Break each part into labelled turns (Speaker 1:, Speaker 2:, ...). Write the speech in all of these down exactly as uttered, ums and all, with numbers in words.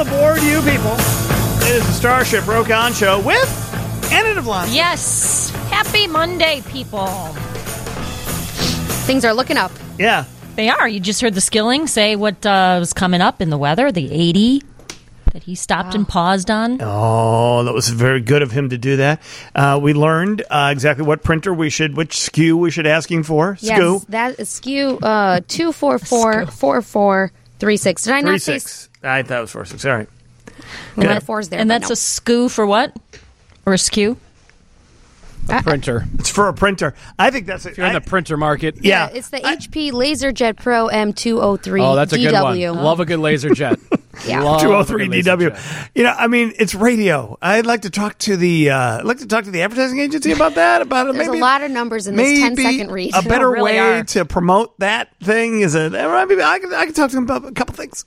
Speaker 1: aboard, you people. It is the Starship Rock-On Show with Anna DeVlon.
Speaker 2: Yes. Happy Monday, people.
Speaker 3: Things are looking up.
Speaker 1: Yeah.
Speaker 2: They are. You just heard the Skilling say what uh, was coming up in the weather, the eighty that he stopped wow. and paused on.
Speaker 1: Oh, that was very good of him to do that. Uh, we learned uh, exactly what printer we should, which S K U we should asking for.
Speaker 3: Yes,
Speaker 1: S K U.
Speaker 3: that is S K U uh, two four four four four three six. Did I not
Speaker 1: three
Speaker 3: say?
Speaker 1: six. I thought it was four six. All right.
Speaker 3: Well, my four's there.
Speaker 2: And that's
Speaker 3: no.
Speaker 2: a S K U for what? Or a S K U?
Speaker 4: A printer.
Speaker 1: It's for a printer. I think that's it.
Speaker 4: If you're in the printer market.
Speaker 1: Yeah.
Speaker 3: yeah it's the I, H P LaserJet Pro M two oh three
Speaker 4: Oh, that's a
Speaker 3: D W.
Speaker 4: good one. Love a good LaserJet.
Speaker 3: yeah.
Speaker 1: two oh three D W. You know, I mean, it's radio. I'd like to talk to the uh, I'd like to talk to the advertising agency about that. About
Speaker 3: There's
Speaker 1: maybe,
Speaker 3: a lot of numbers in this ten second read.
Speaker 1: A better
Speaker 2: really
Speaker 1: way
Speaker 2: are.
Speaker 1: to promote that thing is a. Maybe I can I can talk to them about a couple things.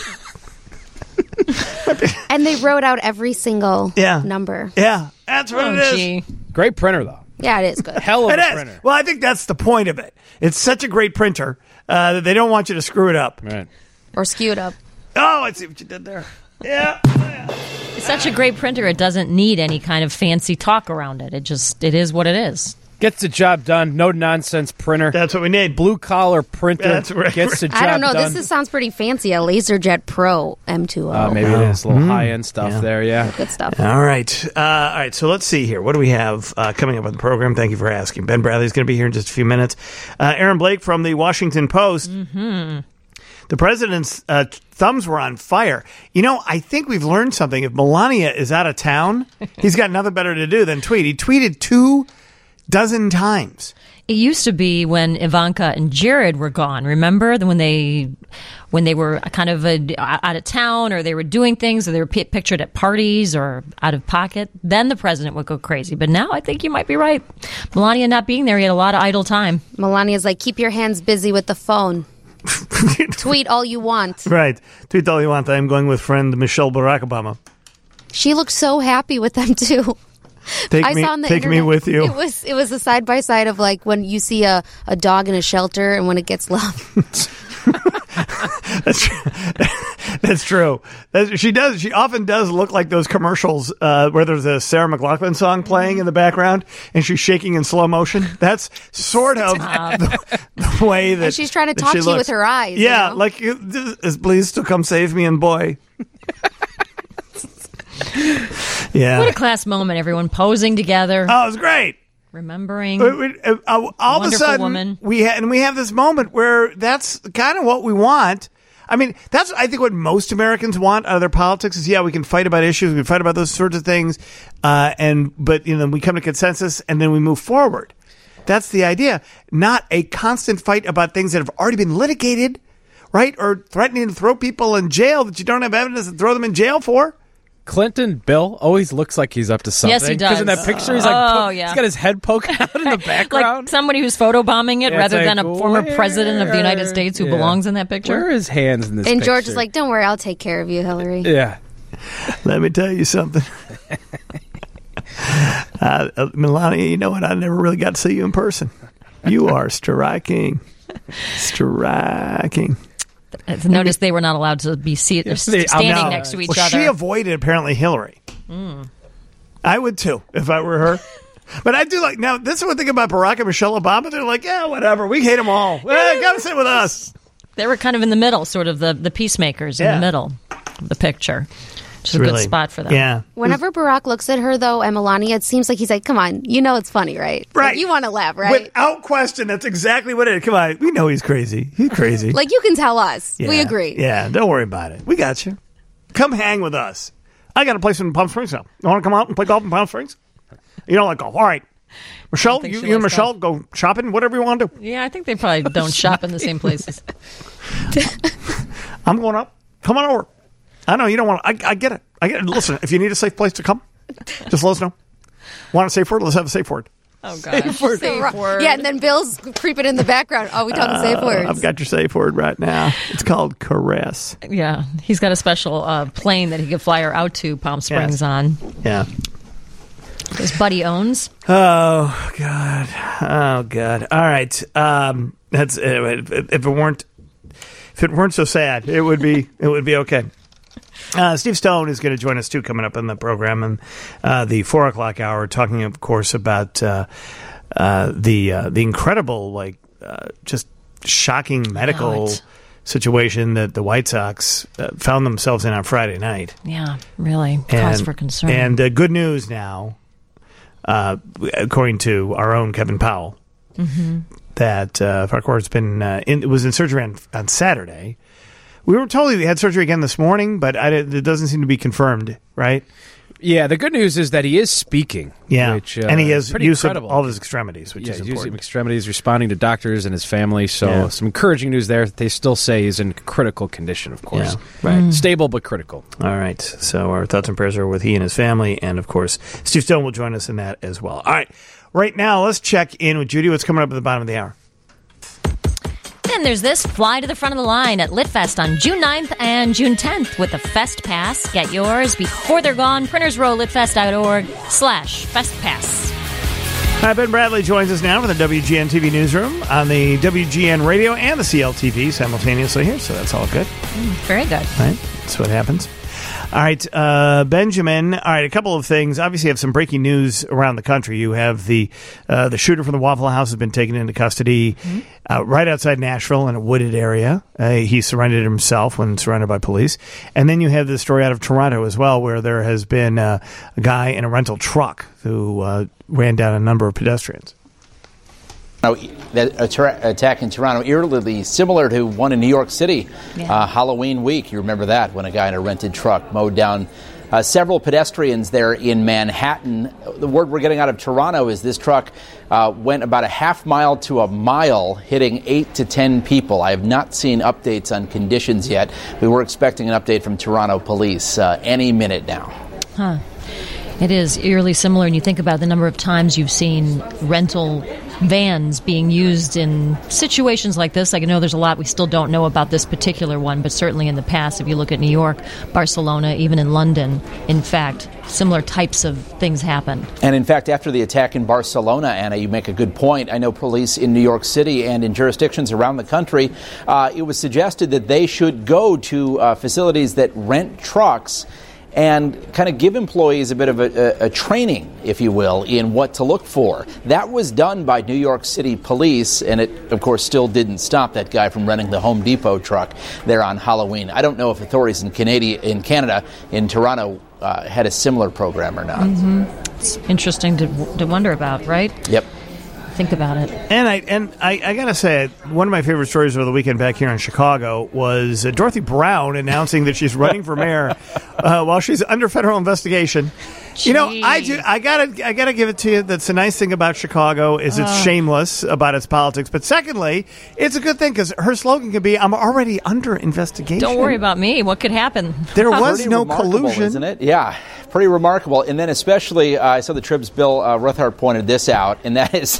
Speaker 3: And they wrote out every single
Speaker 1: yeah.
Speaker 3: number.
Speaker 1: Yeah, that's what
Speaker 2: oh,
Speaker 1: it is.
Speaker 2: Gee.
Speaker 4: Great printer, though.
Speaker 3: Yeah, it is good.
Speaker 4: Hell of
Speaker 1: it
Speaker 4: a
Speaker 1: is.
Speaker 4: printer.
Speaker 1: Well, I think that's the point of it. It's such a great printer uh, that they don't want you to screw it up.
Speaker 4: Right.
Speaker 3: Or skewed up.
Speaker 1: Oh, I see what you did there. Yeah. yeah.
Speaker 2: It's such a great printer. It doesn't need any kind of fancy talk around it. It just it is what it is.
Speaker 4: Gets the job done. No nonsense printer.
Speaker 1: That's what we need.
Speaker 4: Blue collar printer.
Speaker 1: That's right.
Speaker 4: Gets the job
Speaker 3: I don't know.
Speaker 4: done.
Speaker 3: This is, sounds pretty fancy. A LaserJet Pro M two oh.
Speaker 4: Uh, maybe it is. A little mm-hmm. high end stuff
Speaker 1: yeah.
Speaker 4: there, yeah.
Speaker 3: Good stuff.
Speaker 1: All right. Uh, all right. So let's see here. What do we have uh, coming up on the program? Thank you for asking. Ben Bradley's going to be here in just a few minutes. Uh, Aaron Blake from the Washington Post.
Speaker 2: Mm-hmm.
Speaker 1: The president's uh, thumbs were on fire. You know, I think we've learned something. If Melania is out of town, he's got nothing better to do than tweet. He tweeted two dozen times.
Speaker 2: It used to be when Ivanka and Jared were gone. Remember when they when they were kind of a, out of town, or they were doing things, or they were p- pictured at parties or out of pocket. Then the president would go crazy. But now I think you might be right. Melania not being there, he had a lot of idle time.
Speaker 3: Melania's like, keep your hands busy with the phone. Tweet all you want.
Speaker 1: Right. Tweet all you want. I'm going with friend Michelle Barack Obama.
Speaker 3: She looked so happy with them too.
Speaker 1: Take
Speaker 3: I
Speaker 1: me,
Speaker 3: saw on the
Speaker 1: take me
Speaker 3: internet,
Speaker 1: with you.
Speaker 3: It was it was a side by side of like when you see a, a dog in a shelter and when it gets love.
Speaker 1: That's true. That's true. That's, she does. She often does look like those commercials uh, where there's a Sarah McLachlan song playing in the background and she's shaking in slow motion. That's sort of the, the way that
Speaker 3: and she's trying to
Speaker 1: that
Speaker 3: talk
Speaker 1: she
Speaker 3: to
Speaker 1: looks.
Speaker 3: you with her eyes.
Speaker 1: Yeah,
Speaker 3: you know?
Speaker 1: like is please to come save me and boy. Yeah.
Speaker 2: What a class moment, everyone posing together.
Speaker 1: Oh, it was great.
Speaker 2: Remembering
Speaker 1: uh, uh, uh, all of a sudden,
Speaker 2: woman.
Speaker 1: we ha- and we have this moment where that's kind of what we want. I mean, that's I think what most Americans want out of their politics is, yeah, we can fight about issues, we can fight about those sorts of things, uh, and but you know we come to consensus and then we move forward. That's the idea, not a constant fight about things that have already been litigated, right? Or threatening to throw people in jail that you don't have evidence to throw them in jail for.
Speaker 4: Clinton Bill always looks like he's up to something.
Speaker 2: Yes, he does.
Speaker 4: Because in that picture, he's like,
Speaker 2: oh,
Speaker 4: po-
Speaker 2: yeah.
Speaker 4: he's got his head poking out in the background.
Speaker 2: Like somebody who's photobombing it
Speaker 4: Yeah,
Speaker 2: rather
Speaker 4: like,
Speaker 2: than a former
Speaker 4: where-
Speaker 2: president of the United States who
Speaker 4: yeah.
Speaker 2: belongs in that picture.
Speaker 4: Where are his hands in this
Speaker 3: And
Speaker 4: picture?
Speaker 3: George is like, don't worry, I'll take care of you, Hillary.
Speaker 4: Yeah.
Speaker 1: Let me tell you something. uh, Melania, you know what? I never really got to see you in person. You are striking. Striking.
Speaker 2: Notice they were not allowed to be see-
Speaker 4: Yes, they-
Speaker 2: standing
Speaker 1: No.
Speaker 2: next to each
Speaker 1: well,
Speaker 2: other.
Speaker 1: She avoided, apparently, Hillary.
Speaker 2: Mm.
Speaker 1: I would, too, if I were her. But I do like, now, this is one thing about Barack and Michelle Obama. They're like, yeah, whatever. We hate them all. Eh, come sit with us.
Speaker 2: They were kind of in the middle, sort of the, the peacemakers in
Speaker 1: Yeah.
Speaker 2: the middle of the picture. Which is a
Speaker 1: Really,
Speaker 2: good spot for them.
Speaker 1: Yeah.
Speaker 3: Whenever Barack looks at her, though, and Melania, it seems like he's like, come on, you know it's funny, right?
Speaker 1: Right.
Speaker 3: Like, you want to laugh, right?
Speaker 1: Without question, that's exactly what it is. Come on. We know he's crazy. He's crazy.
Speaker 3: Like, you can tell us.
Speaker 1: Yeah.
Speaker 3: We agree.
Speaker 1: Yeah, don't worry about it. We got you. Come hang with us. I got a place in Palm Springs now. You want to come out and play golf in Palm Springs? You don't like golf. All right. Michelle,
Speaker 2: think
Speaker 1: you,
Speaker 2: she
Speaker 1: you and
Speaker 2: likes
Speaker 1: Michelle go shopping, whatever you want to do.
Speaker 2: Yeah, I think they probably don't shop in the same places.
Speaker 1: I'm going up. Come on over. I know you don't want to. I, I get it. I get it. Listen, if you need a safe place to come, just let us know. Want a safe word? Let's have a safe word.
Speaker 2: Oh, gosh.
Speaker 3: Safe word.
Speaker 2: Safe word.
Speaker 3: Yeah, and then Bill's creeping in the background. Oh, we talking safe words.
Speaker 1: Uh, I've got your safe word right now. It's called caress.
Speaker 2: Yeah, he's got a special uh, plane that he could fly her out to Palm Springs
Speaker 1: Yes.
Speaker 2: on.
Speaker 1: Yeah.
Speaker 2: His buddy owns.
Speaker 1: Oh God. Oh God. All right. Um, that's if it weren't if it weren't so sad, it would be it would be okay. Uh, Steve Stone is going to join us, too, coming up in the program and uh, the four o'clock hour, talking, of course, about uh, uh, the uh, the incredible, like, uh, just shocking medical
Speaker 2: Right.
Speaker 1: situation that the White Sox uh, found themselves in on Friday night.
Speaker 2: Yeah, really. Cause for concern.
Speaker 1: And uh, good news now, uh, according to our own Kevin Powell,
Speaker 2: mm-hmm.
Speaker 1: that uh, Farquhar's been uh, in, was in surgery on, on Saturday. We were told he had surgery again this morning, but I, it doesn't seem to be confirmed, right?
Speaker 4: Yeah, the good news is that he is speaking.
Speaker 1: Yeah,
Speaker 4: which, uh,
Speaker 1: and he
Speaker 4: is
Speaker 1: has
Speaker 4: pretty
Speaker 1: use
Speaker 4: incredible.
Speaker 1: of all of his extremities, which
Speaker 4: yeah,
Speaker 1: is
Speaker 4: he's
Speaker 1: important.
Speaker 4: using extremities, responding to doctors and his family. So
Speaker 1: Yeah.
Speaker 4: some encouraging news there. They still say he's in critical condition, of course.
Speaker 1: Yeah, right.
Speaker 4: Stable but critical.
Speaker 1: All right. So our thoughts and prayers are with he and his family, and of course, Steve Stone will join us in that as well. All right. Right now, let's check in with Judy. What's coming up at the bottom of the hour?
Speaker 2: Then there's this. Fly to the front of the line at LitFest on June ninth and June tenth with a Fest Pass. Get yours before they're gone. Printers Row, litfest.org slash Fest Pass.
Speaker 1: Hi, Ben Bradley joins us now from the W G N T V newsroom on the W G N radio and the C L T V simultaneously here, so that's all good.
Speaker 2: Very good.
Speaker 1: Right? That's what happens. All right, uh, Benjamin. All right, a couple of things. Obviously, you have some breaking news around the country. You have the uh, the shooter from the Waffle House has been taken into custody mm-hmm. uh, right outside Nashville in a wooded area. Uh, he surrendered himself when surrounded by police. And then you have the story out of Toronto as well, where there has been uh, a guy in a rental truck who uh, ran down a number of pedestrians.
Speaker 5: Now, that attra- attack in Toronto, eerily similar to one in New York City, yeah. uh, Halloween week. You remember that, when a guy in a rented truck mowed down uh, several pedestrians there in Manhattan. The word we're getting out of Toronto is this truck uh, went about a half mile to a mile, hitting eight to ten people. I have not seen updates on conditions yet. We were expecting an update from Toronto police uh, any minute now.
Speaker 2: Huh. It is eerily similar, and you think about the number of times you've seen rental vans being used in situations like this. I know there's a lot we still don't know about this particular one, but certainly in the past, if you look at New York, Barcelona, even in London, in fact, similar types of things happen.
Speaker 5: And in fact, after the attack in Barcelona, Anna, you make a good point. I know police in New York City and in jurisdictions around the country, uh, it was suggested that they should go to uh, facilities that rent trucks and kind of give employees a bit of a, a, a training, if you will, in what to look for. That was done by New York City police, and it, of course, still didn't stop that guy from renting the Home Depot truck there on Halloween. I don't know if authorities in Canada, in, Canada, in Toronto, uh, had a similar program or not.
Speaker 2: Mm-hmm. It's interesting to, to wonder about, right?
Speaker 5: Yep.
Speaker 2: Think about it.
Speaker 1: And I and I, I gotta say, one of my favorite stories over the weekend back here in Chicago was uh, Dorothy Brown announcing that she's running for mayor uh, while she's under federal investigation. Jeez. You know, I do, I gotta I gotta give it to you. That's the nice thing about Chicago is it's uh. shameless about its politics. But secondly, it's a good thing because her slogan could be, "I'm already under investigation."
Speaker 2: Don't worry about me. What could happen?
Speaker 1: There was
Speaker 5: Pretty
Speaker 1: no
Speaker 5: remarkable,
Speaker 1: collusion,
Speaker 5: isn't it? Yeah. Pretty remarkable. And then especially, uh, I saw the Trib's Bill uh, Ruthart pointed this out, and that is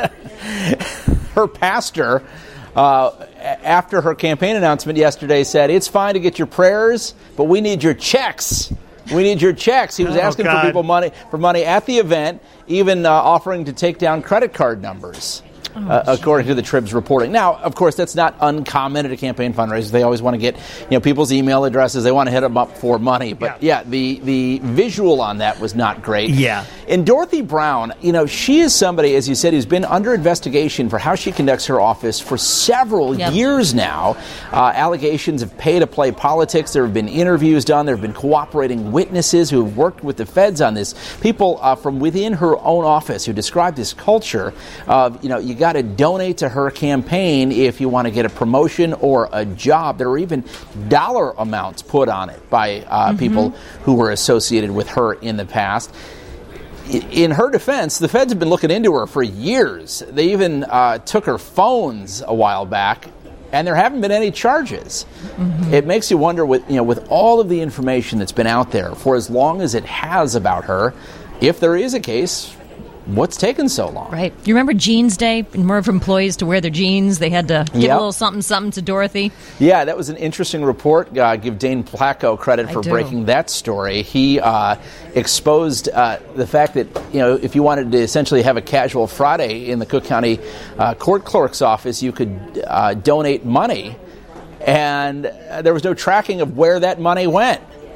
Speaker 5: her pastor, uh, after her campaign announcement yesterday, said, "It's fine to get your prayers, but we need your checks. We need your checks." He was
Speaker 1: oh,
Speaker 5: asking
Speaker 1: God.
Speaker 5: for people money for money at the event, even uh, offering to take down credit card numbers.
Speaker 2: Oh,
Speaker 5: uh, according to the Trib's reporting. Now, of course, that's not uncommon at a campaign fundraiser. They always want to get, you know, people's email addresses. They want to hit them up for money. But yeah, yeah the the visual on that was not great.
Speaker 1: Yeah.
Speaker 5: And Dorothy Brown, you know, she is somebody, as you said, who's been under investigation for how she conducts her office for several
Speaker 2: yep.
Speaker 5: years now. Uh, allegations of pay-to-play politics. There have been interviews done. There have been cooperating witnesses who have worked with the feds on this. People uh, from within her own office who describe this culture of, you know, you got to donate to her campaign if you want to get a promotion or a job. There are even dollar amounts put on it by uh, mm-hmm. people who were associated with her in the past. In her defense, the feds have been looking into her for years. They even uh, took her phones a while back, and there haven't been any charges. Mm-hmm. It makes you wonder, with you know, with all of the information that's been out there for as long as it has about her, if there is a case, what's taken so long?
Speaker 2: Right. You remember Jeans Day? More of employees to wear their jeans. They had to give
Speaker 5: yep.
Speaker 2: a little something, something to Dorothy.
Speaker 5: Yeah, that was an interesting report. Uh, give Dane Placco credit for breaking that story. He uh, exposed uh, the fact that, you know, if you wanted to essentially have a casual Friday in the Cook County uh, court clerk's office, you could uh, donate money, and uh, there was no tracking of where that money went.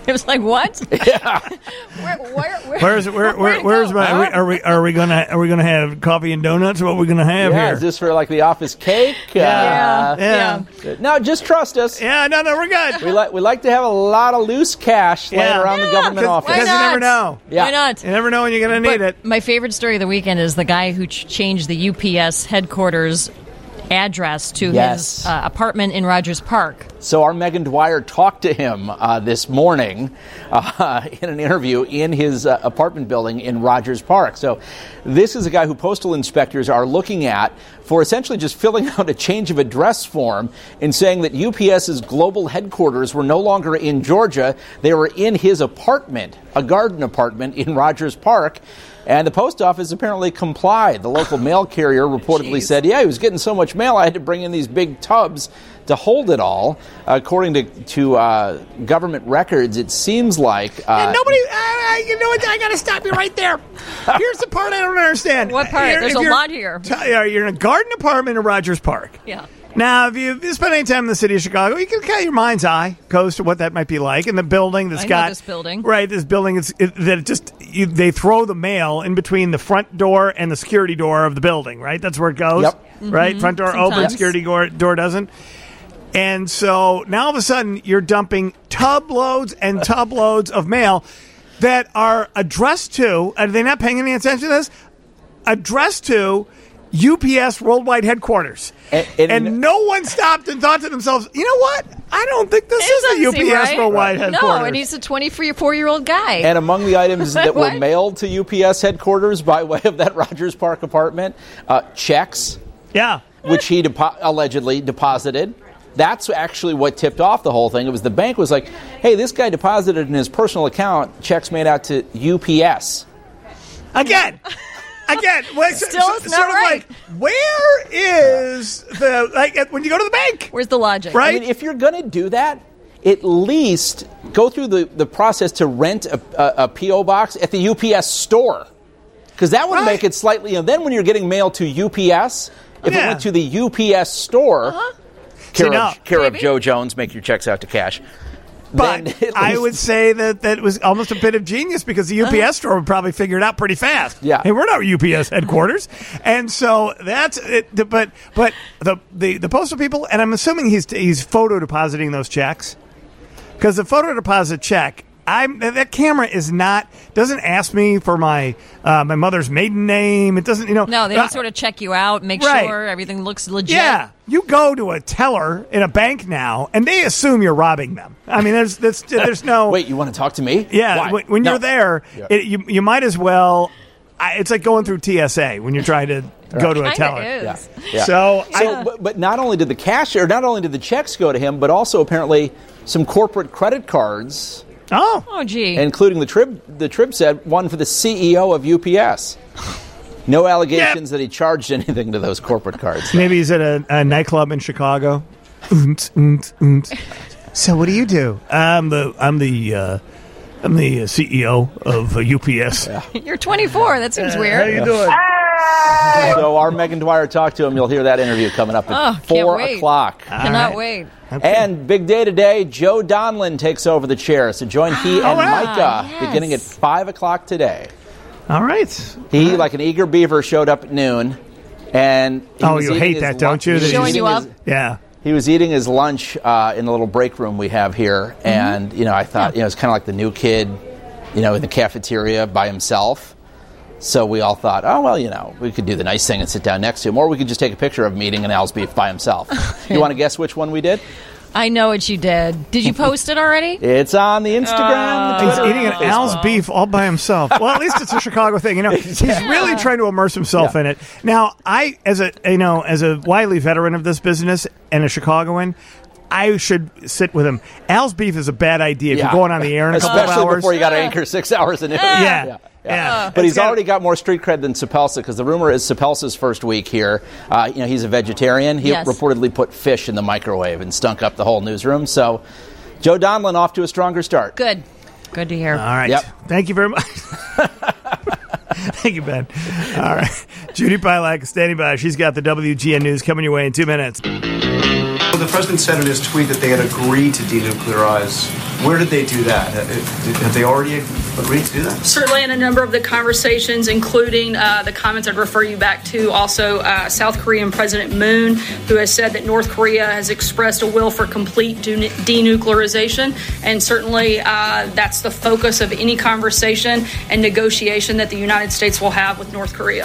Speaker 2: It was like, what?
Speaker 5: Yeah.
Speaker 2: where, where, where,
Speaker 1: Where's where, where,
Speaker 2: where'd it
Speaker 1: where's
Speaker 2: go?
Speaker 1: my? Are we, are we are we gonna are we gonna have coffee and donuts? Or what are we gonna have
Speaker 5: Yeah,
Speaker 1: here?
Speaker 5: is this for like the office cake?
Speaker 2: Yeah.
Speaker 5: Uh,
Speaker 1: yeah.
Speaker 2: Yeah.
Speaker 5: No, just trust us.
Speaker 1: Yeah, no, no, we're good.
Speaker 5: We like we like to have a lot of loose cash laying
Speaker 1: Yeah.
Speaker 5: around the
Speaker 2: Yeah,
Speaker 5: government
Speaker 1: Because
Speaker 5: office.
Speaker 2: Why
Speaker 1: you
Speaker 2: not?
Speaker 1: never know.
Speaker 5: Yeah.
Speaker 2: Why not?
Speaker 1: You never know when you're gonna need
Speaker 2: But
Speaker 1: it.
Speaker 2: my favorite story of the weekend is the guy who ch- changed the U P S headquarters address to
Speaker 5: Yes.
Speaker 2: his uh, apartment in Rogers Park.
Speaker 5: So our Megan Dwyer talked to him uh, this morning uh, in an interview in his uh, apartment building in Rogers Park. So this is a guy who postal inspectors are looking at for essentially just filling out a change of address form and saying that U P S's global headquarters were no longer in Georgia. They were in his apartment, a garden apartment in Rogers Park. And the post office apparently complied. The local mail carrier reportedly
Speaker 2: Jeez.
Speaker 5: said, yeah, he was getting so much mail, I had to bring in these big tubs to hold it all. According to, to uh, government records, it seems like... Uh,
Speaker 1: And nobody, uh, you know what? I got to stop you right there. Here's the part I don't understand.
Speaker 2: What part?
Speaker 1: You're-
Speaker 2: There's
Speaker 1: if
Speaker 2: a
Speaker 1: you're-
Speaker 2: lot here.
Speaker 1: T- yeah, you're in a garden apartment in Rogers Park.
Speaker 2: Yeah.
Speaker 1: Now, if you, if you spend any time in the city of Chicago, you can kind of your mind's eye goes to what that might be like. And the building that's
Speaker 2: I know
Speaker 1: got
Speaker 2: this building.
Speaker 1: right, this building is it, that it just you, they throw the mail in between the front door and the security door of the building. Right, that's where it goes.
Speaker 5: Yep.
Speaker 1: Right, front door open,
Speaker 2: Sometimes.
Speaker 1: security door, door doesn't. And so now all of a sudden you're dumping tub loads and tub loads of mail that are addressed to. Are they not paying any attention to this? Addressed to U P S worldwide headquarters.
Speaker 5: And-
Speaker 1: And,
Speaker 5: and-
Speaker 1: no one stopped and thought to themselves, you know what? I don't think this
Speaker 2: It
Speaker 1: is a
Speaker 2: doesn't
Speaker 1: U
Speaker 2: seem
Speaker 1: P S
Speaker 2: right.
Speaker 1: worldwide
Speaker 2: No,
Speaker 1: headquarters.
Speaker 2: and he's a twenty-four-year-old guy.
Speaker 5: And among the items that were
Speaker 2: What?
Speaker 5: mailed to U P S headquarters by way of that Rogers Park apartment, uh, checks,
Speaker 1: yeah.
Speaker 5: which he depo- allegedly deposited. That's actually what tipped off the whole thing. It was the bank was like, hey, this guy deposited in his personal account checks made out to U P S.
Speaker 1: Again. Again, well, it's
Speaker 2: Still,
Speaker 1: so-
Speaker 2: it's
Speaker 1: sort
Speaker 2: not
Speaker 1: of
Speaker 2: right.
Speaker 1: like, where is the like when you go to the bank?
Speaker 2: Where's the logic?
Speaker 1: Right.
Speaker 5: I mean, if you're going to do that, at least go through the, the process to rent a, a, a P O box at the U P S store. Because that would
Speaker 1: Right.
Speaker 5: make it slightly, and then when you're getting mail to U P S, if it
Speaker 1: Yeah.
Speaker 5: went to the U P S store,
Speaker 2: Uh-huh.
Speaker 5: care,
Speaker 1: See, now-
Speaker 5: of, care of
Speaker 2: Maybe.
Speaker 5: Joe Jones, make your checks out to cash.
Speaker 1: But
Speaker 5: then at
Speaker 1: I
Speaker 5: least-
Speaker 1: would say that that was almost a bit of genius because the U P S store would probably figure it out pretty fast.
Speaker 5: Yeah.
Speaker 1: Hey, we're not U P S headquarters, and so that's it. the- But but the, the the postal people, and I'm assuming he's he's photo depositing those checks because the photo deposit check. I'm that camera is not doesn't ask me for my uh, my mother's maiden name. It doesn't, you know.
Speaker 2: No, they
Speaker 1: uh,
Speaker 2: don't sort of check you out, make
Speaker 1: Right.
Speaker 2: sure everything looks legit.
Speaker 1: Yeah, you go to a teller in a bank now, and they assume you're robbing them. I mean, there's there's, there's no.
Speaker 5: Wait, you want to talk to me?
Speaker 1: Yeah,
Speaker 5: Why?
Speaker 1: when, when
Speaker 5: No.
Speaker 1: you're there,
Speaker 5: Yeah.
Speaker 1: it, you you might as well. I, it's like going through T S A when you're trying to go to a
Speaker 2: Kinda
Speaker 1: teller.
Speaker 2: is.
Speaker 5: Yeah. Yeah.
Speaker 1: So,
Speaker 5: So,
Speaker 1: I,
Speaker 5: but, but not only did the cash, or not only did the checks go to him, but also apparently some corporate credit cards,
Speaker 1: oh,
Speaker 2: Oh, gee.
Speaker 5: including the Trib. The Trib said one for the C E O of U P S. No allegations that he charged anything to those corporate cards.
Speaker 1: maybe he's at a, a nightclub in Chicago. Oont, oont, oont. So what do you do? I'm the I'm the uh, I'm the uh, C E O of uh, U P S.
Speaker 2: You're twenty-four. That seems
Speaker 1: How
Speaker 2: weird.
Speaker 1: you doing?
Speaker 5: So our Megan Dwyer talked to him. You'll hear that interview coming up at
Speaker 2: Oh, can't
Speaker 5: four
Speaker 2: wait.
Speaker 5: o'clock.
Speaker 2: Cannot
Speaker 1: right.
Speaker 2: wait.
Speaker 5: And big day today, Joe Donlin takes over the chair. So join he and
Speaker 1: wow.
Speaker 5: Micah
Speaker 2: yes.
Speaker 5: beginning at five o'clock today.
Speaker 1: All right.
Speaker 5: He, like an eager beaver, showed up at noon. And he
Speaker 1: Oh,
Speaker 5: was
Speaker 1: you
Speaker 5: eating
Speaker 1: hate
Speaker 5: his
Speaker 1: that,
Speaker 5: lunch-
Speaker 1: don't you?
Speaker 5: he was
Speaker 1: That
Speaker 2: Showing
Speaker 5: eating
Speaker 2: you
Speaker 5: his-
Speaker 2: up?
Speaker 1: Yeah.
Speaker 5: He was eating his lunch uh, in the little break room we have here,
Speaker 1: Mm-hmm.
Speaker 5: and you know, I thought, you know, it's kind of like the new kid, you know, in the cafeteria by himself. So we all thought, oh well, you know, we could do the nice thing and sit down next to him, or we could just take a picture of him eating an Al's beef by himself. You want to guess which one we did?
Speaker 2: I know what you did. Did you post it already?
Speaker 5: It's on the Instagram. the
Speaker 1: He's
Speaker 5: Twitter,
Speaker 1: eating an
Speaker 5: Facebook.
Speaker 1: Al's beef all by himself. Well, at least it's a Chicago thing. You know, he's really trying to immerse himself
Speaker 5: Yeah.
Speaker 1: in it. Now, I, as a you know, as a wily veteran of this business and a Chicagoan, I should sit with him. Al's beef is a bad idea if
Speaker 5: Yeah.
Speaker 1: you're going on the air in a couple of
Speaker 5: Especially
Speaker 1: hours.
Speaker 5: before you got to anchor six hours in it.
Speaker 1: yeah, yeah.
Speaker 5: But
Speaker 1: It's
Speaker 5: he's
Speaker 1: got-
Speaker 5: already got more street cred than Sapelsa, because the rumor is Sapelsa's first week here. Uh, you know, he's a vegetarian. He
Speaker 2: Yes.
Speaker 5: reportedly put fish in the microwave and stunk up the whole newsroom. So, Joe Donlin off to a stronger start.
Speaker 2: Good. Good to hear.
Speaker 1: All right.
Speaker 5: Yep.
Speaker 1: Thank you very much. Thank you, Ben. All right. Judy Pilak is standing by. She's got the W G N News coming your way in two minutes.
Speaker 6: the president said in his tweet that they had agreed to denuclearize. Where did they do that? Have they already agreed to do that?
Speaker 7: Certainly in a number of the conversations, including uh, the comments I'd refer you back to, also uh, South Korean President Moon, who has said that North Korea has expressed a will for complete de- denuclearization. And certainly uh, that's the focus of any conversation and negotiation that the United States will have with North Korea.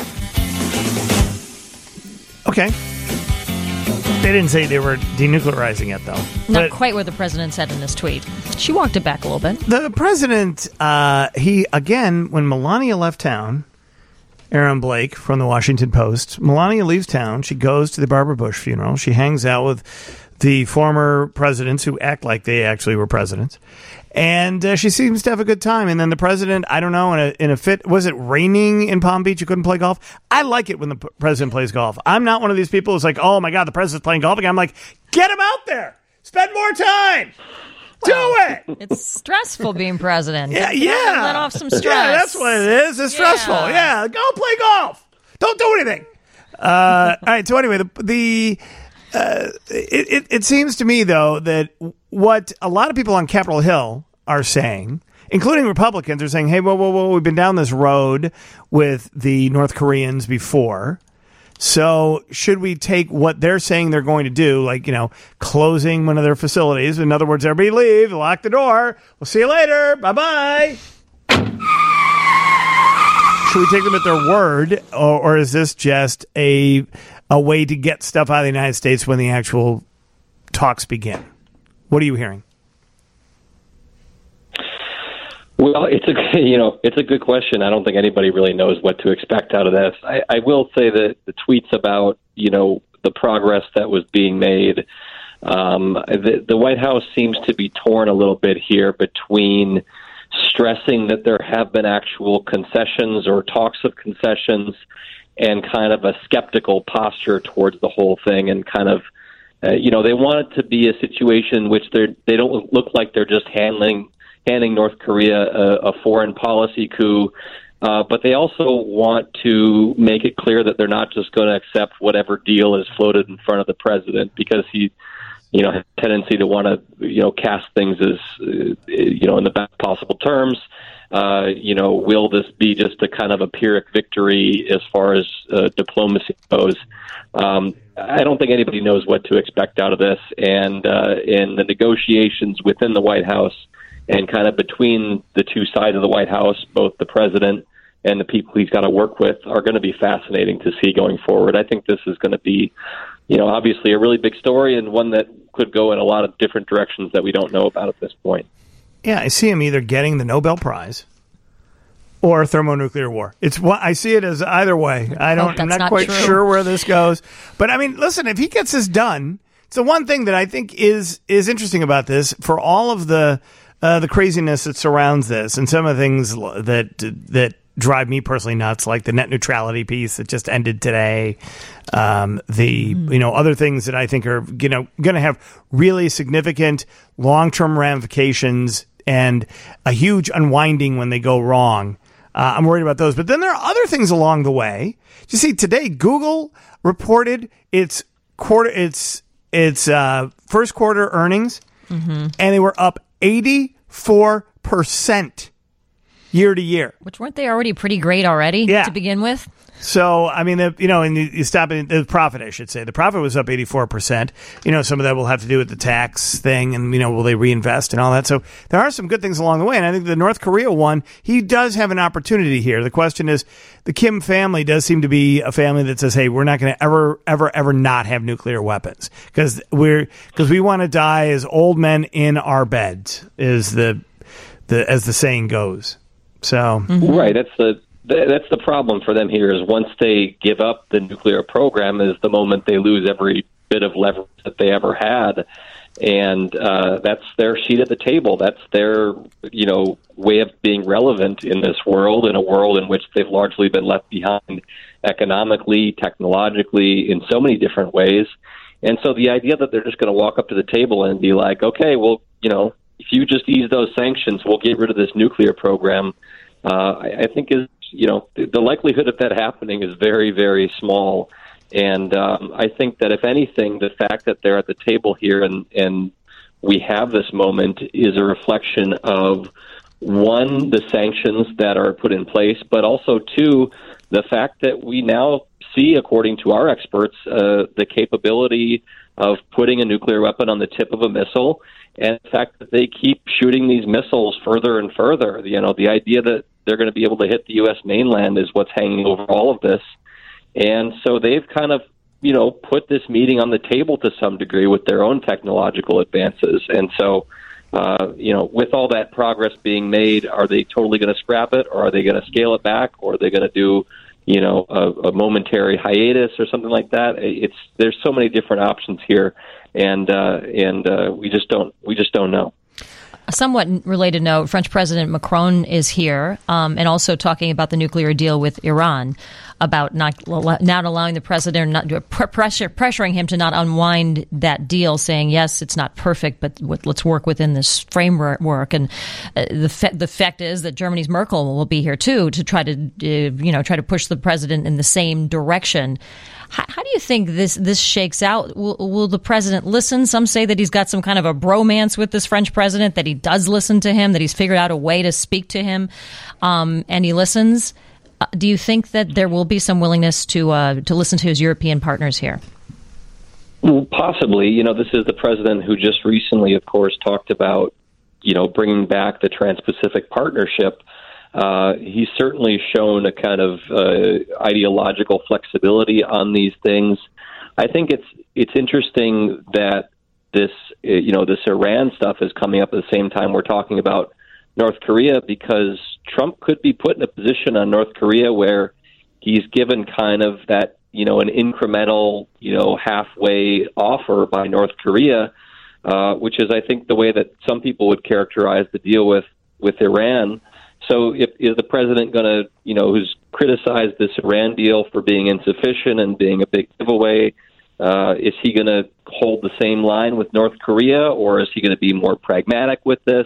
Speaker 1: Okay. They didn't say they were denuclearizing it, though.
Speaker 2: Not
Speaker 1: But
Speaker 2: quite what the president said in his tweet. She walked it back a little bit.
Speaker 1: the president, uh, he, again, when Melania left town, Aaron Blake from the Washington Post, Melania leaves town. She goes to the Barbara Bush funeral. She hangs out with the former presidents who act like they actually were presidents. And uh, she seems to have a good time. And then the president, I don't know, in a, in a fit, was it raining in Palm Beach? You couldn't play golf? I like it when the p- president plays golf. I'm not one of these people who's like, oh my God, the president's playing golf again. I'm like, get him out there. Spend more time.
Speaker 2: Well,
Speaker 1: Do it.
Speaker 2: It's stressful being president.
Speaker 1: Yeah,
Speaker 2: Get- get out and
Speaker 1: yeah.
Speaker 2: Let off some stress.
Speaker 1: Yeah, that's what it is. It's
Speaker 2: Yeah.
Speaker 1: stressful. Yeah, go play golf. Don't do anything. Uh, all right. So anyway, the the uh, it, it it seems to me though that what a lot of people on Capitol Hill are saying, including Republicans, are saying, "Hey, whoa, whoa, whoa, we've been down this road with the North Koreans before." So should we take what they're saying they're going to do, like, you know, closing one of their facilities? In other words, everybody leave, lock the door. We'll see you later. Bye-bye. Should we take them at their word, or, or is this just a a way to get stuff out of the United States when the actual talks begin? What are you hearing?
Speaker 8: Well, it's a you know it's a good question. I don't think anybody really knows what to expect out of this. I, I will say that the tweets about you know the progress that was being made, um, the, the White House seems to be torn a little bit here between stressing that there have been actual concessions or talks of concessions, and kind of a skeptical posture towards the whole thing, and kind of uh, you know they want it to be a situation in which they they don't look like they're just handling. handing North Korea a, a foreign policy coup, uh, but they also want to make it clear that they're not just going to accept whatever deal is floated in front of the president, because he, you know, has a tendency to want to, you know, cast things as, uh, you know, in the best possible terms. Uh, you know, will this be just a kind of a Pyrrhic victory as far as uh, diplomacy goes? Um, I don't think anybody knows what to expect out of this, and uh, in the negotiations within the White House, and kind of between the two sides of the White House, both the president and the people he's got to work with, are going to be fascinating to see going forward. I think this is going to be, you know, obviously a really big story, and one that could go in a lot of different directions that we don't know about at this point.
Speaker 1: Yeah, I see him either getting the Nobel Prize or thermonuclear war. It's what I see it as either way. I don't. I'm not,
Speaker 2: not
Speaker 1: quite
Speaker 2: true.
Speaker 1: sure where this goes, but I mean, listen, if he gets this done, it's the one thing that I think is is interesting about this. For all of the Uh, the craziness that surrounds this, and some of the things that that drive me personally nuts, like the net neutrality piece that just ended today, um, the mm. you know other things that I think are you know going to have really significant long term ramifications and a huge unwinding when they go wrong. Uh, I'm worried about those, but then there are other things along the way. You see, today Google reported its quarter, its its uh, first quarter earnings, mm-hmm. and they were up eighty-four percent year to year.
Speaker 2: Which weren't they already pretty great already
Speaker 1: yeah.
Speaker 2: to begin with?
Speaker 1: So, I mean, the, you know, and you, you stop at the profit, I should say. The profit was up eighty-four percent. You know, some of that will have to do with the tax thing and, you know, will they reinvest and all that. So there are some good things along the way. And I think the North Korea one, he does have an opportunity here. The question is, the Kim family does seem to be a family that says, hey, we're not going to ever, ever, ever not have nuclear weapons because we're, because we want to die as old men in our beds, is the, the, as the saying goes. So,
Speaker 8: mm-hmm. Right. That's the, That's the problem for them here, is once they give up the nuclear program is the moment they lose every bit of leverage that they ever had. And uh, that's their seat at the table. That's their, you know, way of being relevant in this world, in a world in which they've largely been left behind economically, technologically, in so many different ways. And so the idea that they're just going to walk up to the table and be like, okay, well, you know, if you just ease those sanctions, we'll get rid of this nuclear program, uh, I, I think is, you know, the likelihood of that happening is very, very small. And um, I think that, if anything, the fact that they're at the table here and, and we have this moment is a reflection of, one, the sanctions that are put in place, but also, two, the fact that we now see, according to our experts, uh, the capability of putting a nuclear weapon on the tip of a missile, and the fact that they keep shooting these missiles further and further. You know, the idea that they're going to be able to hit the U S mainland is what's hanging over all of this. And so they've kind of, you know, put this meeting on the table to some degree with their own technological advances. And so, uh, you know, with all that progress being made, are they totally going to scrap it, or are they going to scale it back, or are they going to do, you know, a, a momentary hiatus or something like that? It's there's so many different options here, and uh, and uh, we just don't we just don't know.
Speaker 2: A somewhat related note, French President Macron is here um, and also talking about the nuclear deal with Iran, about not not allowing the president, not pressure, pressuring him to not unwind that deal, saying, yes, it's not perfect, but let's work within this framework. And uh, the fa- the fact is that Germany's Merkel will be here, too, to try to, uh, you know, try to push the president in the same direction. How, how do you think this this shakes out? Will, will the president listen? Some say that he's got some kind of a bromance with this French president, that he does listen to him, that he's figured out a way to speak to him, um, and he listens. Uh, do you think that there will be some willingness to uh, to listen to his European partners here?
Speaker 8: Well, possibly. You know, this is the president who just recently, of course, talked about, you know, bringing back the Trans-Pacific Partnership. Uh, he's certainly shown a kind of uh, ideological flexibility on these things. I think it's it's interesting that this, you know, this Iran stuff is coming up at the same time we're talking about North Korea, because Trump could be put in a position on North Korea where he's given kind of that, you know, an incremental, you know, halfway offer by North Korea, uh, which is, I think, the way that some people would characterize the deal with, with Iran. So if, is the president going to, you know, who's criticized this Iran deal for being insufficient and being a big giveaway, uh, is he going to hold the same line with North Korea, or is he going to be more pragmatic with this?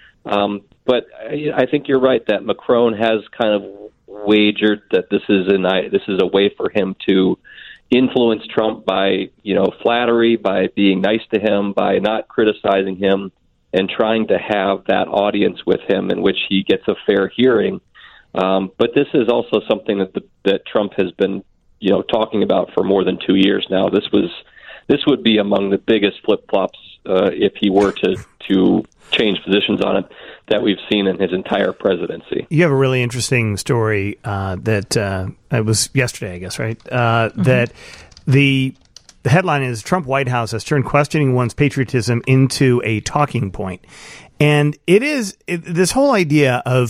Speaker 8: Um, but I, I think you're right that Macron has kind of wagered that this is an this is a way for him to influence Trump by, you know, flattery, by being nice to him, by not criticizing him, and trying to have that audience with him in which he gets a fair hearing. Um, but this is also something that the, that Trump has been, you know, talking about for more than two years now. This was this would be among the biggest flip-flops uh, if he were to, to change positions on it that we've seen in his entire presidency.
Speaker 1: You have a really interesting story uh, that uh, it was yesterday, I guess, right? Uh, mm-hmm. That the the headline is Trump White House has turned questioning one's patriotism into a talking point. And it is it, this whole idea of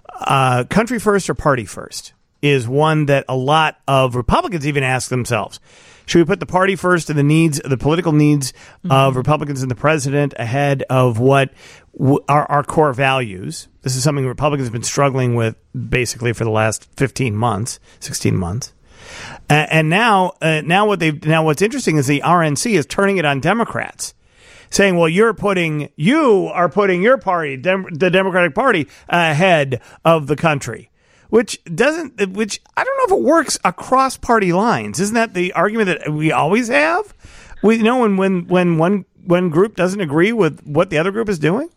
Speaker 1: uh, country first or party first is one that a lot of Republicans even ask themselves. Should we put the party first and the needs, the political needs mm-hmm. of Republicans and the president ahead of what w- are our core values? This is something Republicans have been struggling with basically for the last fifteen months, sixteen months. Uh, and now, uh, now what they now what's interesting is the R N C is turning it on Democrats, saying, "Well, you're putting you are putting your party, Dem- the Democratic Party, ahead of the country." Which doesn't, which I don't know if it works across party lines. Isn't that the argument that we always have? We you know when when when one one group doesn't agree with what the other group is doing.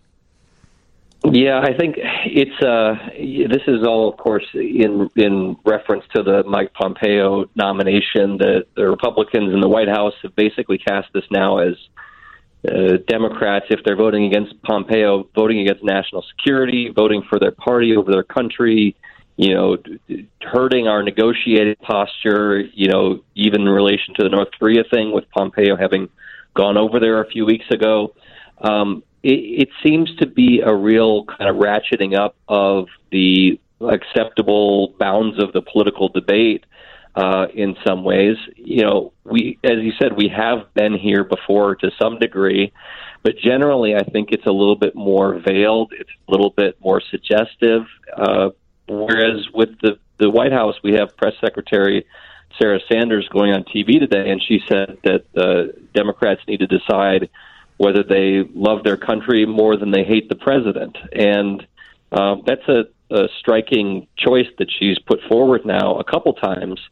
Speaker 8: Yeah, I think it's uh, this is all, of course, in in reference to the Mike Pompeo nomination. The, the Republicans in the White House have basically cast this now as uh, Democrats, if they're voting against Pompeo, voting against national security, voting for their party over their country. You know, hurting our negotiating posture, you know, even in relation to the North Korea thing with Pompeo having gone over there a few weeks ago. Um, it, it seems to be a real kind of ratcheting up of the acceptable bounds of the political debate uh, in some ways. You know, we, as you said, we have been here before to some degree, but generally I think it's a little bit more veiled. It's a little bit more suggestive. Uh, Whereas with the, the White House, we have Press Secretary Sarah Sanders going on T V today, and she said that uh, Democrats need to decide whether they love their country more than they hate the president. And uh, that's a, a striking choice that she's put forward now a couple times.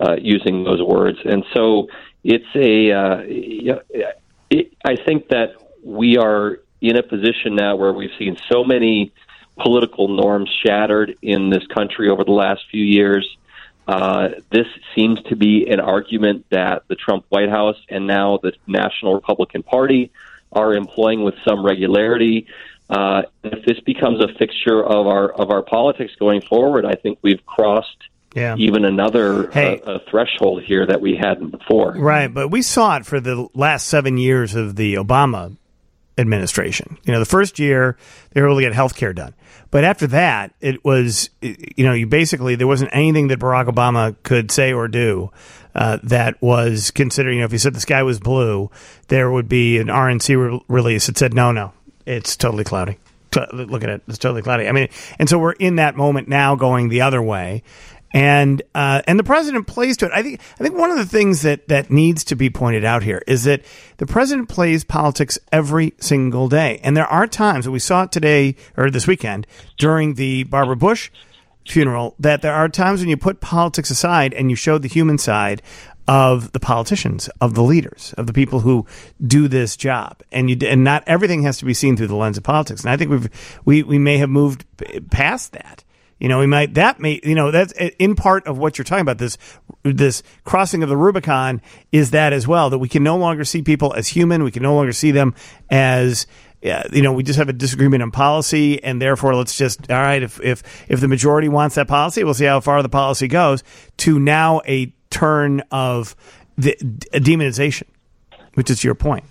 Speaker 8: uh, using those words. And so it's a, uh, you know, it, I think that we are in a position now where we've seen so many political norms shattered in this country over the last few years. Uh, this seems to be an argument that the Trump White House and now the National Republican Party are employing with some regularity. Uh, if this becomes a fixture of our of our politics going forward, I think we've crossed
Speaker 1: Yeah.
Speaker 8: even another
Speaker 1: Hey.
Speaker 8: uh, uh, threshold here that we hadn't before.
Speaker 1: Right, but we saw it for the last seven years of the Obama administration. You know, the first year they were able to get health care done. But after that, it was, you know, you basically, there wasn't anything that Barack Obama could say or do uh, that was considered, you know, if he said the sky was blue, there would be an R N C re- release that said, no, no, it's totally cloudy. T- Look at it. It's totally cloudy. I mean, and so we're in that moment now going the other way. And uh, and the president plays to it. I think I think one of the things that, that needs to be pointed out here is that the president plays politics every single day. And there are times, and we saw it today or this weekend during the Barbara Bush funeral, that there are times when you put politics aside and you show the human side of the politicians, of the leaders, of the people who do this job. And you and not everything has to be seen through the lens of politics. And I think we've we, we may have moved past that. You know, we might, that may, you know, that's in part of what you're talking about. This, this crossing of the Rubicon is that as well, that we can no longer see people as human. We can no longer see them as, uh, you know, we just have a disagreement on policy, and therefore let's just, all right, if, if, if the majority wants that policy, we'll see how far the policy goes, to now a turn of the a demonization, which is your point.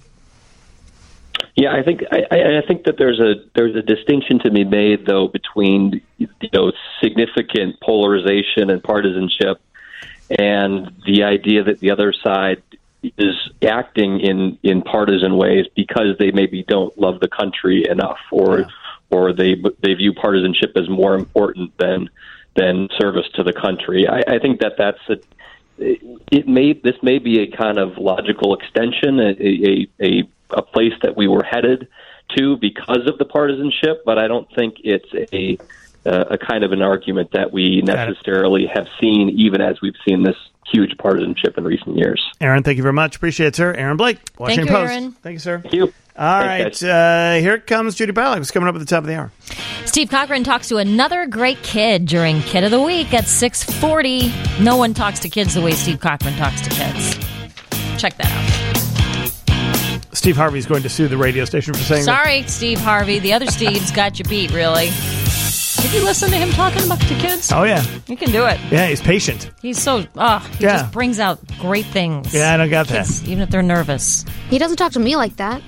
Speaker 8: Yeah, I think I, I think that there's a there's a distinction to be made, though, between, you know, significant polarization and partisanship and the idea that the other side is acting in, in partisan ways because they maybe don't love the country enough, or yeah. or they they view partisanship as more important than than service to the country. I, I think that that's a it may this may be a kind of logical extension, a a, a a place that we were headed to because of the partisanship, but I don't think it's a uh, a kind of an argument that we necessarily have seen, even as we've seen this huge partisanship in recent years.
Speaker 1: Aaron, thank you very much. Appreciate it, sir. Aaron Blake, Washington
Speaker 2: Thank you,
Speaker 1: Post.
Speaker 2: Aaron.
Speaker 1: Thank you, sir.
Speaker 8: Thank you.
Speaker 1: All
Speaker 8: Thanks,
Speaker 1: right, uh, here comes Judy Barlow. It's coming up at the top of the hour.
Speaker 2: Steve Cochran talks to another great kid during Kid of the Week at six forty. No one talks to kids the way Steve Cochran talks to kids. Check that out.
Speaker 1: Steve Harvey's going to sue the radio station for saying
Speaker 2: Sorry, that. Steve Harvey. The other Steve's got you beat, really. Did you listen to him talking about the kids?
Speaker 1: Oh, yeah.
Speaker 2: He can do it.
Speaker 1: Yeah, he's patient.
Speaker 2: He's so, oh, he
Speaker 1: yeah.
Speaker 2: just brings out great things.
Speaker 1: Yeah, I don't got
Speaker 2: kids,
Speaker 1: that.
Speaker 2: Even if they're nervous.
Speaker 3: He doesn't talk to me like that.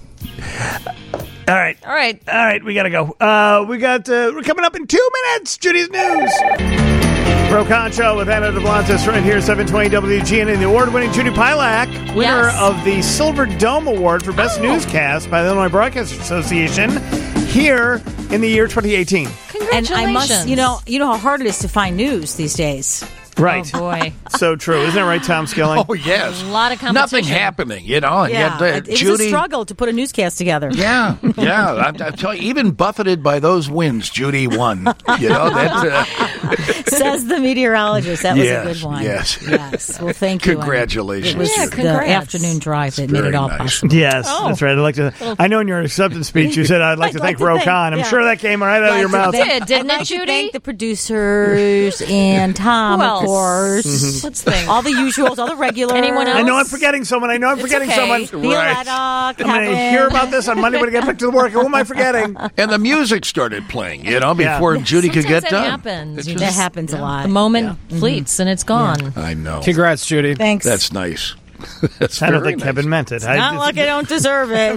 Speaker 1: All right.
Speaker 2: All right.
Speaker 1: All right, we got to go. Uh, we got, uh, we're coming up in two minutes. Judy's News. Ro Khan Show with Anna DeBlantis right here, seven twenty W G N, and the award-winning Judy Pilak, winner
Speaker 2: yes.
Speaker 1: of the Silver Dome Award for Best
Speaker 2: oh.
Speaker 1: Newscast by the Illinois Broadcasters Association here in the year twenty eighteen.
Speaker 2: Congratulations.
Speaker 9: And I must, you know, you know how hard it is to find news these days.
Speaker 1: Right.
Speaker 2: Oh, boy.
Speaker 1: So true. Isn't that right, Tom Skilling?
Speaker 10: Oh, yes.
Speaker 2: A lot of competition.
Speaker 10: Nothing happening, you know. And
Speaker 9: yeah.
Speaker 10: yet, uh,
Speaker 9: it, it
Speaker 10: Judy,
Speaker 9: was a struggle to put a newscast together.
Speaker 10: Yeah, yeah. I, I tell you, even buffeted by those winds, Judy won. You know, that. Uh,
Speaker 9: Says the meteorologist. That was
Speaker 10: yes,
Speaker 9: a good one.
Speaker 10: Yes.
Speaker 9: Yes. Well, thank you.
Speaker 10: Congratulations.
Speaker 9: It was
Speaker 2: Yeah,
Speaker 9: the
Speaker 2: congrats.
Speaker 9: afternoon drive that made
Speaker 10: Very
Speaker 9: it all
Speaker 10: nice.
Speaker 9: possible.
Speaker 1: Yes,
Speaker 2: Oh.
Speaker 1: that's right. I'd like to. I know in your acceptance speech you said I'd like
Speaker 9: I'd
Speaker 1: to
Speaker 9: like
Speaker 1: thank
Speaker 9: to
Speaker 1: Ro
Speaker 9: thank-
Speaker 1: Khan. I'm
Speaker 9: yeah.
Speaker 1: sure that came right out of your mouth.
Speaker 2: It did, didn't
Speaker 9: I'd like
Speaker 2: it,
Speaker 9: to
Speaker 2: Judy?
Speaker 9: thank the producers and Tom,
Speaker 2: Who
Speaker 9: of
Speaker 2: else?
Speaker 9: course.
Speaker 2: Let's think.
Speaker 9: All the usuals, all the regulars.
Speaker 2: Anyone else?
Speaker 1: I know I'm forgetting someone. I know I'm
Speaker 2: It's
Speaker 1: forgetting
Speaker 2: okay.
Speaker 1: someone.
Speaker 9: Violetta,
Speaker 1: I'm
Speaker 9: Kevin.
Speaker 1: going to hear about this on Monday when I get back to work. Who am I forgetting?
Speaker 10: and the music started playing, you know,
Speaker 1: Yeah.
Speaker 10: before Judy could
Speaker 2: Sometimes
Speaker 10: get
Speaker 2: that
Speaker 10: done.
Speaker 2: happens.
Speaker 10: It
Speaker 2: You
Speaker 10: just-
Speaker 9: That happens a lot.
Speaker 2: The moment fleets and it's gone.
Speaker 10: I know.
Speaker 4: Congrats, Judy.
Speaker 9: Thanks.
Speaker 10: That's nice. That's
Speaker 1: I don't
Speaker 10: very
Speaker 1: think
Speaker 10: nice.
Speaker 1: Kevin meant it. I,
Speaker 9: Not like I don't deserve it.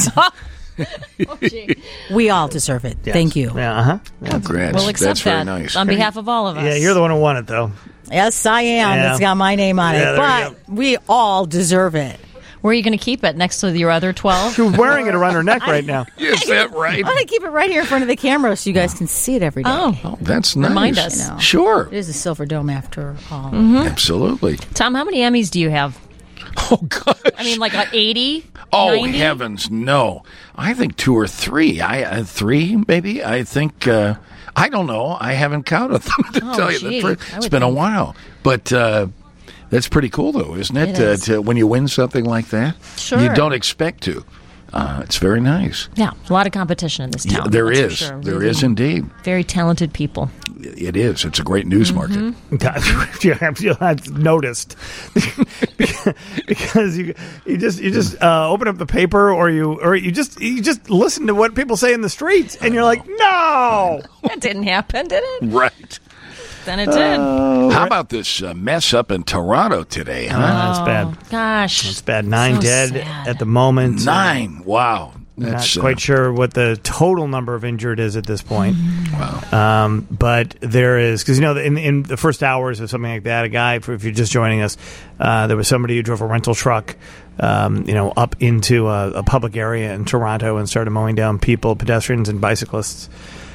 Speaker 9: We all deserve it.
Speaker 1: Yes.
Speaker 9: Thank you.
Speaker 1: Yeah, uh-huh.
Speaker 10: Congrats.
Speaker 2: We'll accept
Speaker 10: That's very
Speaker 2: that
Speaker 10: nice.
Speaker 2: on behalf of all of us.
Speaker 1: Yeah, you're the one who won it, though.
Speaker 9: Yes, I am.
Speaker 1: Yeah.
Speaker 9: It's got my name on
Speaker 1: Yeah,
Speaker 9: it.
Speaker 1: there you
Speaker 9: But we all deserve it.
Speaker 2: Where are you going to keep it? Next to your other twelve?
Speaker 1: She's wearing it around her neck right now.
Speaker 10: Is that right?
Speaker 9: I'm going to keep it right here in front of the camera so you guys can see it every day.
Speaker 2: Oh,
Speaker 10: Oh, that's nice.
Speaker 2: Remind us.
Speaker 9: I know.
Speaker 10: Sure.
Speaker 9: It is a Silver Dome after all.
Speaker 10: Absolutely.
Speaker 2: Tom, how many Emmys do you have?
Speaker 10: Oh, gosh.
Speaker 2: I mean, like uh, eighty?
Speaker 10: Oh,
Speaker 2: ninety?
Speaker 10: heavens, no. I think two or three. I uh, Three, maybe. I think, uh, I don't know. I haven't counted them, to
Speaker 2: Oh,
Speaker 10: tell you
Speaker 2: gee.
Speaker 10: the
Speaker 2: I
Speaker 10: truth. It's
Speaker 2: would
Speaker 10: been a
Speaker 2: think-
Speaker 10: while. But, uh, That's pretty cool, though, isn't it?
Speaker 2: It is.
Speaker 10: Uh, to, when you win something like that,
Speaker 2: Sure.
Speaker 10: you don't expect to. Uh, it's very nice.
Speaker 2: Yeah, a lot of competition in this town.
Speaker 10: Yeah, there
Speaker 2: that's for
Speaker 10: is.
Speaker 2: sure.
Speaker 10: There
Speaker 2: Really
Speaker 10: is indeed.
Speaker 2: Very talented people.
Speaker 10: It is. It's a great news market.
Speaker 1: Yeah, I've noticed because you you just you just uh, open up the paper or you or you just you just listen to what people say in the streets and you're like, no,
Speaker 2: That didn't happen, did it?
Speaker 10: Right.
Speaker 2: Then it did.
Speaker 10: How about this uh, mess up in Toronto today, huh?
Speaker 1: Oh, that's bad.
Speaker 2: Gosh.
Speaker 1: It's bad. Nine
Speaker 2: So
Speaker 1: dead
Speaker 2: sad.
Speaker 1: at the moment.
Speaker 10: Nine. Wow.
Speaker 1: Not
Speaker 10: That's
Speaker 1: quite
Speaker 10: uh,
Speaker 1: sure what the total number of injured is at this point.
Speaker 10: Wow.
Speaker 1: Um, but there is, because, you know, in, in the first hours of something like that, a guy, if you're just joining us, uh, there was somebody who drove a rental truck, um, you know, up into a, a public area in Toronto and started mowing down people, pedestrians and bicyclists.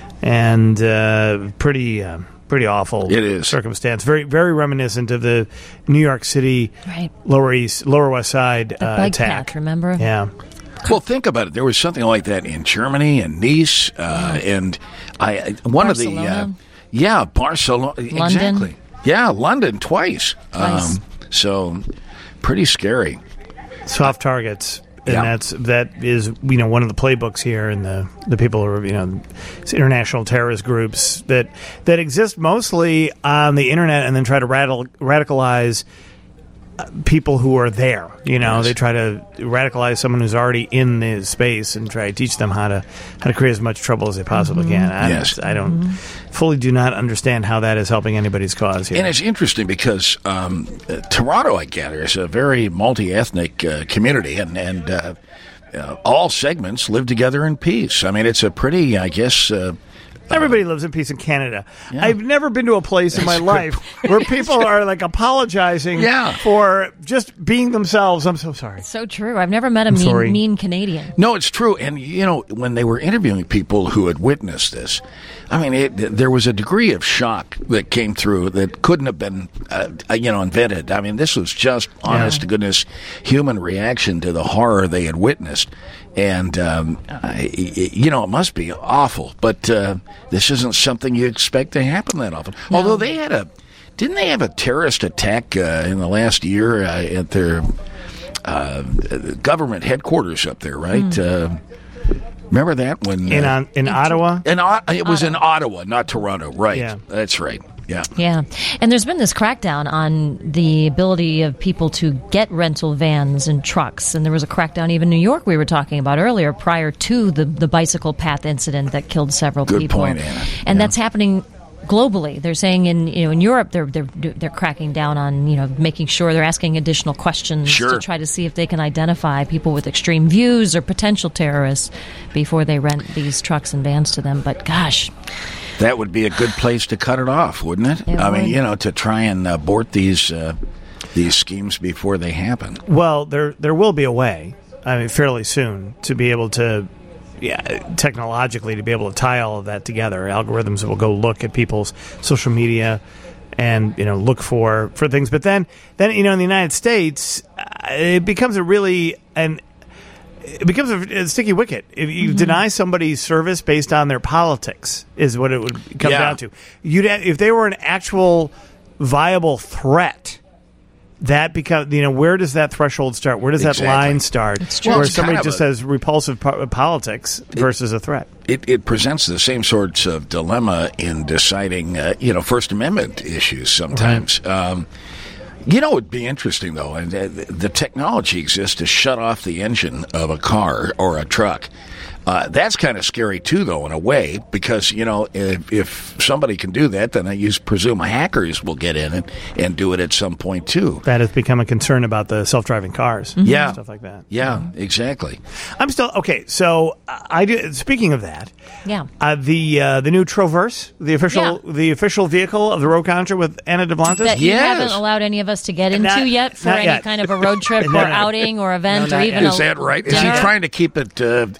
Speaker 1: And uh, pretty... Uh, Pretty awful
Speaker 10: It is.
Speaker 1: circumstance. Very, very reminiscent of the New York City
Speaker 2: Right.
Speaker 1: Lower East, Lower West Side
Speaker 2: The
Speaker 1: uh,
Speaker 2: bike
Speaker 1: attack.
Speaker 2: path, remember?
Speaker 1: Yeah,
Speaker 10: Well, think about it. There was something like that in Germany and Nice, uh, and I I- one of the uh,
Speaker 2: Barcelona.
Speaker 10: yeah Barcelona exactly yeah London twice.
Speaker 2: Twice.
Speaker 10: Um, so pretty scary.
Speaker 1: soft targets, and
Speaker 10: Yeah.
Speaker 1: that's that is you know one of the playbooks here, and the the people are you know it's international terrorist groups that that exist mostly on the internet and then try to radical, radicalize uh, people who are there. You know,
Speaker 10: Yes.
Speaker 1: they try to radicalize someone who's already in the space and try to teach them how to how to create as much trouble as they possibly can. I,
Speaker 10: Yes.
Speaker 1: I don't fully do not understand how that is helping anybody's cause here.
Speaker 10: And it's interesting because um, uh, Toronto, I gather, is a very multi-ethnic uh, community, and and uh, uh, all segments live together in peace. I mean, it's a pretty, I guess. Uh,
Speaker 1: Everybody lives in peace in Canada.
Speaker 10: Yeah.
Speaker 1: I've never been to a place in my life where people are like apologizing
Speaker 10: Yeah.
Speaker 1: for just being themselves. I'm so sorry.
Speaker 2: So true. I've never met a
Speaker 1: I'm sorry.
Speaker 2: mean, mean Canadian.
Speaker 10: No, it's true. And, you know, when they were interviewing people who had witnessed this, I mean, it, there was a degree of shock that came through that couldn't have been, uh, you know, invented. I mean, this was just honest to goodness human reaction to the horror they had witnessed. And, um, I, you know, it must be awful, but uh, this isn't something you expect to happen that often.
Speaker 2: No.
Speaker 10: Although they had a, didn't they have a terrorist attack uh, in the last year uh, at their uh, government headquarters up there, right?
Speaker 2: Mm.
Speaker 10: Uh, remember that when
Speaker 1: In
Speaker 10: uh,
Speaker 1: on, in Ottawa,
Speaker 10: in O- it was in Ottawa, not Toronto, right?
Speaker 1: Yeah.
Speaker 10: That's right. Yeah.
Speaker 2: Yeah. And there's been this crackdown on the ability of people to get rental vans and trucks. And there was a crackdown even in New York we were talking about earlier prior to the, the bicycle path incident that killed several
Speaker 10: Good
Speaker 2: people.
Speaker 10: point, Anna.
Speaker 2: And
Speaker 10: Yeah.
Speaker 2: that's happening globally. They're saying in you know in Europe they're they're they're cracking down on you know making sure they're asking additional questions
Speaker 10: Sure.
Speaker 2: to try to see if they can identify people with extreme views or potential terrorists before they rent these trucks and vans to them. But gosh,
Speaker 10: That would be a good place to cut it off, wouldn't it?
Speaker 2: It
Speaker 10: I mean,
Speaker 2: would.
Speaker 10: you know, to try and abort these uh, these schemes before they happen.
Speaker 1: well, there there will be a way. I mean, fairly soon to be able to, yeah, technologically to be able to tie all of that together. Algorithms will go look at people's social media and you know look for for things. But then then you know in the United States, uh, it becomes a really an it becomes a, a sticky wicket. If you
Speaker 2: Mm-hmm.
Speaker 1: deny somebody service based on their politics, is what it would come
Speaker 10: Yeah.
Speaker 1: down to. You'd if they were an actual viable threat. That become you know where does that threshold start? Where does that
Speaker 10: Exactly.
Speaker 1: line start?
Speaker 10: true.
Speaker 1: Where
Speaker 10: Well, it's
Speaker 1: somebody
Speaker 10: kind of
Speaker 1: just
Speaker 10: a-
Speaker 1: has repulsive po- politics versus a threat.
Speaker 10: It, it presents the same sorts of dilemma in deciding, uh, you know, First Amendment issues sometimes. Um, you know, it'd be interesting, though, and uh, the technology exists to shut off the engine of a car or a truck. Uh, that's kind of scary, too, though, in a way, because, you know, if, if somebody can do that, then I use, presume hackers will get in and, and do it at some point, too.
Speaker 1: That has become a concern about the self-driving cars,
Speaker 10: Yeah.
Speaker 1: stuff like that.
Speaker 10: Yeah, exactly.
Speaker 1: I'm still okay. So uh, I do. Speaking of that,
Speaker 2: yeah.
Speaker 1: uh, the uh, the new Traverse, the official
Speaker 2: Yeah.
Speaker 1: the official vehicle of the road contra with Anna DeBlantis.
Speaker 2: That you
Speaker 10: Yes.
Speaker 2: haven't allowed any of us to get into
Speaker 1: Not-
Speaker 2: yet for
Speaker 1: not
Speaker 2: any
Speaker 1: yet.
Speaker 2: kind of a road trip
Speaker 1: No,
Speaker 2: or
Speaker 1: no.
Speaker 2: outing or event
Speaker 1: No,
Speaker 2: or
Speaker 1: not
Speaker 2: even
Speaker 1: yet.
Speaker 2: a
Speaker 10: Is that right? Is
Speaker 2: dinner.
Speaker 10: he trying to keep it, uh, you know,
Speaker 2: Clean.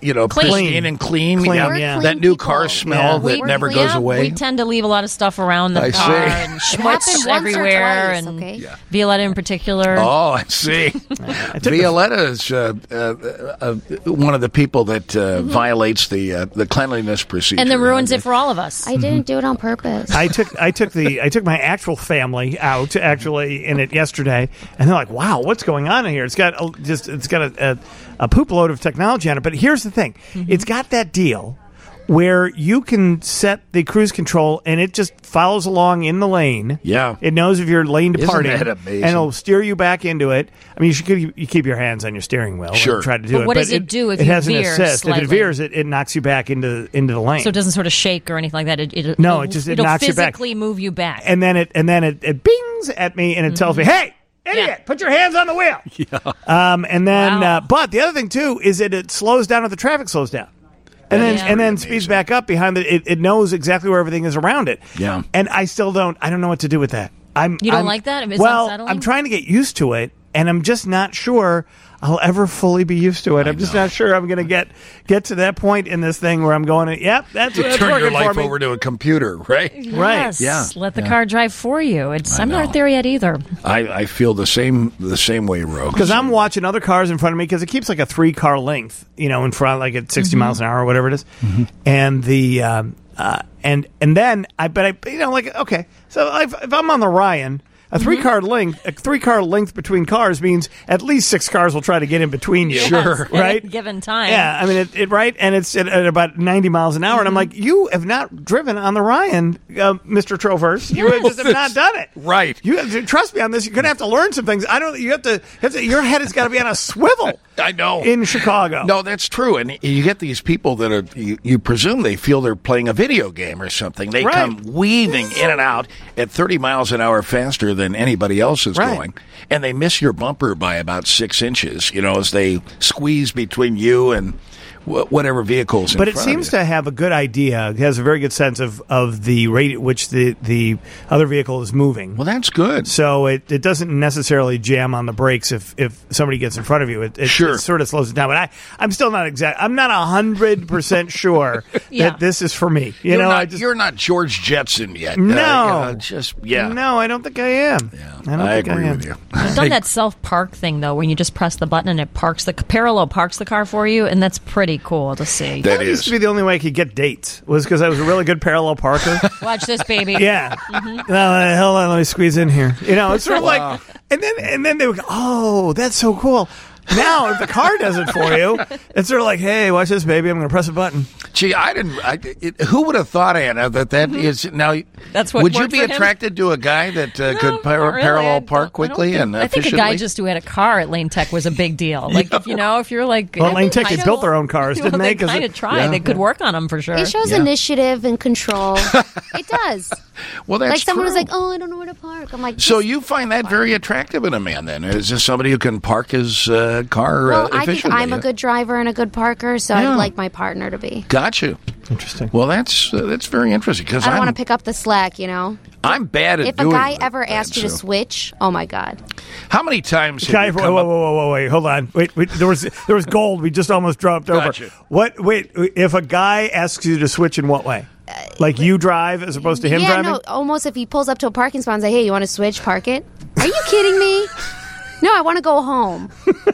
Speaker 10: pristine and clean.
Speaker 1: Clean,
Speaker 10: yeah.
Speaker 1: yeah.
Speaker 10: That new car smell
Speaker 1: Yeah.
Speaker 10: that
Speaker 2: We-
Speaker 10: never
Speaker 2: we-
Speaker 10: goes
Speaker 2: yeah,
Speaker 10: away.
Speaker 2: We tend to leave a lot of stuff around the
Speaker 10: I
Speaker 2: car
Speaker 10: see.
Speaker 2: and
Speaker 3: It
Speaker 2: schmutz
Speaker 3: happened once or
Speaker 2: everywhere,
Speaker 3: twice,
Speaker 2: and
Speaker 3: okay?
Speaker 10: Yeah.
Speaker 2: Violetta in particular.
Speaker 10: Oh, I see. Violetta is uh, uh, uh, one of the people that uh, violates the uh, the cleanliness procedure.
Speaker 2: and then ruins it for all of us.
Speaker 3: I didn't do it on purpose.
Speaker 1: I took I took the I took my actual family out actually in it yesterday, and they're like, "Wow, what's going on in here? It's got a, just it's got a, a, a poop load of technology on it." But here's the thing: it's got that deal where you can set the cruise control, and it just follows along in the lane.
Speaker 10: Yeah.
Speaker 1: It knows if you're lane
Speaker 10: Isn't
Speaker 1: departing,
Speaker 10: that amazing?
Speaker 1: and it'll steer you back into it. I mean, you should keep, you keep your hands on your steering wheel.
Speaker 10: Sure.
Speaker 1: And try to do
Speaker 2: But
Speaker 1: it.
Speaker 2: what does it do if
Speaker 1: it
Speaker 2: you
Speaker 1: has an
Speaker 2: veer
Speaker 1: assist? If
Speaker 2: slightly?
Speaker 1: it veers, it, it knocks you back into into the lane.
Speaker 2: So it doesn't sort of shake or anything like that. It, it,
Speaker 1: No,
Speaker 2: it'll,
Speaker 1: it just- it
Speaker 2: it'll
Speaker 1: knocks you back.
Speaker 2: physically move you back.
Speaker 1: and then it and then it, it bings at me and it tells me, "Hey, idiot,
Speaker 2: Yeah.
Speaker 1: put your hands on the wheel." Yeah. Um, and then,
Speaker 2: Wow.
Speaker 1: uh, but the other thing too is that it slows down if the traffic slows down, and then
Speaker 2: Yeah.
Speaker 1: and then speeds back up behind the. It, it knows exactly where everything is around it.
Speaker 10: Yeah.
Speaker 1: And I still don't. I don't know what to do with that. I'm.
Speaker 2: You don't
Speaker 1: I'm-
Speaker 2: like that? It's
Speaker 1: well,
Speaker 2: unsettling?
Speaker 1: I'm trying to get used to it, and I'm just not sure I'll ever fully be used to it. I'm just not sure I'm going to get get to that point in this thing where I'm going, yep, that's,
Speaker 10: You
Speaker 1: that's
Speaker 10: turn
Speaker 1: working
Speaker 10: your life
Speaker 1: for me.
Speaker 10: over to a computer, right?
Speaker 2: Yes.
Speaker 10: Yeah.
Speaker 2: Let the
Speaker 10: Yeah.
Speaker 2: car drive for you. It's.
Speaker 10: I
Speaker 2: I'm
Speaker 10: know.
Speaker 2: not there yet either.
Speaker 10: I, I feel the same the same way, Ro.
Speaker 1: Because I'm watching other cars in front of me because it keeps like a three car length, you know, in front, like at 60
Speaker 2: Mm-hmm.
Speaker 1: miles an hour or whatever it is. And the um, uh, and and then I but I you know like okay, so if, if I'm on the Ryan. A three
Speaker 2: Mm-hmm.
Speaker 1: car length, a three car length between cars means at least six cars will try to get in between you.
Speaker 2: Yes, at
Speaker 1: right?
Speaker 2: a given time.
Speaker 1: Yeah, I mean, it, it right, and it's at, at about ninety miles an hour, and I'm like, you have not driven on the Ryan, uh, Mister Trovers. You have just have not done it.
Speaker 10: Right.
Speaker 1: You have to trust me on this. You're going to have to learn some things. I don't. You have to. You have to your head has got to be on a swivel.
Speaker 10: I know.
Speaker 1: In Chicago.
Speaker 10: No, that's true. And you get these people that are, you, you presume they feel they're playing a video game or something. They
Speaker 1: Right.
Speaker 10: come weaving in and out at thirty miles an hour faster than anybody else is
Speaker 1: Right.
Speaker 10: going. And they miss your bumper by about six inches, you know, as they squeeze between you and wh- whatever vehicles in
Speaker 1: But it
Speaker 10: front
Speaker 1: seems
Speaker 10: of you.
Speaker 1: to have a good idea. It has a very good sense of, of the rate at which the, the other vehicle is moving.
Speaker 10: Well, that's good.
Speaker 1: So it, it doesn't necessarily jam on the brakes if, if somebody gets in front of you. It, it,
Speaker 10: Sure.
Speaker 1: it sort of slows it down. But I, I'm still not exact. I'm not a hundred percent sure
Speaker 2: Yeah.
Speaker 1: that this is for me. You
Speaker 10: you're,
Speaker 1: know,
Speaker 10: not,
Speaker 1: I just
Speaker 10: you're not George Jetson yet.
Speaker 1: No.
Speaker 10: Uh, uh, just, yeah.
Speaker 1: no, I don't think I am.
Speaker 10: Yeah,
Speaker 1: I don't
Speaker 10: I
Speaker 1: think
Speaker 10: agree
Speaker 1: I am.
Speaker 10: with you.
Speaker 2: I've done that self park thing though, when you just press the button and it parks the parallel parks the car for you, and that's pretty cool to see.
Speaker 10: That
Speaker 1: That used
Speaker 10: is.
Speaker 1: to be the only way I could get dates was because I was a really good parallel parker.
Speaker 2: Watch this, baby.
Speaker 1: Yeah.
Speaker 2: Mm-hmm.
Speaker 1: No, uh, hold on, let me squeeze in here. You know, it's sort of
Speaker 10: Wow.
Speaker 1: like, and then and then they would go, oh, that's so cool. Now, if the car does it for you, it's sort of like, hey, watch this, baby. I'm going to press a button.
Speaker 10: Gee, I didn't. I, it, who would have thought, Anna, that that is now?
Speaker 2: That's what
Speaker 10: Would you
Speaker 2: worked
Speaker 10: be
Speaker 2: for him?
Speaker 10: attracted to a guy that uh,
Speaker 2: No,
Speaker 10: could par-
Speaker 2: not really. I
Speaker 10: parallel
Speaker 2: don't-
Speaker 10: park
Speaker 2: I don't
Speaker 10: quickly
Speaker 2: think-
Speaker 10: and
Speaker 2: I think a
Speaker 10: efficiently?
Speaker 2: guy just who had a car at Lane Tech was a big deal. Like, if you know, if you're like,
Speaker 1: Well,
Speaker 2: I
Speaker 1: Lane
Speaker 2: think
Speaker 1: Tech, they
Speaker 2: kind
Speaker 1: built
Speaker 2: of-
Speaker 1: their own cars,
Speaker 2: well,
Speaker 1: didn't they?
Speaker 2: They
Speaker 1: 'Cause
Speaker 2: kind
Speaker 1: it-
Speaker 2: of tried.
Speaker 10: yeah.
Speaker 2: They could work on them for sure.
Speaker 3: It shows
Speaker 10: Yeah.
Speaker 3: initiative and control. It does.
Speaker 10: Well, that's
Speaker 3: Like someone was
Speaker 10: true.
Speaker 3: like, "Oh, I don't know where to park." I'm like,
Speaker 10: So
Speaker 3: "Just-
Speaker 10: you find that very attractive in a man? Then is this somebody who can park his uh, car
Speaker 3: Well,
Speaker 10: uh,
Speaker 3: I think
Speaker 10: efficiently?
Speaker 3: I'm a good driver and a good parker, so
Speaker 10: Yeah.
Speaker 3: I'd like my partner to be.
Speaker 10: Got you.
Speaker 1: Interesting.
Speaker 10: Well, that's uh, that's very interesting because
Speaker 3: I don't
Speaker 10: I'm
Speaker 3: want to pick up the slack, you know.
Speaker 10: I'm bad at
Speaker 3: If a
Speaker 10: doing
Speaker 3: guy
Speaker 10: that,
Speaker 3: ever asked you to
Speaker 10: so-
Speaker 3: switch, oh my god,
Speaker 10: How many times? Have
Speaker 1: Guy,
Speaker 10: you
Speaker 1: whoa,
Speaker 10: come
Speaker 1: whoa,
Speaker 10: up-
Speaker 1: whoa, whoa, whoa, wait, hold on. Wait, wait, there was there was gold. We just almost dropped over.
Speaker 10: Gotcha.
Speaker 1: What? Wait, if a guy asks you to switch in what way? Like you drive as opposed to him
Speaker 3: yeah,
Speaker 1: driving?
Speaker 3: no, almost if he pulls up to a parking spot and say, "Hey, you want to switch? Park it." Are you kidding me? No, I want to go home.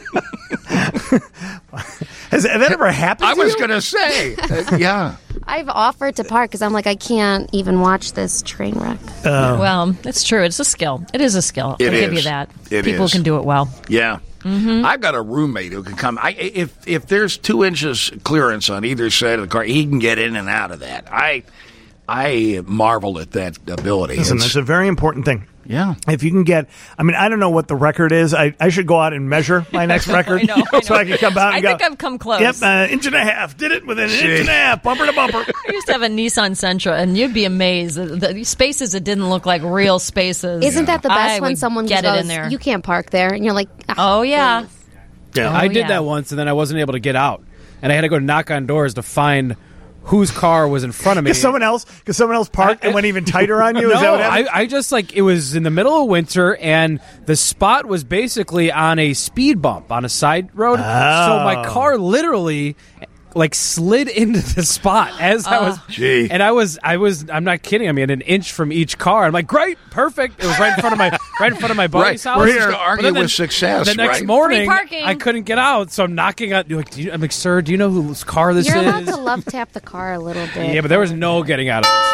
Speaker 1: Has that ever happened
Speaker 10: I
Speaker 1: to
Speaker 10: was
Speaker 1: you?
Speaker 10: going to say, uh, yeah.
Speaker 3: I've offered to park because I'm like, I can't even watch this train wreck.
Speaker 2: Well, it's true. It's a skill. It is a skill.
Speaker 10: It
Speaker 2: I'll give
Speaker 10: is.
Speaker 2: you that.
Speaker 10: It
Speaker 2: People
Speaker 10: is.
Speaker 2: can do it well.
Speaker 10: Yeah.
Speaker 2: Mm-hmm.
Speaker 10: I've got a roommate who can come. I, if if there's two inches clearance on either side of the car, he can get in and out of that. I I marvel at that ability.
Speaker 1: Listen,
Speaker 10: It's-
Speaker 1: that's a very important thing.
Speaker 10: yeah.
Speaker 1: If you can get, I mean, I don't know what the record is. I, I should go out and measure my next record
Speaker 2: I know, I
Speaker 1: so
Speaker 2: know.
Speaker 1: I can come out and
Speaker 2: I
Speaker 1: go.
Speaker 2: think I've come close.
Speaker 1: Yep, uh, inch and a half. Did it within an inch and a half, bumper to bumper.
Speaker 2: I used to have a Nissan Sentra, and you'd be amazed. The, the spaces that didn't look like real spaces.
Speaker 3: Isn't that the best
Speaker 2: I
Speaker 3: when
Speaker 2: would
Speaker 3: someone
Speaker 2: get
Speaker 3: goes,
Speaker 2: it in there?
Speaker 3: "You can't park there," and you're like, "Ah,
Speaker 2: Oh yeah.
Speaker 3: please."
Speaker 1: Yeah.
Speaker 4: I did
Speaker 2: yeah.
Speaker 4: that once, and then I wasn't able to get out, and I had to go knock on doors to find whose car was in front of me.
Speaker 1: Because someone else, because someone else parked and went even tighter on you.
Speaker 4: No,
Speaker 1: Is that what
Speaker 4: I,
Speaker 1: happened?
Speaker 4: I just like it was in the middle of winter, and the spot was basically on a speed bump on a side road. So my car literally like slid into the spot as I was,
Speaker 10: Gee.
Speaker 4: and I was, I was, I'm not kidding. I mean, an inch from each car. I'm like, great, perfect. It was right in front of my, right in front of my buddy's
Speaker 10: Right.
Speaker 4: house.
Speaker 10: We're here to
Speaker 4: But
Speaker 10: argue
Speaker 4: then the-
Speaker 10: with success,
Speaker 4: The next
Speaker 10: right?
Speaker 4: morning,
Speaker 2: Free parking.
Speaker 4: I couldn't get out, so I'm knocking on. Like, do you, I'm like, sir, do you know whose car this
Speaker 3: You're
Speaker 4: is?
Speaker 3: allowed to love tap the car a little bit.
Speaker 4: Yeah, but there was no getting out of this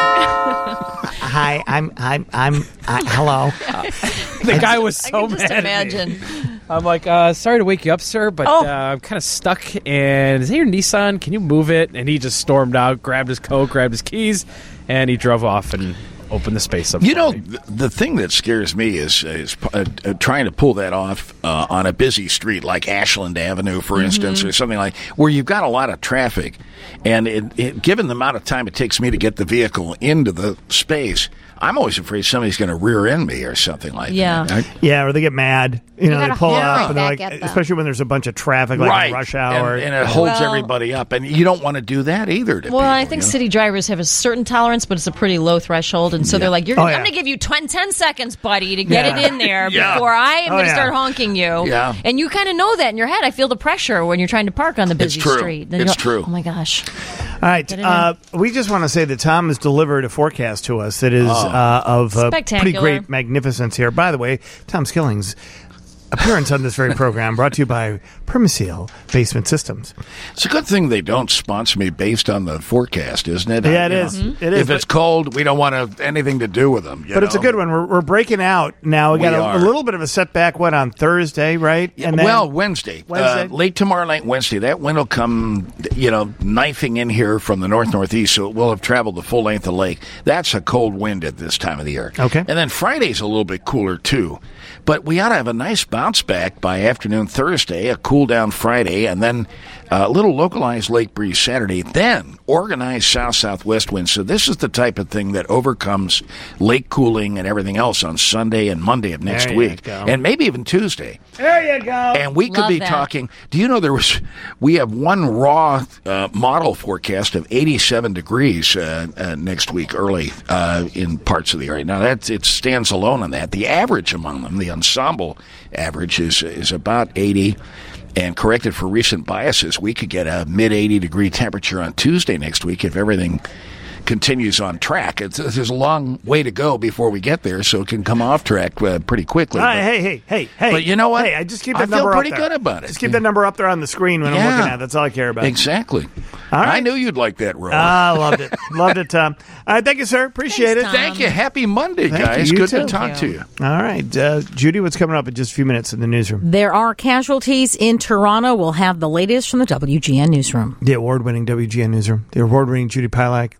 Speaker 4: spot.
Speaker 1: Hi, I'm I'm I'm I, hello.
Speaker 4: The guy was so
Speaker 2: I can just
Speaker 4: mad at me.
Speaker 2: imagine.
Speaker 4: I'm like, uh, sorry to wake you up, sir, but
Speaker 2: Oh.
Speaker 4: uh, I'm kind of stuck. And is that your Nissan? Can you move it? And he just stormed out, grabbed his coat, grabbed his keys, and he drove off and opened the space up.
Speaker 10: You
Speaker 4: for
Speaker 10: know,
Speaker 4: me.
Speaker 10: th- the thing that scares me is, is uh, uh, trying to pull that off uh, on a busy street like Ashland Avenue, for instance, or something like where you've got a lot of traffic. And it, it, given the amount of time it takes me to get the vehicle into the space, I'm always afraid somebody's going to rear end me or something like
Speaker 2: Yeah.
Speaker 10: that. I-
Speaker 1: Yeah, or they get mad. You, know, they
Speaker 3: gotta
Speaker 1: pull
Speaker 3: hold
Speaker 1: up
Speaker 3: right
Speaker 1: and they're
Speaker 3: back
Speaker 1: like,
Speaker 3: at them.
Speaker 1: especially when there's a bunch of traffic, like
Speaker 10: right.
Speaker 1: in rush hour.
Speaker 10: And, and it holds
Speaker 2: Well-
Speaker 10: everybody up. And you don't want to do that either to
Speaker 2: Well, I
Speaker 10: people,
Speaker 2: think
Speaker 10: you know?
Speaker 2: city drivers have a certain tolerance, but it's a pretty low threshold, and so they're like, You're,
Speaker 1: Oh,
Speaker 2: "I'm
Speaker 1: yeah.
Speaker 2: going to give you ten, ten seconds, buddy, to get
Speaker 1: Yeah.
Speaker 2: it in there
Speaker 10: Yeah.
Speaker 2: before I am
Speaker 1: Oh,
Speaker 2: going to
Speaker 1: yeah.
Speaker 2: start honking you."
Speaker 10: Yeah.
Speaker 2: And you kind of know that in your head. I feel the pressure when you're trying to park on the busy
Speaker 10: true.
Speaker 2: street. Then
Speaker 10: It's
Speaker 2: you go,
Speaker 10: true.
Speaker 2: Oh my gosh!
Speaker 1: All right,
Speaker 2: Get it
Speaker 1: uh, we just want to say that Tom has delivered a forecast to us that is uh, of uh, pretty
Speaker 2: Spectacular.
Speaker 1: great magnificence here. By the way, Tom Skilling's appearance on this very program brought to you by Permaseal Basement Systems.
Speaker 10: It's a good thing they don't sponsor me based on the forecast, isn't it?
Speaker 1: Yeah, it
Speaker 10: You
Speaker 1: is.
Speaker 10: know,
Speaker 1: Mhm. It is,
Speaker 10: If
Speaker 1: but-
Speaker 10: it's cold, we don't want to have anything to do with them. you
Speaker 1: But it's a
Speaker 10: know?
Speaker 1: good one. We're, we're breaking out now. We,
Speaker 10: We
Speaker 1: got a,
Speaker 10: are.
Speaker 1: a little bit of a setback. What on Thursday, right?
Speaker 10: Yeah,
Speaker 1: And then,
Speaker 10: well, Wednesday,
Speaker 1: Wednesday?
Speaker 10: Uh, late tomorrow night, Wednesday. That wind will come, you know, knifing in here from the north northeast, so it will have traveled the full length of the lake. That's a cold wind at this time of the year.
Speaker 1: Okay.
Speaker 10: And then Friday's a little bit cooler too, but we ought to have a nice bounce back by afternoon Thursday, a cool down Friday, and then a little localized lake breeze Saturday. Then organized south southwest winds. So this is the type of thing that overcomes lake cooling and everything else on Sunday and Monday of next
Speaker 1: There you
Speaker 10: week,
Speaker 1: go.
Speaker 10: and maybe even Tuesday.
Speaker 1: there you go.
Speaker 10: And we could
Speaker 2: Love
Speaker 10: be
Speaker 2: that.
Speaker 10: talking. Do you know there was? We have one raw uh, model forecast of eighty-seven degrees uh, uh, next week, early uh, in parts of the area. Now that it stands alone on that. The average among them, the ensemble average, is is about eighty. And corrected for recent biases, we could get a mid eighty degree temperature on Tuesday next week if everything continues on track. It's, there's a long way to go before we get there, so it can come off track uh, pretty quickly.
Speaker 1: All right,
Speaker 10: But-
Speaker 1: hey, hey, hey, hey.
Speaker 10: But you know what?
Speaker 1: Hey, I just keep
Speaker 10: I
Speaker 1: that
Speaker 10: feel
Speaker 1: number
Speaker 10: pretty
Speaker 1: up there.
Speaker 10: good about it.
Speaker 1: Just keep that number up there on the screen when I'm
Speaker 10: Yeah.
Speaker 1: looking at it. That's all I care about.
Speaker 10: Exactly.
Speaker 1: All right.
Speaker 10: I knew you'd like that, Ro.
Speaker 1: Ah, loved it. Loved it, Tom. All right, thank you, sir. Appreciate
Speaker 2: Thanks,
Speaker 1: it.
Speaker 2: Tom.
Speaker 10: Thank you. Happy Monday,
Speaker 1: Thank
Speaker 10: guys.
Speaker 1: you. You
Speaker 10: Good to
Speaker 1: too.
Speaker 10: talk
Speaker 2: Thank
Speaker 10: to
Speaker 2: you.
Speaker 10: you.
Speaker 1: All right, uh, Judy, what's coming up in just a few minutes in the newsroom?
Speaker 9: There are casualties in Toronto. We'll have the latest from the W G N newsroom.
Speaker 1: The award-winning W G N newsroom. The award-winning Judy Pilak.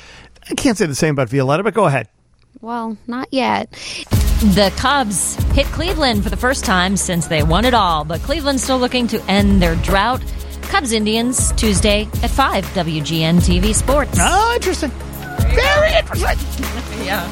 Speaker 1: I can't say the same about Violetta, but go ahead.
Speaker 3: Well, not yet.
Speaker 2: The Cubs hit Cleveland for the first time since they won it all, but Cleveland's still looking to end their drought. Cubs Indians Tuesday at five. W G N T V Sports.
Speaker 1: Oh, interesting. Very interesting.
Speaker 2: Yeah.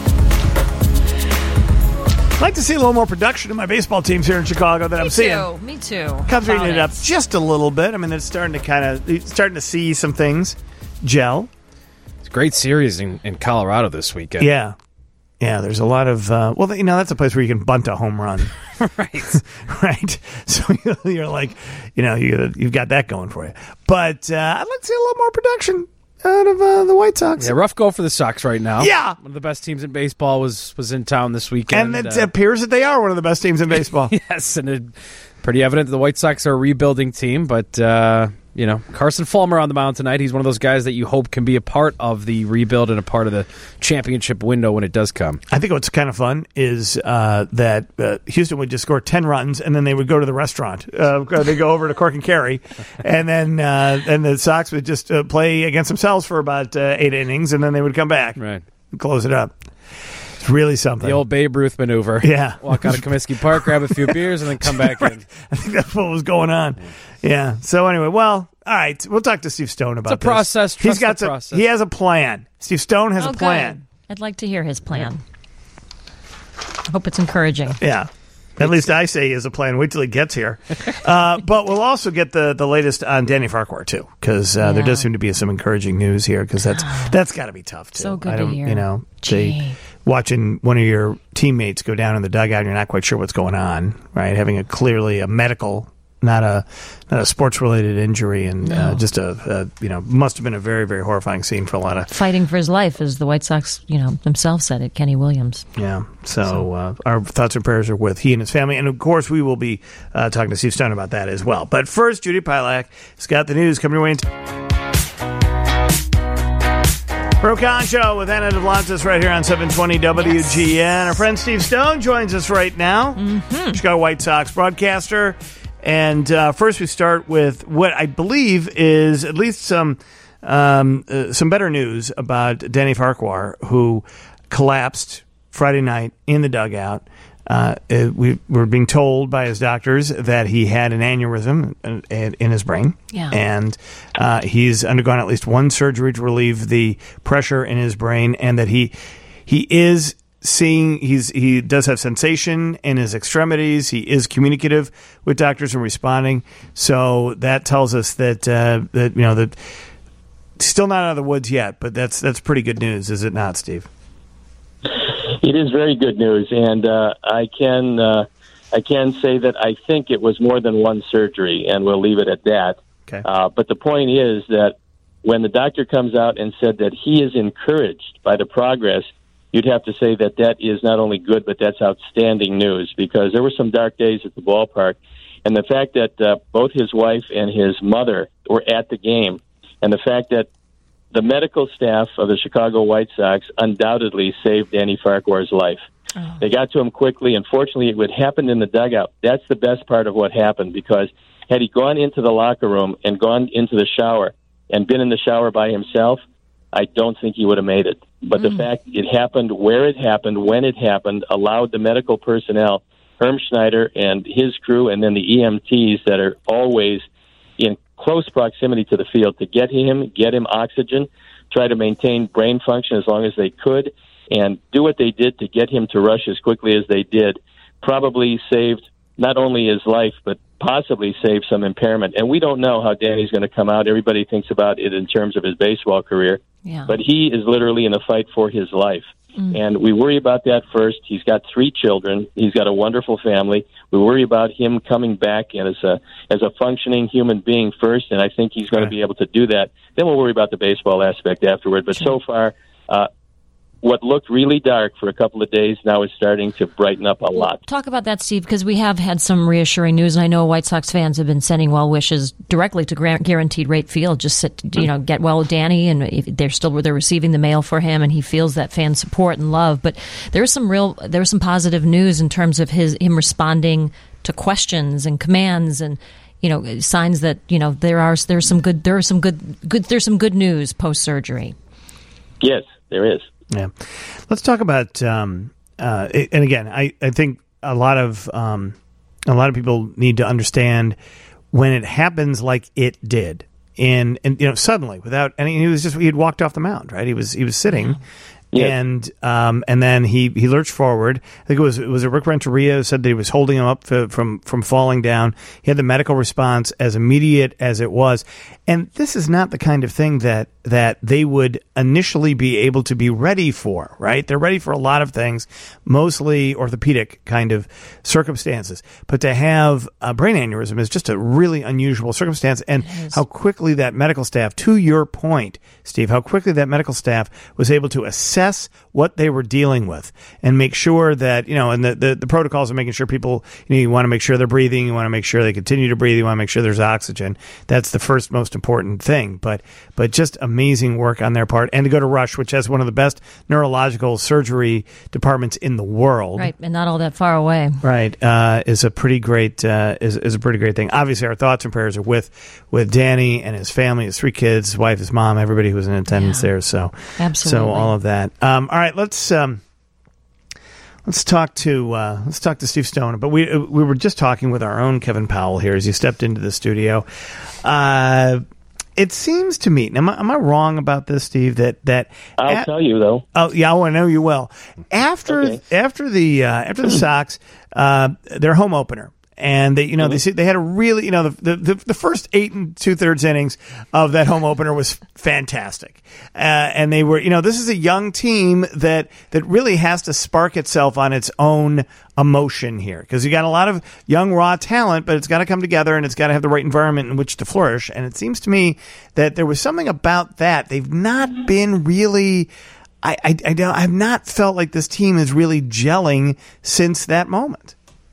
Speaker 1: I'd like to see a little more production in my baseball teams here in Chicago that I'm
Speaker 2: Me
Speaker 1: seeing.
Speaker 2: too. Me too.
Speaker 1: Cubs are
Speaker 2: About
Speaker 1: eating it up just a little bit. I mean, they're starting to kind of starting to see some things gel.
Speaker 4: It's a great series in, in Colorado this weekend.
Speaker 1: Yeah, yeah. There's a lot of uh, well, you know, that's a place where you can bunt a home run,
Speaker 4: Right.
Speaker 1: right? So you're like, you know, you you've got that going for you. But uh, I'd like to see a little more production out of uh, the White Sox.
Speaker 4: Yeah, rough go for the Sox right now.
Speaker 1: Yeah.
Speaker 4: One of the best teams in baseball was was in town this weekend.
Speaker 1: And it
Speaker 4: Uh,
Speaker 1: appears that they are one of the best teams in baseball.
Speaker 4: yes, and it, pretty evident that the White Sox are a rebuilding team, but uh, you know, Carson Fulmer on the mound tonight. He's one of those guys that you hope can be a part of the rebuild and a part of the championship window when it does come.
Speaker 1: I think what's kind of fun is uh, that uh, Houston would just score ten runs, and then they would go to the restaurant. Uh, they go over to Cork and Kerry, and then uh, and the Sox would just uh, play against themselves for about uh, eight innings, and then they would come back
Speaker 4: Right.
Speaker 1: and close it up. It's really something.
Speaker 4: The old Babe Ruth maneuver.
Speaker 1: Yeah.
Speaker 4: Walk out of Comiskey Park, grab a few beers, and then come back in.
Speaker 1: I think that's what was going on. Yeah. So anyway, well, all right. We'll talk to Steve Stone about
Speaker 4: It's a
Speaker 1: this.
Speaker 4: process.
Speaker 1: He's
Speaker 4: Trust
Speaker 1: got
Speaker 4: the
Speaker 1: some,
Speaker 4: process.
Speaker 1: He has a plan. Steve Stone has
Speaker 2: Oh,
Speaker 1: a plan.
Speaker 2: good. I'd like to hear his plan. I hope it's encouraging.
Speaker 1: Yeah. At least I say he has a plan. Wait till he gets here. Uh, but we'll also get the, the latest on Danny Farquhar, too, because uh, there
Speaker 2: Yeah.
Speaker 1: does seem to be some encouraging news here, because that's that's got to be tough, too.
Speaker 2: So good
Speaker 1: I
Speaker 2: to
Speaker 1: don't,
Speaker 2: hear.
Speaker 1: You know,
Speaker 2: Gee.
Speaker 1: they, watching one of your teammates go down in the dugout and you're not quite sure what's going on, right? Having a clearly a medical not a not a sports related injury, and
Speaker 2: No.
Speaker 1: uh, just a, a you know must have been a very very horrifying scene for a lot of
Speaker 2: Fighting for his life, as the White Sox, you know, themselves said it. Kenny Williams.
Speaker 1: yeah. So uh, our thoughts and prayers are with he and his family, and of course we will be uh, talking to Steve Stone about that as well. But first, Judy Pilak has got the news coming your way. Pro-Con Show with Anna Duplantis right here on seven twenty W G N. Yes. Our friend Steve Stone joins us right now. Mm-hmm. Chicago White Sox broadcaster. And uh, first we start with what I believe is at least some um, uh, some better news about Danny Farquhar, who collapsed Friday night in the dugout. Uh, it, we were being told by his doctors that he had an aneurysm in, in, in his brain.
Speaker 2: Yeah.
Speaker 1: And uh, he's undergone at least one surgery to relieve the pressure in his brain, and that he he is seeing, he's he does have sensation in his extremities. He is communicative with doctors and responding. So that tells us that uh, that you know that still not out of the woods yet, but that's that's pretty good news, is it not, Steve?
Speaker 8: It is very good news, and uh, I can uh, I can say that I think it was more than one surgery, and we'll leave it at that.
Speaker 1: Okay.
Speaker 8: Uh, but the point is that when the doctor comes out and said that he is encouraged by the progress, you'd have to say that that is not only good, but that's outstanding news, because there were some dark days at the ballpark, and the fact that uh, both his wife and his mother were at the game, and the fact that the medical staff of the Chicago White Sox undoubtedly saved Danny Farquhar's life. Oh. They got to him quickly. Unfortunately, it would happen in the dugout. That's the best part of what happened, because had he gone into the locker room and gone into the shower and been in the shower by himself, I don't think he would have made it. But mm. the fact it happened where it happened, when it happened, allowed the medical personnel, Herm Schneider and his crew, and then the E M Ts that are always in close proximity to the field, to get him, get him oxygen, try to maintain brain function as long as they could, and do what they did to get him to rush as quickly as they did, probably saved not only his life, but possibly saved some impairment. And we don't know how Danny's going to come out. Everybody thinks about it in terms of his baseball career.
Speaker 2: Yeah.
Speaker 8: But he is literally in a fight for his life. Mm. And we worry about that first. He's got three children. He's got a wonderful family. We worry about him coming back as a as a functioning human being first, and I think he's going right. to be able to do that. Then we'll worry about the baseball aspect afterward. But sure. so far, uh, what looked really dark for a couple of days now is starting to brighten up a lot.
Speaker 2: Talk about that, Steve, because we have had some reassuring news, and I know White Sox fans have been sending well wishes directly to Guaranteed Rate Field. Just sit, you know, get well with Danny, and if they're still they're receiving the mail for him, and he feels that fan support and love. But there's some real there's some positive news in terms of his him responding to questions and commands, and you know, signs that you know there are there's some good there are some good good there's some good news post surgery.
Speaker 8: Yes, there is.
Speaker 1: Yeah. Let's talk about, um, uh, and again, I, I think a lot of um, a lot of people need to understand when it happens like it did, and and you know suddenly without any, he was just he had walked off the mound, right? He was he was sitting. Yes. And um, and then he, he lurched forward. I think it was it was Rick Renteria who said that he was holding him up for, from from falling down. He had the medical response as immediate as it was, and this is not the kind of thing that that they would initially be able to be ready for. Right? They're ready for a lot of things, mostly orthopedic kind of circumstances. But to have a brain aneurysm is just a really unusual circumstance, and how quickly that medical staff, to your point, Steve, how quickly that medical staff was able to assess what they were dealing with and make sure that, you know, and the, the, the protocols of making sure people, you know, you want to make sure they're breathing, you want to make sure they continue to breathe, you want to make sure there's oxygen. That's the first most important thing. But but just amazing work on their part. And to go to Rush, which has one of the best neurological surgery departments in the world.
Speaker 2: Right, and not all that far away.
Speaker 1: Right, uh, is a pretty great uh, is is a pretty great thing. Obviously, our thoughts and prayers are with with Danny and his family, his three kids, his wife, his mom, everybody who was in attendance yeah. there. So
Speaker 2: absolutely,
Speaker 1: so all of that. Um, all right, let's um, let's talk to uh, let's talk to Steve Stone. But we we were just talking with our own Kevin Powell here as he stepped into the studio. Uh, it seems to me, am I, am I wrong about this, Steve? That that
Speaker 8: I'll at, tell you though.
Speaker 1: Oh yeah, I know you will. After
Speaker 8: okay.
Speaker 1: after the uh, after the Sox, uh, their home opener. And they, you know, they see, they had a really, you know, the the, the first eight and two thirds innings of that home opener was fantastic. Uh, and they were, you know, this is a young team that that really has to spark itself on its own emotion here, because you got a lot of young raw talent, but it's got to come together and it's got to have the right environment in which to flourish. And it seems to me that there was something about that. They've not been really. I I, I don't, I've not felt like this team is really gelling since that moment.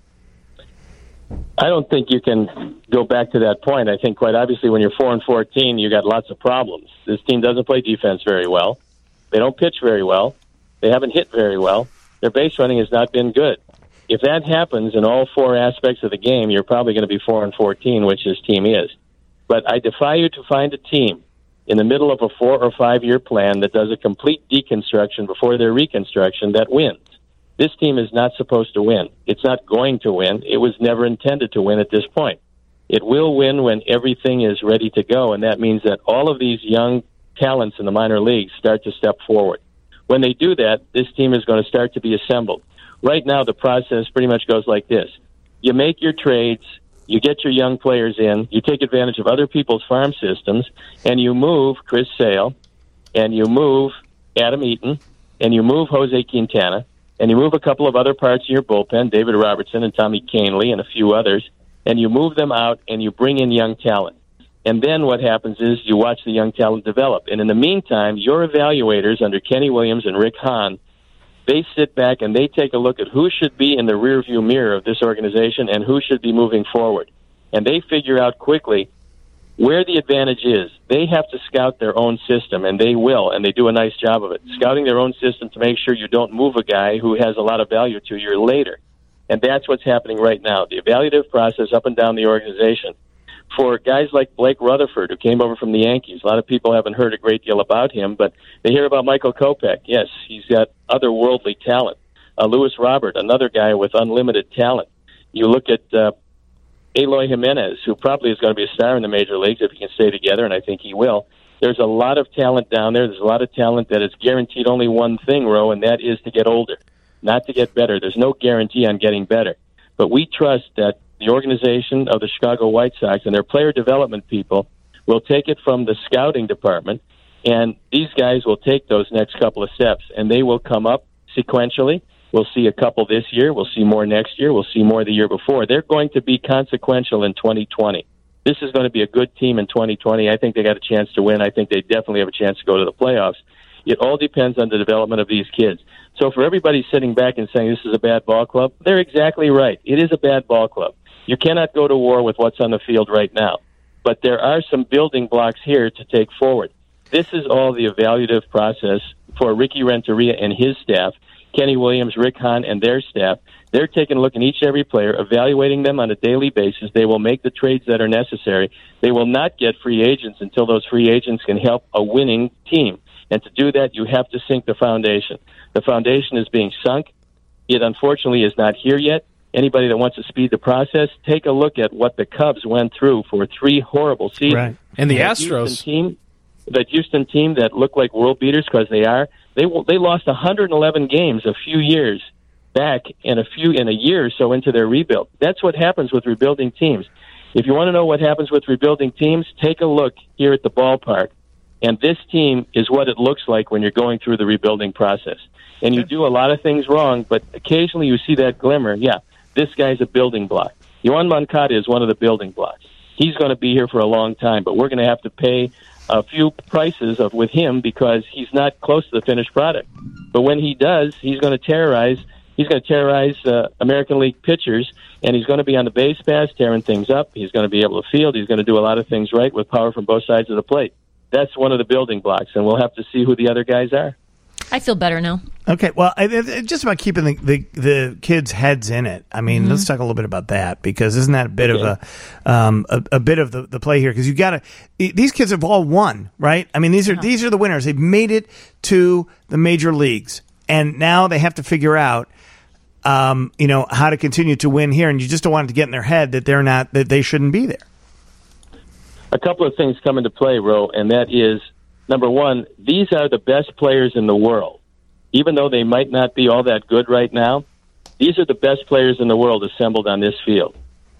Speaker 11: I don't think you can go back to that point. I think quite obviously when you're four and fourteen, you got lots of problems. This team doesn't play defense very well. They don't pitch very well. They haven't hit very well. Their base running has not been good. If that happens in all four aspects of the game, you're probably going to be four and fourteen, which this team is. But I defy you to find a team in the middle of a four or five year plan that does a complete deconstruction before their reconstruction that wins. This team is not supposed to win. It's not going to win. It was never intended to win at this point. It will win when everything is ready to go, and that means that all of these young talents in the minor leagues start to step forward. When they do that, this team is going to start to be assembled. Right now, the process pretty much goes like this. You make your trades, you get your young players in, you take advantage of other people's farm systems, and you move Chris Sale, and you move Adam Eaton, and you move Jose Quintana, and you move a couple of other parts of your bullpen, David Robertson and Tommy Canley and a few others, and you move them out and you bring in young talent. And then what happens is you watch the young talent develop. And in the meantime, your evaluators under Kenny Williams and Rick Hahn, they sit back and they take a look at who should be in the rearview mirror of this organization and who should be moving forward. And they figure out quickly where the advantage is. They have to scout their own system, and they will, and they do a nice job of it, scouting their own system to make sure you don't move a guy who has a lot of value to you later. And that's what's happening right now, the evaluative process up and down the organization. For guys like Blake Rutherford, who came over from the Yankees, a lot of people haven't heard a great deal about him, but they hear about Michael Kopech. Yes, he's got otherworldly talent. Uh, Lewis Robert, another guy with unlimited talent. You look at uh, Eloy Jimenez, who probably is going to be a star in the major leagues if he can stay together, and I think he will. There's a lot of talent down there. There's a lot of talent that is guaranteed only one thing, Ro, and that is to get older, not to get better. There's no guarantee on getting better. But we trust that the organization of the Chicago White Sox and their player development people will take it from the scouting department, and these guys will take those next couple of steps, and they will come up sequentially. We'll see a couple this year. We'll see more next year. We'll see more the year before. They're going to be consequential in twenty twenty. This is going to be a good team in twenty twenty. I think they got a chance to win. I think they definitely have a chance to go to the playoffs. It all depends on the development of these kids. So for everybody sitting back and saying this is a bad ball club, they're exactly right. It is a bad ball club. You cannot go to war with what's on the field right now. But there are some building blocks here to take forward. This is all the evaluative process for Ricky Renteria and his staff, Kenny Williams, Rick Hahn, and their staff. They're taking a look at each and every player, evaluating them on a daily basis. They will make the trades that are necessary. They will not get free agents until those free agents can help a winning team. And to do that, you have to sink the foundation. The foundation is being sunk. It unfortunately is not here yet. Anybody that wants to speed the process, take a look at what the Cubs went through for three horrible seasons.
Speaker 4: Right. And the
Speaker 11: that
Speaker 4: Astros.
Speaker 11: Houston team, that Houston team that looked like world beaters because they are, they they lost one hundred eleven games a few years back and a few in a year or so into their rebuild. That's what happens with rebuilding teams. If you want to know what happens with rebuilding teams, take a look here at the ballpark. And this team is what it looks like when you're going through the rebuilding process. And you do a lot of things wrong, but occasionally you see that glimmer. Yeah, this guy's a building block. Yohan Moncada is one of the building blocks. He's going to be here for a long time, but we're going to have to pay a few prices of with him because he's not close to the finished product. But when he does, he's going to terrorize. He's going to terrorize uh, American League pitchers, and he's going to be on the base pass, tearing things up. He's going to be able to field. He's going to do a lot of things right with power from both sides of the plate. That's one of the building blocks, and we'll have to see who the other guys are.
Speaker 2: I feel better now.
Speaker 1: Okay, well, it, it, just about keeping the, the, the kids' heads in it. I mean, mm-hmm. let's talk a little bit about that because isn't that a bit okay. of a, um, a a bit of the, the play here? Because you got to these kids have all won, right? I mean, these are yeah. these are the winners. They've made it to the major leagues, and now they have to figure out, um, you know, how to continue to win here. And you just don't want it to get in their head that they're not that they shouldn't be there.
Speaker 11: A couple of things come into play, Ro, and that is, number one, these are the best players in the world. Even though they might not be all that good right now, these are the best players in the world assembled on this field.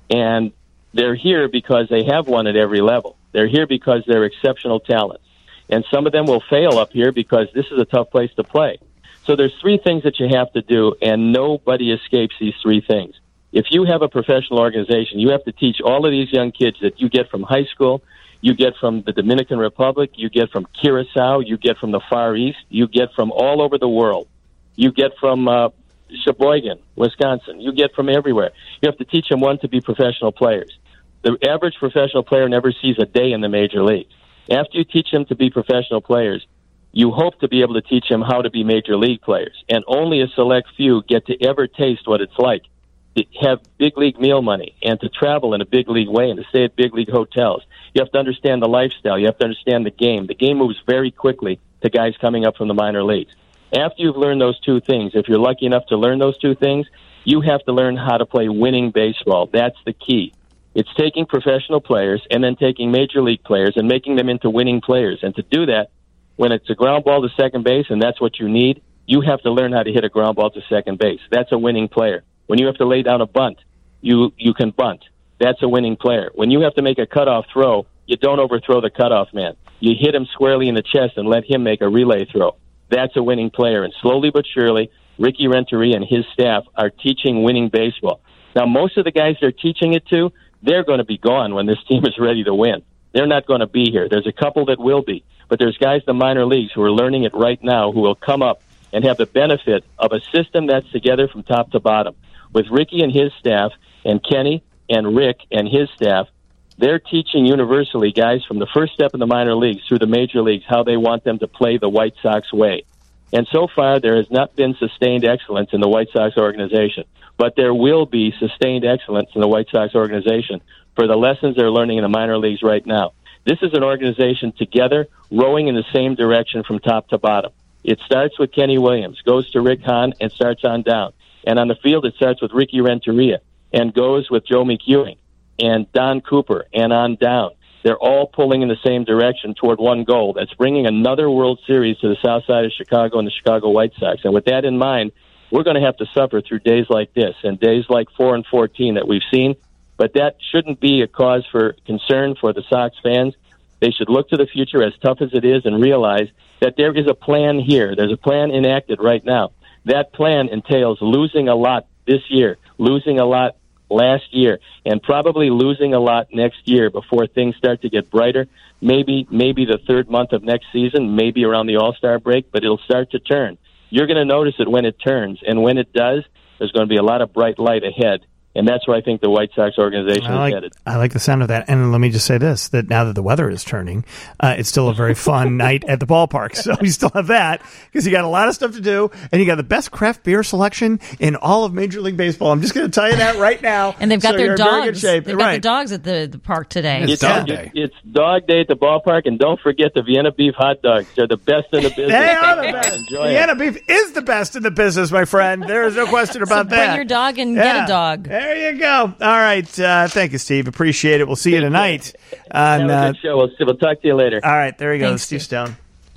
Speaker 11: And they're here because they have won at every level. They're here because they're exceptional talents. And some of them will fail up here because this is a tough place to play. So there's three things that you have to do, and nobody escapes these three things. If you have a professional organization, you have to teach all of these young kids that you get from high school, you get from the Dominican Republic, you get from Curacao, you get from the Far East, you get from all over the world. You get from uh, Sheboygan, Wisconsin. You get from everywhere. You have to teach them, one, to be professional players. The average professional player never sees a day in the major leagues. After you teach them to be professional players, you hope to be able to teach them how to be major league players. And only a select few get to ever taste what it's like to have big league meal money and to travel in a big league way and to stay at big league hotels. You have to understand the lifestyle. You have to understand the game. The game moves very quickly to guys coming up from the minor leagues. After you've learned those two things, if you're lucky enough to learn those two things, you have to learn how to play winning baseball. That's the key. It's taking professional players and then taking major league players and making them into winning players. And to do that, when it's a ground ball to second base and that's what you need, you have to learn how to hit a ground ball to second base. That's a winning player. When you have to lay down a bunt, you, you can bunt. That's a winning player. When you have to make a cutoff throw, you don't overthrow the cutoff man. You hit him squarely in the chest and let him make a relay throw. That's a winning player. And slowly but surely, Ricky Renteria and his staff are teaching winning baseball. Now, most of the guys they're teaching it to, they're going to be gone when this team is ready to win. They're not going to be here. There's a couple that will be. But there's guys in the minor leagues who are learning it right now who will come up and have the benefit of a system that's together from top to bottom. With Ricky and his staff and Kenny and Rick and his staff, they're teaching universally guys from the first step in the minor leagues through the major leagues how they want them to play the White Sox way. And so far, there has not been sustained excellence in the White Sox organization. But there will be sustained excellence in the White Sox organization for the lessons they're learning in the minor leagues right now. This is an organization together, rowing in the same direction from top to bottom. It starts with Kenny Williams, goes to Rick Hahn, and starts on down. And on the field, it starts with Ricky Renteria and goes with Joe McEwing and Don Cooper and on down. They're all pulling in the same direction toward one goal. That's bringing another World Series to the south side of Chicago and the Chicago White Sox. And with that in mind, we're going to have to suffer through days like this and days like four and fourteen that we've seen. But that shouldn't be a cause for concern for the Sox fans. They should look to the future, as tough as it is, and realize that there is a plan here. There's a plan enacted right now. That plan entails losing a lot this year, losing a lot last year, and probably losing a lot next year before things start to get brighter. Maybe maybe the third month of next season, maybe around the All-Star break, but it'll start to turn. You're going to notice it when it turns, and when it does, there's going to be a lot of bright light ahead. And that's where I think the White Sox organization
Speaker 1: I like,
Speaker 11: is headed.
Speaker 1: I like the sound of that. And let me just say this, that now that the weather is turning, uh, it's still a very fun night at the ballpark. So you still have that because you got a lot of stuff to do. And you got the best craft beer selection in all of Major League Baseball. I'm just going to tell you that right now.
Speaker 2: And they've got
Speaker 1: so
Speaker 2: their
Speaker 1: you're in very good
Speaker 2: dogs.
Speaker 1: shape.
Speaker 2: They've
Speaker 1: right.
Speaker 2: got the dogs at the, the park today.
Speaker 11: It's, dog day. It's dog day at the ballpark. And don't forget the Vienna beef hot dogs. They're the best in the business.
Speaker 1: They are the best.
Speaker 11: Enjoy
Speaker 1: Vienna
Speaker 11: it.
Speaker 1: beef is the best in the business, my friend. There is no question about
Speaker 2: so
Speaker 1: that.
Speaker 2: Bring your dog and
Speaker 1: yeah.
Speaker 2: get a dog.
Speaker 1: There you go. All right. Uh, thank you, Steve. Appreciate it. We'll see you tonight. On,
Speaker 11: Have a
Speaker 1: uh,
Speaker 11: good show. We'll, we'll talk to you later.
Speaker 1: all right. There you go.
Speaker 2: Thanks,
Speaker 1: Steve
Speaker 2: Steve.
Speaker 1: Stone.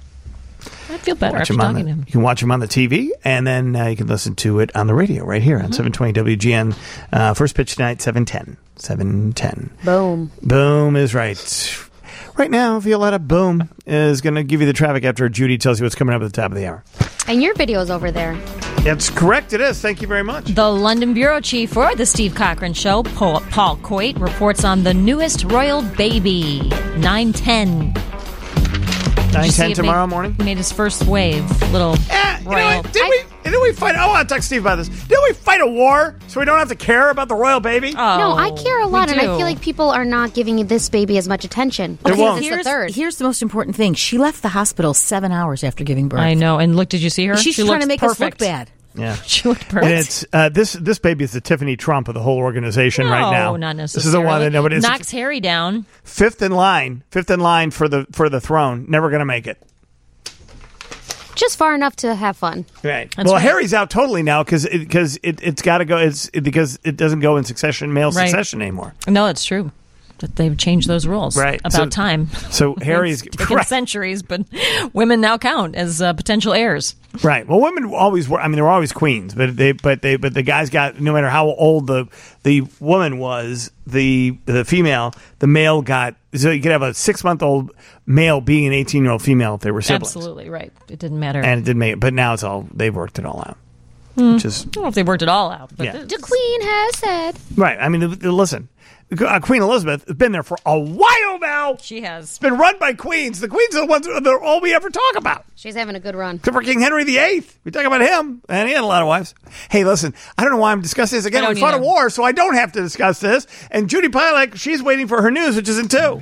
Speaker 2: I feel better
Speaker 1: Watch
Speaker 2: after
Speaker 1: him on
Speaker 2: talking
Speaker 1: the,
Speaker 2: to him.
Speaker 1: you can watch him on the T V, and then uh, you can listen to it on the radio right here on seven twenty W G N. Uh, first pitch tonight, seven ten. seven ten.
Speaker 3: Boom.
Speaker 1: Boom is right. Right now, Violetta Boom is going to give you the traffic after Judy tells you what's coming up at the top of the hour.
Speaker 3: And your video's over there.
Speaker 1: That's correct. It is. Thank you very much.
Speaker 2: The London bureau chief for the Steve Cochran Show, Paul, Paul Coit, reports on the newest royal baby, nine ten.
Speaker 1: nine ten tomorrow morning?
Speaker 2: He made his first wave. Little
Speaker 1: Eh, you know
Speaker 2: royal.
Speaker 1: what? Did we, didn't we fight? I want to talk to Steve about this. Didn't we fight a war so we don't have to care about the royal baby?
Speaker 2: Oh,
Speaker 3: No, I care a lot,
Speaker 2: we
Speaker 3: and I
Speaker 2: do.
Speaker 3: feel like people are not giving this baby as much attention.
Speaker 1: They
Speaker 3: Because
Speaker 1: won't.
Speaker 3: it's the
Speaker 9: Here's,
Speaker 3: third.
Speaker 9: here's the most important thing. She left the hospital seven hours after giving birth.
Speaker 2: I know. And look, did you see her?
Speaker 9: She's
Speaker 2: she
Speaker 9: trying
Speaker 2: looks
Speaker 9: to make
Speaker 2: perfect.
Speaker 9: us look bad.
Speaker 1: Yeah.
Speaker 2: She looked
Speaker 1: And
Speaker 2: perfect.
Speaker 1: it's uh, this this baby is the Tiffany Trump of the whole organization
Speaker 2: no,
Speaker 1: right now.
Speaker 2: not necessarily.
Speaker 1: This is the one that nobody
Speaker 2: knocks Harry down.
Speaker 1: fifth in line, fifth in line for the for the throne. Never going to make it.
Speaker 3: Just far enough to have fun.
Speaker 1: Right.
Speaker 2: That's
Speaker 1: well,
Speaker 2: right.
Speaker 1: Harry's out totally now because because it, it, it's got to go. It's it, because it doesn't go in succession, male
Speaker 2: Right.
Speaker 1: succession anymore.
Speaker 2: No, it's true. that they've changed those rules.
Speaker 1: Right.
Speaker 2: About
Speaker 1: So-
Speaker 2: time.
Speaker 1: So Harry's
Speaker 2: It's taken
Speaker 1: right.
Speaker 2: centuries, but women now count as uh, potential heirs.
Speaker 1: Right. Well, women always were. I mean, they were always queens, but they, but they, but the guys got no matter how old the the woman was, the the female, the male got. So you could have a six month old male being an eighteen year old female if they were siblings,
Speaker 2: Absolutely right. It didn't matter.
Speaker 1: and it didn't make. It, but now it's all they've worked it all out,
Speaker 2: Hmm.
Speaker 1: which is
Speaker 2: I don't know if they worked it all out. But
Speaker 1: Yeah.
Speaker 2: th-
Speaker 3: The Queen has said.
Speaker 1: right. I mean, the, the, listen, uh, Queen Elizabeth has been there for a while now.
Speaker 2: she has.
Speaker 1: It's been run by queens. The queens are the ones. They're all we ever talk about.
Speaker 3: She's having a good run.
Speaker 1: Except for King Henry the Eighth. We talk about him, and he had a lot of wives. Hey, listen, I don't know why I'm discussing this again.
Speaker 2: I
Speaker 1: We
Speaker 2: don't
Speaker 1: fought a
Speaker 2: either.
Speaker 1: war, so I don't have to discuss this. And Judy Pilek, she's waiting for her news, which is in two.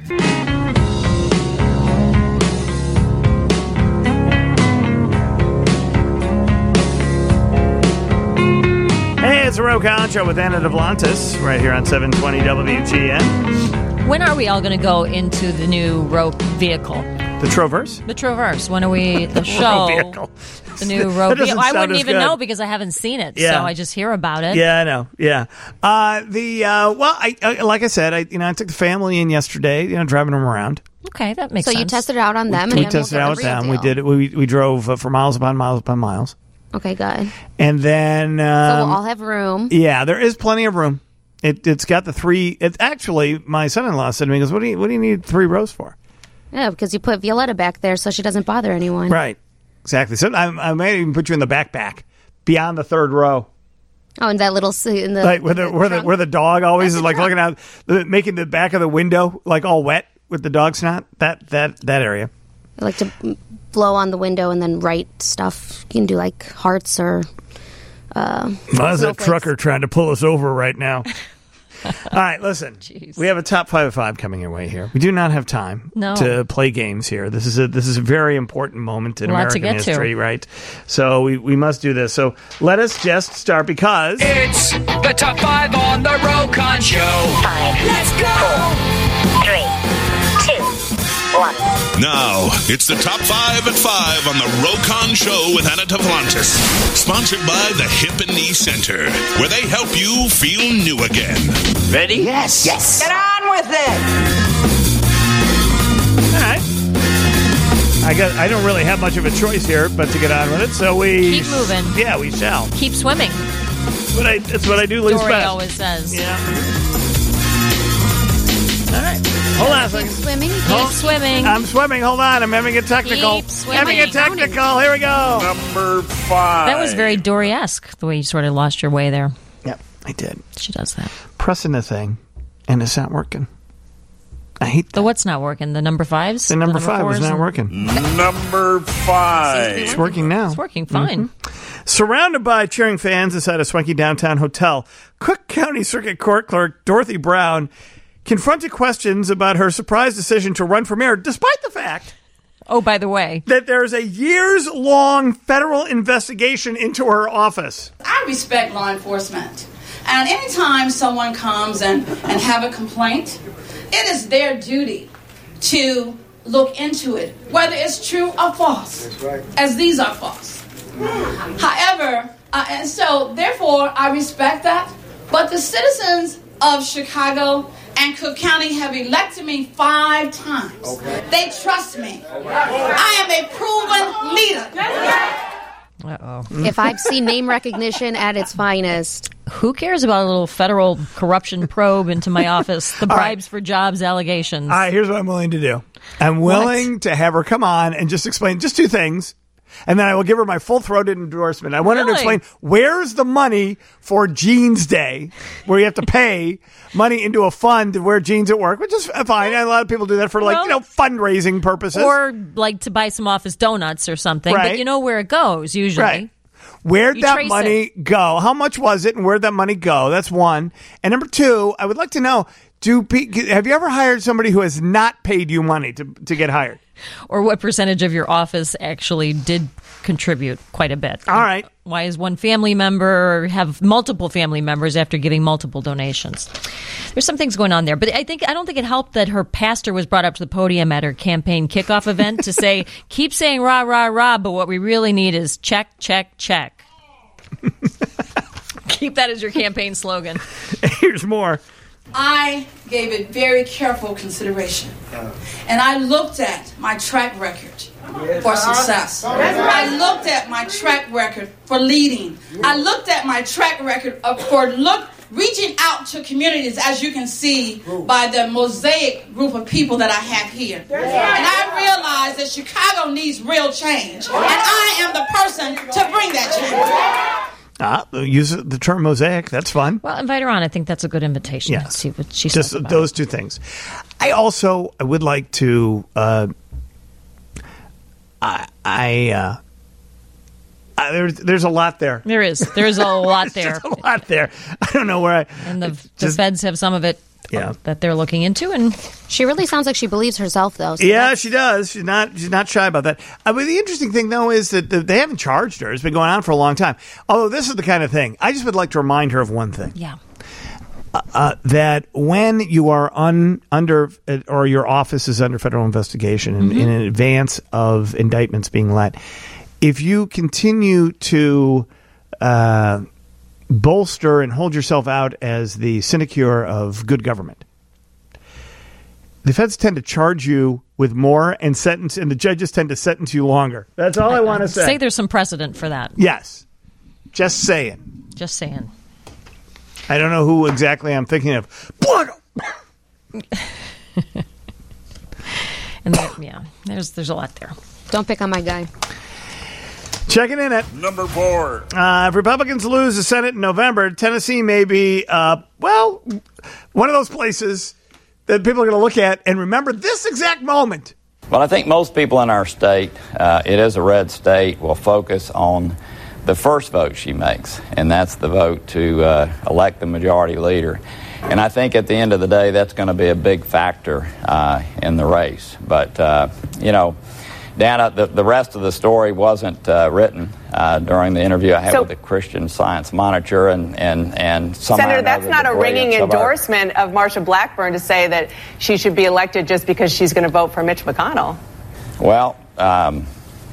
Speaker 1: Hey, it's the Roe Collins Show with Anna Devlantis right here on seven twenty W G N.
Speaker 2: When are we all going to go into the new rope vehicle?
Speaker 1: The Traverse?
Speaker 2: The Traverse. When are we, the
Speaker 1: Roe
Speaker 2: show,
Speaker 1: vehicle.
Speaker 2: the new
Speaker 1: That
Speaker 2: rope
Speaker 1: doesn't
Speaker 2: vehicle? I
Speaker 1: sound
Speaker 2: wouldn't
Speaker 1: as
Speaker 2: even
Speaker 1: good.
Speaker 2: know because I haven't seen it.
Speaker 1: Yeah.
Speaker 2: So I just hear about it.
Speaker 1: Yeah, I know. Yeah. Uh, the, uh, well, I, I, like I said, I, you know, I took the family in yesterday, you know, driving them around.
Speaker 2: Okay, that makes
Speaker 3: So
Speaker 2: sense.
Speaker 3: you tested it out on them, and
Speaker 1: We
Speaker 3: then
Speaker 1: tested it
Speaker 3: we'll
Speaker 1: out
Speaker 3: get
Speaker 1: with
Speaker 3: the real
Speaker 1: them. We
Speaker 3: deal.
Speaker 1: did it. We, we drove uh, for miles upon miles upon miles.
Speaker 3: Okay, good.
Speaker 1: And then,
Speaker 3: So
Speaker 1: um,
Speaker 3: we'll all have room.
Speaker 1: yeah, there is plenty of room. It, it's got the three. It actually, my son-in-law said to me, he goes, "What do you, what do you need three rows for?"
Speaker 3: Yeah, because you put Violetta back there so she doesn't bother anyone.
Speaker 1: Right. Exactly. So I, I may even put you in the backpack, beyond the third row,
Speaker 3: Oh, and that little se- in the
Speaker 1: like where the where the
Speaker 3: trunk?
Speaker 1: where the dog always
Speaker 3: That's
Speaker 1: is
Speaker 3: the
Speaker 1: like
Speaker 3: trunk.
Speaker 1: looking out, the, making the back of the window like all wet with the dog snot. That that that area.
Speaker 3: I like to mm, blow on the window and then write stuff. You can do like hearts or. Uh,
Speaker 1: Why is that
Speaker 3: snowflakes.
Speaker 1: trucker trying to pull us over right now? All right, listen.
Speaker 2: Jeez.
Speaker 1: We have a top five of five coming your way here. We do not have time
Speaker 2: No.
Speaker 1: to play games here. This is a this is a very important moment in
Speaker 2: A lot to
Speaker 1: American
Speaker 2: get to.
Speaker 1: history, right? So we, we must do this. So let us just start because
Speaker 12: It's the top five on the Rokon Show.
Speaker 13: Five,
Speaker 12: Let's go.
Speaker 13: four, three, two, one.
Speaker 14: Now, it's the top five at five on the Rokon Show with Anna Devlantis. Sponsored by the Hip and Knee Center, where they help you feel new again.
Speaker 12: Ready? Yes. Yes. Get on with it.
Speaker 1: all right. I got I don't really have much of a choice here but to get on with it. So we
Speaker 2: Keep moving.
Speaker 1: Yeah, we shall.
Speaker 2: Keep swimming.
Speaker 1: That's what I that's what I do least
Speaker 2: Dory
Speaker 1: best.
Speaker 2: always says.
Speaker 1: Yeah. All right. Hold on a second.
Speaker 3: Swimming.
Speaker 2: Keep swimming.
Speaker 1: I'm swimming. Hold on. I'm having a technical.
Speaker 2: Keep swimming.
Speaker 1: Having a technical. Here we go.
Speaker 10: Number five.
Speaker 2: That was very Dory-esque, the way you sort of lost your way there.
Speaker 1: Yep, I did.
Speaker 2: She does that.
Speaker 1: Pressing the thing, and it's not working. I hate
Speaker 2: The what's not working? The number fives?
Speaker 1: the number five is
Speaker 2: fours
Speaker 1: not
Speaker 2: and-
Speaker 1: working.
Speaker 10: Number five.
Speaker 1: It's working now.
Speaker 2: It's working fine.
Speaker 1: Surrounded by cheering fans inside a swanky downtown hotel, Cook County Circuit Court Clerk Dorothy Brown confronted questions about her surprise decision to run for mayor, despite the fact
Speaker 2: Oh, by the way,
Speaker 1: that there's a years-long federal investigation into her office.
Speaker 15: I respect law enforcement. And anytime someone comes and, and have a complaint, it is their duty to look into it, whether it's true or false. That's right. As these are false. However, uh, and so therefore I respect that, but the citizens of Chicago and Cook County have elected me five times. Okay. They trust me. Okay. I am a proven leader.
Speaker 2: Uh-oh.
Speaker 3: If I've seen name recognition at its finest.
Speaker 2: Who cares about a little federal corruption probe into my office? The bribes for jobs allegations.
Speaker 1: All right, here's what I'm willing to do. I'm willing to have her come on and just explain just two things, and then I will give her my full-throated endorsement. I want her to
Speaker 2: Really?
Speaker 1: explain where's the money for Jeans Day, where you have to pay money into a fund to wear jeans at work, which is fine. A lot of people do that for, like,
Speaker 2: Well,
Speaker 1: you know, fundraising purposes.
Speaker 2: Or like to buy some office donuts or something.
Speaker 1: Right.
Speaker 2: But you know where it goes usually.
Speaker 1: Right. Where'd
Speaker 2: You
Speaker 1: that
Speaker 2: trace
Speaker 1: money go? How much was it, and where'd that money go? That's one. And number two, I would like to know: Do pe- have you ever hired somebody who has not paid you money to to get hired?
Speaker 2: Or what percentage of your office actually did contribute quite a bit.
Speaker 1: All right.
Speaker 2: Why is one family member or have multiple family members after giving multiple donations? There's some things going on there. But I think I don't think it helped that her pastor was brought up to the podium at her campaign kickoff event to say, keep saying rah, rah, rah, but what we really need is check, check, check. Keep that as your campaign slogan.
Speaker 1: Here's more.
Speaker 15: I gave it very careful consideration. And I looked at my track record for success. I looked at my track record for leading. I looked at my track record of, for look reaching out to communities, as you can see by the mosaic group of people that I have here. And I realized that Chicago needs real change. And I am the person to bring that change.
Speaker 1: Ah, use the term mosaic. That's fun.
Speaker 2: Well, invite her on. I think that's a good invitation.
Speaker 1: Yes.
Speaker 2: Let's see what she
Speaker 1: Just
Speaker 2: says about
Speaker 1: those
Speaker 2: it.
Speaker 1: two things. I also I would like to. Uh, I, I, uh, I there's there's a lot there.
Speaker 2: There is. There's a lot there.
Speaker 1: There's a lot there. I don't know where I.
Speaker 2: And the, the
Speaker 1: just-
Speaker 2: feds have some of it
Speaker 1: Yeah.
Speaker 2: uh, that they're looking into. And
Speaker 3: She really sounds like she believes herself, though. So
Speaker 1: Yeah,
Speaker 3: that's-
Speaker 1: she does. She's not. She's not shy about that. Uh, but the interesting thing, though, is that the, they haven't charged her. It's been going on for a long time. Although this is the kind of thing. I just would like to remind her of one thing.
Speaker 2: yeah.
Speaker 1: Uh, that when you are un, under uh, or your office is under federal investigation in, in advance of indictments being let, if you continue to uh, bolster and hold yourself out as the sinecure of good government, the feds tend to charge you with more and sentence, and the judges tend to sentence you longer. That's all I want to say.
Speaker 2: Say there's some precedent for that.
Speaker 1: Yes, just saying.
Speaker 2: Just saying.
Speaker 1: I don't know who exactly I'm thinking of.
Speaker 2: And there, yeah, there's there's a lot there.
Speaker 3: Don't pick on my guy.
Speaker 1: Checking in at
Speaker 14: number four.
Speaker 1: Uh, if Republicans lose the Senate in November, Tennessee may be, uh, well, one of those places that people are going to look at and remember this exact moment.
Speaker 16: Well, I think most people in our state, uh, it is a red state, will focus on the first vote she makes, and that's the vote to uh, elect the majority leader. And I think at the end of the day, that's going to be a big factor uh, in the race. But, uh, you know, Dana, the, the rest of the story wasn't uh, written uh, during the interview I had
Speaker 17: So-
Speaker 16: with the Christian Science Monitor, and, and, and somehow
Speaker 17: Senator,
Speaker 16: or
Speaker 17: that's
Speaker 16: another
Speaker 17: not
Speaker 16: the
Speaker 17: a ringing
Speaker 16: brilliance of our-
Speaker 17: endorsement of Marsha Blackburn to say that she should be elected just because she's going to vote for Mitch McConnell.
Speaker 16: Well, um,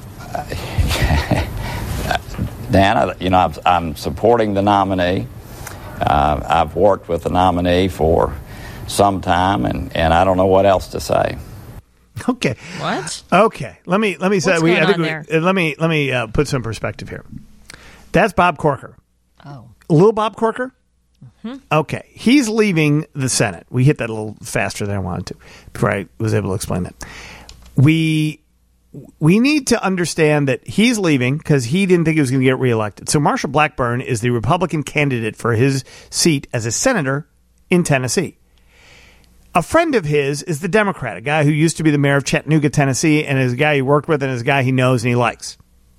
Speaker 16: Dana, you know, I'm, I'm supporting the nominee. Uh, I've worked with the nominee for some time, and, and I don't know what else to say.
Speaker 1: Okay.
Speaker 2: What?
Speaker 1: Okay. Let me let me say
Speaker 2: What's
Speaker 1: we,
Speaker 2: going
Speaker 1: I think
Speaker 2: on
Speaker 1: we,
Speaker 2: there?
Speaker 1: uh, let me let me uh, put some perspective here. That's Bob Corker.
Speaker 2: Oh.
Speaker 1: Little Bob Corker?
Speaker 2: Mm-hmm.
Speaker 1: Okay. He's leaving the Senate. We hit that a little faster than I wanted to before I was able to explain that. We we need to understand that he's leaving because he didn't think he was going to get reelected. So Marsha Blackburn is the Republican candidate for his seat as a senator in Tennessee. A friend of his is the Democrat, a guy who used to be the mayor of Chattanooga, Tennessee, and is a guy he worked with and is a guy he knows and he likes.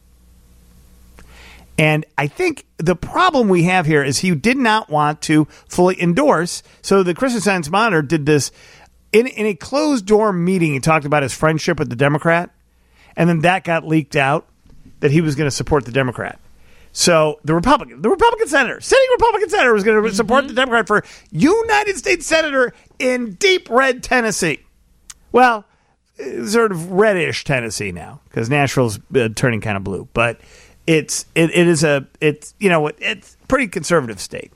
Speaker 1: And I think the problem we have here is he did not want to fully endorse. So the Christian Science Monitor did this in, in a closed-door meeting. He talked about his friendship with the Democrat, and then that got leaked out that he was going to support the Democrat. So the Republican, the Republican senator, sitting Republican senator was going to support the Democrat for United States Senator in deep red Tennessee. Well, sort of reddish Tennessee now because Nashville's uh, turning kind of blue, but it's it, it is a it's you know it's a pretty conservative state.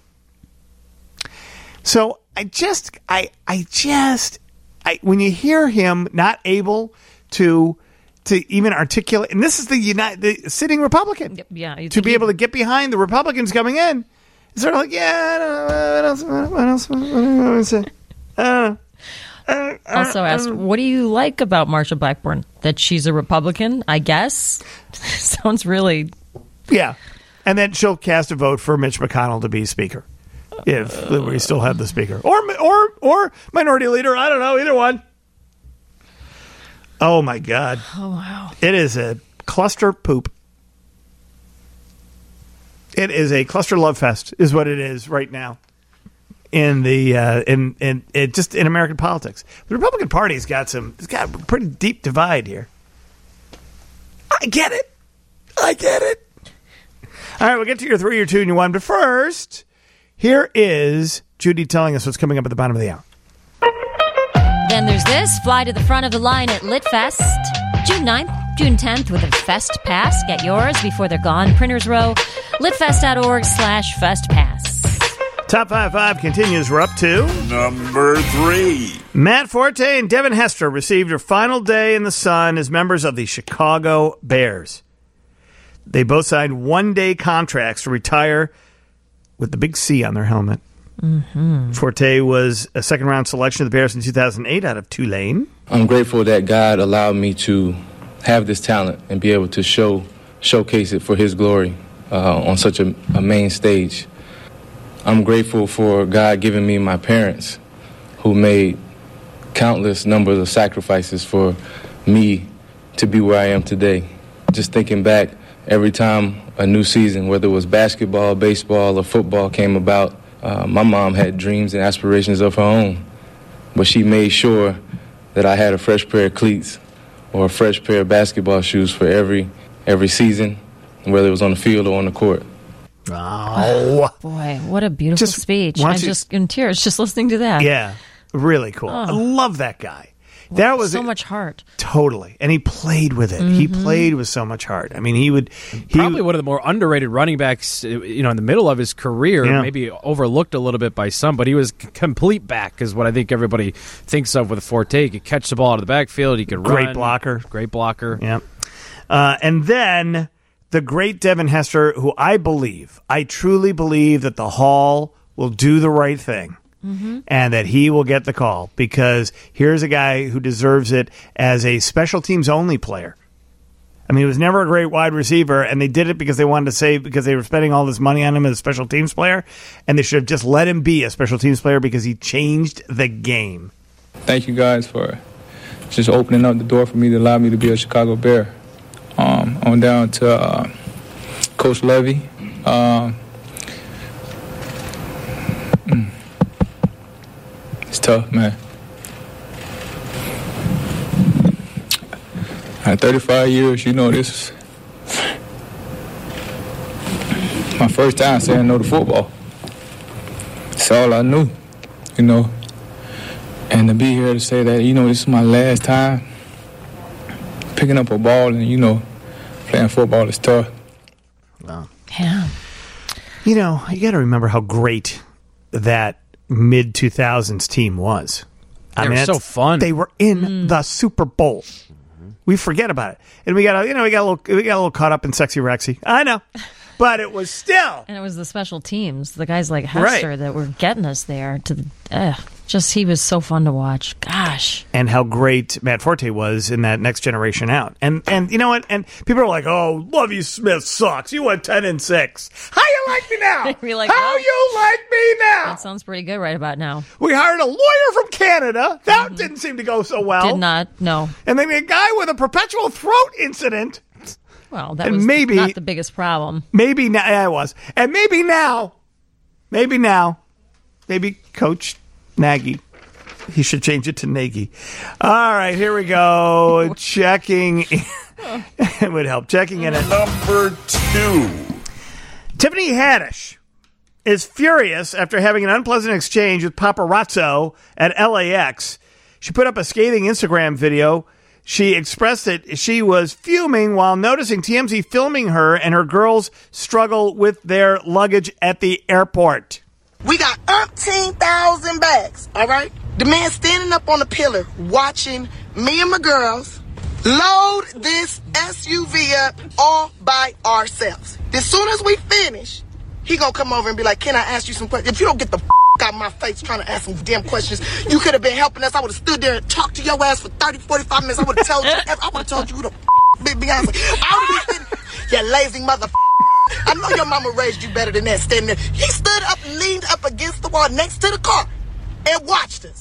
Speaker 1: So I just I I just I when you hear him not able to. To even articulate, and this is the United, the sitting Republican.
Speaker 2: Yeah, you
Speaker 1: to
Speaker 2: think
Speaker 1: be
Speaker 2: he-
Speaker 1: able to get behind the Republicans coming in, it's sort of like, yeah, I don't know, what else? What else? What else? What else? I don't know.
Speaker 2: Also asked, what do you like about Marsha Blackburn? That she's a Republican, I guess. Sounds really...
Speaker 1: Yeah, and then she'll cast a vote for Mitch McConnell to be Speaker, if we still have the Speaker, or or or Minority Leader. I don't know, either one. Oh my God!
Speaker 2: Oh wow!
Speaker 1: It is a cluster poop. It is a cluster love fest, is what it is right now. In the uh, in in it just in American politics, the Republican Party's got some. It's got a pretty deep divide here. I get it. I get it. All right, we'll get to your three, your two, and your one. But first, here is Judy telling us what's coming up at the bottom of the hour.
Speaker 2: Then there's this. Fly to the front of the line at LitFest. June ninth, June tenth with a Fest Pass. Get yours before they're gone. Printers Row, litfest.org slash Fest Pass.
Speaker 1: Top five five continues. We're up to
Speaker 14: number three.
Speaker 1: Matt Forte and Devin Hester received their final day in the sun as members of the Chicago Bears. They both signed one-day contracts to retire with the big C on their helmet.
Speaker 2: Mm-hmm.
Speaker 1: Forte was a second-round selection of the Bears in two thousand eight out of Tulane.
Speaker 18: I'm grateful that God allowed me to have this talent and be able to show showcase it for His glory uh, on such a, a main stage. I'm grateful for God giving me my parents who made countless numbers of sacrifices for me to be where I am today. Just thinking back, every time a new season, whether it was basketball, baseball, or football came about, uh, my mom had dreams and aspirations of her own. But she made sure that I had a fresh pair of cleats or a fresh pair of basketball shoes for every every season, whether it was on the field or on the court.
Speaker 1: Oh,
Speaker 2: boy, what a beautiful
Speaker 1: Just-
Speaker 2: speech.
Speaker 1: why
Speaker 2: I'm
Speaker 1: don't you-
Speaker 2: just in tears just listening to that.
Speaker 1: Yeah, really cool.
Speaker 2: Oh.
Speaker 1: I love that guy. That was
Speaker 2: so much heart.
Speaker 1: Totally. And he played with it. He
Speaker 2: Mhm.
Speaker 1: played with so much heart. I mean, he would... He
Speaker 4: Probably one of the more underrated running backs, uh, you know, in the middle of his career,
Speaker 1: Yeah.
Speaker 4: maybe overlooked a little bit by some, but he was c- complete back is what I think everybody thinks of with Forte. He could catch the ball out of the backfield. He could
Speaker 1: Great
Speaker 4: run.
Speaker 1: blocker.
Speaker 4: Great blocker.
Speaker 1: Yeah. Uh, and then the great Devin Hester, who I believe, I truly believe that the Hall will do the right thing.
Speaker 2: Mm-hmm.
Speaker 1: And that he will get the call, because here's a guy who deserves it as a special teams only player. I mean, he was never a great wide receiver, and they did it because they wanted to save, because they were spending all this money on him as a special teams player, and they should have just let him be a special teams player because he changed the game.
Speaker 19: Thank you guys for just opening up the door for me to allow me to be a Chicago Bear. Um, on down to uh, Coach Levy. Um, mm. It's tough, man. At thirty-five years, you know, this is my first time saying no to football. It's all I knew, you know. And to be here to say that, you know, this is my last time picking up a ball and, you know, playing football is tough.
Speaker 1: Wow.
Speaker 2: Yeah.
Speaker 1: You know, you got to remember how great that mid two thousands team was.
Speaker 4: They were
Speaker 1: that's-
Speaker 4: so fun.
Speaker 1: They were in the Super Bowl. We forget about it, and we got you know we got a little we got a little caught up in Sexy Rexy. I know, but it was still.
Speaker 2: And it was the special teams, the guys like Hester
Speaker 1: Right.
Speaker 2: that were getting us there to the. Uh, just he was so fun to watch. Gosh.
Speaker 1: And how great Matt Forte was in that next generation out. And and you know what? And people are like, "Oh, Lovie Smith sucks. You went ten and six. How you like me now?
Speaker 2: We're like,
Speaker 1: how
Speaker 2: well,
Speaker 1: you like me now?"
Speaker 2: That sounds pretty good right about now.
Speaker 1: We hired a lawyer from Canada. That didn't seem to go so well.
Speaker 2: Did not, no.
Speaker 1: And then a guy with a perpetual throat incident.
Speaker 2: Well, that
Speaker 1: And
Speaker 2: was
Speaker 1: maybe-
Speaker 2: not the biggest problem.
Speaker 1: Maybe now, yeah, it was. And maybe now, maybe now, maybe Coach Nagy. He should change it to Nagy. All right, here we go. Checking in. It would help. Checking in at
Speaker 14: number two.
Speaker 1: Tiffany Haddish is furious after having an unpleasant exchange with paparazzo at L A X. She put up a scathing Instagram video. She expressed that she was fuming while noticing T M Z filming her and her girls struggle with their luggage at the airport.
Speaker 20: We got umpteen thousand bags, all right? The man standing up on the pillar watching me and my girls load this S U V up all by ourselves. As soon as we finish, he gonna come over and be like, can I ask you some questions? If you don't get the f*** out of my face trying to ask some damn questions, you could have been helping us. I would have stood there and talked to your ass for thirty, forty-five minutes. I would have told you, I would have told you who the f*** Big Beyonce. I would have been sitting, you lazy mother. I know your mama raised you better than that, standing there. He stood up, leaned up against the wall next to the car and watched us.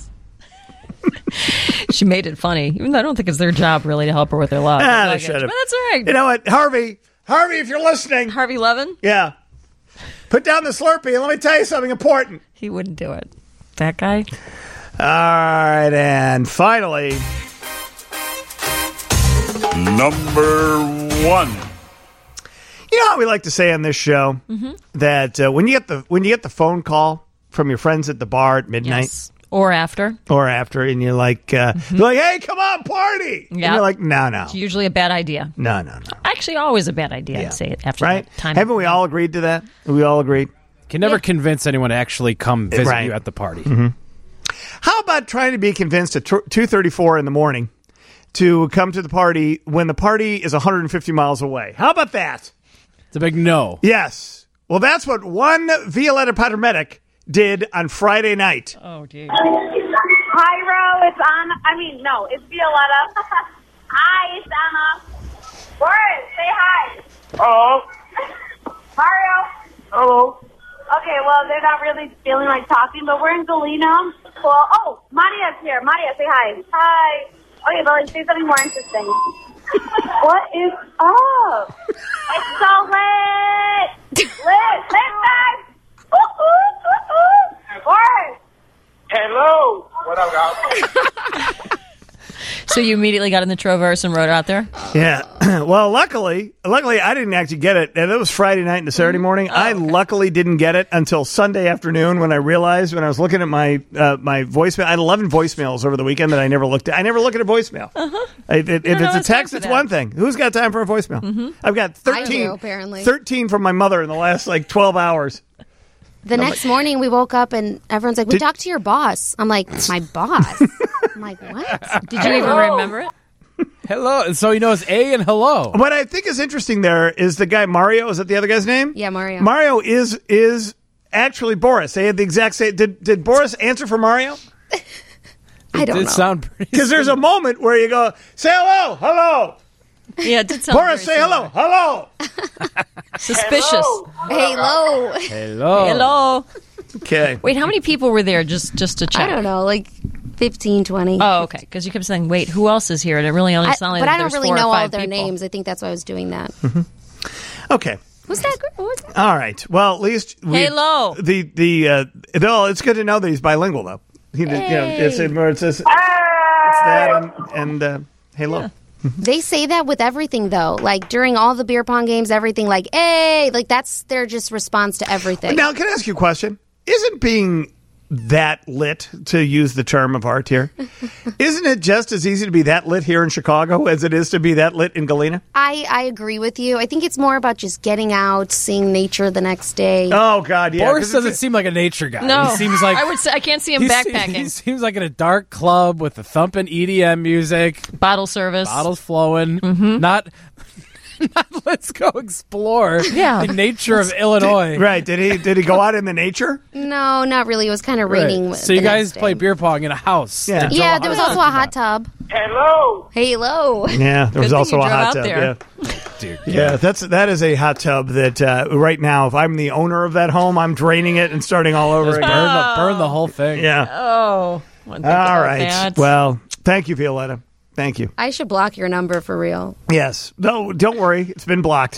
Speaker 2: She made it funny. Even though I don't think it's their job really to help her with her love.
Speaker 1: Ah, they
Speaker 2: luggage.
Speaker 1: should
Speaker 2: But
Speaker 1: have.
Speaker 2: that's all right.
Speaker 1: You know what, Harvey? Harvey, if you're listening.
Speaker 2: Harvey Levin?
Speaker 1: Yeah. Put down the Slurpee and let me tell you something important.
Speaker 2: He wouldn't do it. That guy?
Speaker 1: All right, and finally,
Speaker 14: number one.
Speaker 1: You know how we like to say on this show
Speaker 2: Mm-hmm.
Speaker 1: that uh, when you get the when you get the phone call from your friends at the bar at midnight,
Speaker 2: Yes. Or after.
Speaker 1: or after, and you're like, uh, they're like, "Hey, come on, party!" And
Speaker 2: Yeah.
Speaker 1: you're like, "No, no,
Speaker 2: It's usually a bad idea.
Speaker 1: no, no, no."
Speaker 2: Actually, always a bad idea
Speaker 1: Yeah.
Speaker 2: to say it after
Speaker 1: Right?
Speaker 2: that time.
Speaker 1: Haven't we all agreed to that? We all agreed.
Speaker 4: Can never convince anyone to actually come visit
Speaker 1: Right.
Speaker 4: you at the party.
Speaker 1: Mm-hmm. How about trying to be convinced at two thirty-four in the morning to come to the party when the party is one hundred fifty miles away? How about that?
Speaker 4: It's a big no.
Speaker 1: Yes. Well, that's what one Violetta Patermedic did on Friday night.
Speaker 2: Oh, dear.
Speaker 21: Hi, Ro. It's Anna. I mean, no, it's Violetta. Hi, it's Anna. Boris, say hi.
Speaker 22: Hello.
Speaker 21: Mario.
Speaker 22: Hello.
Speaker 21: Okay, well, they're not really feeling like talking, but we're in Galena. Well, oh, Maria's here. Maria, say hi. Hi. Okay, but like, say something more interesting. What is up? It's so lit. Lit. Lit time. Ooh, ooh, ooh, ooh. Boris.
Speaker 22: Hello. What up, guys?
Speaker 2: So you immediately got in the Traverse and rode out there?
Speaker 1: Yeah. Well, luckily, luckily I didn't actually get it. And it was Friday night into Saturday morning. I luckily didn't get it until Sunday afternoon when I realized when I was looking at my uh, my voicemail. I had eleven voicemails over the weekend that I never looked at. I never look at a voicemail. Uh-huh. I, it, if
Speaker 3: don't know
Speaker 1: it's a
Speaker 3: what's time
Speaker 1: text,
Speaker 3: for
Speaker 1: it's
Speaker 3: that.
Speaker 1: one thing. Who's got time for a voicemail?
Speaker 3: Mm-hmm.
Speaker 1: I've got
Speaker 3: I
Speaker 1: thirteen,
Speaker 3: do, apparently.
Speaker 1: thirteen from my mother in the last like twelve hours.
Speaker 3: The next morning, we woke up and everyone's like, "We
Speaker 1: Did-
Speaker 3: talked to your boss." I'm like, "My boss?" I'm like, "What?"
Speaker 2: Did you even remember it?
Speaker 4: Hello. So he knows A and hello.
Speaker 1: What I think is interesting there is the guy Mario. Is that the other guy's name?
Speaker 3: Yeah, Mario.
Speaker 1: Mario is is actually Boris. They had the exact same. Did did Boris answer for Mario?
Speaker 3: I don't
Speaker 4: did
Speaker 3: know.
Speaker 4: sound pretty.
Speaker 1: Because there's a moment where you go, say hello, hello.
Speaker 2: Yeah, it did sound
Speaker 1: Boris,
Speaker 2: very
Speaker 1: say
Speaker 2: similar.
Speaker 1: hello, hello.
Speaker 2: Suspicious.
Speaker 3: Hello.
Speaker 4: Hello.
Speaker 2: Hello.
Speaker 1: Okay.
Speaker 2: Wait, how many people were there just, just to check?
Speaker 3: I don't know, like fifteen, twenty.
Speaker 2: Oh, okay. Because you kept saying, wait, who else is here? And it really only
Speaker 3: I,
Speaker 2: sounded
Speaker 3: but
Speaker 2: like
Speaker 3: I don't
Speaker 2: there's
Speaker 3: really
Speaker 2: four or
Speaker 3: know all
Speaker 2: five
Speaker 3: of their
Speaker 2: people.
Speaker 3: names. I think that's why I was doing that.
Speaker 1: Okay.
Speaker 3: Was that good? What was that?
Speaker 1: All right. Well, at least we,
Speaker 2: Hello.
Speaker 1: The the uh, no, it's good to know that he's bilingual though. He did, you know, it's, it, it's, it's, it's that and, and uh, hello.
Speaker 3: They say that with everything, though. Like during all the beer pong games, everything like, hey, like that's their just response to everything.
Speaker 1: Now, can I ask you a question? Isn't being that lit, to use the term of art here, isn't it just as easy to be that lit here in Chicago as it is to be that lit in Galena?
Speaker 3: I, I agree with you. I think it's more about just getting out, seeing nature the next day.
Speaker 1: Oh, God, yeah.
Speaker 4: Boris doesn't seem like a nature guy.
Speaker 2: No.
Speaker 4: He seems like
Speaker 2: I would say I can't see him
Speaker 4: he se-
Speaker 2: backpacking.
Speaker 4: He seems like in a dark club with the thumping E D M music,
Speaker 2: Bottle service.
Speaker 4: bottles flowing.
Speaker 2: Mm-hmm.
Speaker 4: Not, not let's go explore
Speaker 2: Yeah.
Speaker 4: the nature of Illinois.
Speaker 1: Right. Did he Did he go out in the nature?
Speaker 3: No, not really. It was kind of
Speaker 4: Right.
Speaker 3: raining.
Speaker 4: So you
Speaker 3: the
Speaker 4: guys
Speaker 3: next day.
Speaker 4: play beer pong in a house.
Speaker 1: Yeah.
Speaker 4: to draw
Speaker 3: Yeah,
Speaker 4: a
Speaker 3: there was
Speaker 4: hot
Speaker 3: also a
Speaker 4: tub.
Speaker 3: hot tub.
Speaker 22: Hello.
Speaker 3: Hello.
Speaker 1: Yeah, there was
Speaker 2: Good
Speaker 1: also
Speaker 2: thing
Speaker 1: a
Speaker 2: you
Speaker 1: hot
Speaker 2: drove
Speaker 1: tub.
Speaker 2: out there.
Speaker 1: Yeah.
Speaker 4: Dude,
Speaker 1: Yeah, that's that is a hot tub that uh, right now, if I'm the owner of that home, I'm draining it and starting all over
Speaker 4: Just
Speaker 1: again.
Speaker 4: burn the, burn the whole thing.
Speaker 1: Yeah.
Speaker 2: Oh.
Speaker 1: All right. Well, thank you, Violetta. Thank you.
Speaker 3: I should block your number for real.
Speaker 1: Yes. No, don't worry. It's been blocked.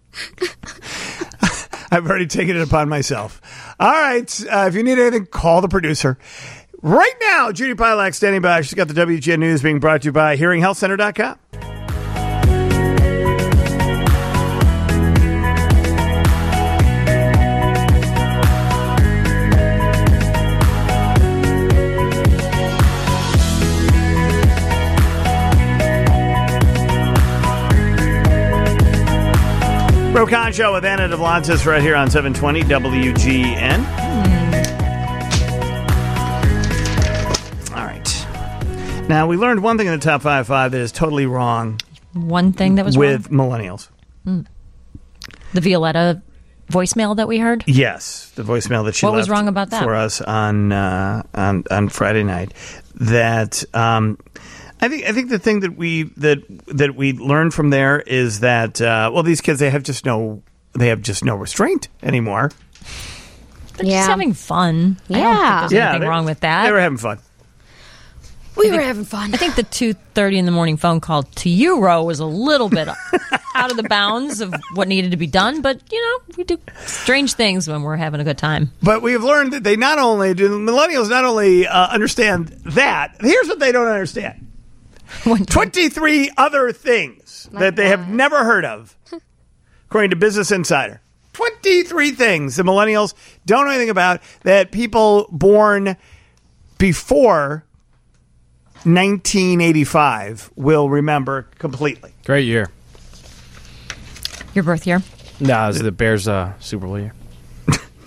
Speaker 1: I've already taken it upon myself. All right. Uh, if you need anything, call the producer. Right now, Judy Pilak standing by. She's got the W G N News being brought to you by hearing health center dot com. Rokan Show with Anna DeVlantis right here on seven twenty W G N. All right. Now, we learned one thing in the top five five that is totally wrong
Speaker 2: One thing that was
Speaker 1: with millennials.
Speaker 2: wrong. The Violetta voicemail that we heard.
Speaker 1: Yes, the voicemail that she
Speaker 2: What was
Speaker 1: left
Speaker 2: wrong about that?
Speaker 1: for us on uh, on on Friday night. That um, I think I think the thing that we that that we learned from there is that uh, well, these kids they have just no they have just no restraint anymore.
Speaker 2: They're
Speaker 3: Yeah.
Speaker 2: just having fun. I don't
Speaker 3: Yeah.
Speaker 2: think there's
Speaker 1: Yeah,
Speaker 2: anything
Speaker 1: they-
Speaker 2: wrong with that.
Speaker 1: They were having fun.
Speaker 3: We were having fun.
Speaker 2: I think the two thirty in the morning phone call to you, Ro, was a little bit out of the bounds of what needed to be done. But, you know, we do strange things when we're having a good time.
Speaker 1: But we have learned that they not only do millennials not only uh, understand that. Here's what they don't understand: twenty-three other things that they have never heard of, according to Business Insider. twenty-three things the millennials don't know anything about that people born before nineteen eighty-five will remember completely.
Speaker 4: Great year.
Speaker 2: Your birth year?
Speaker 4: No, it was the Bears uh, Super Bowl year.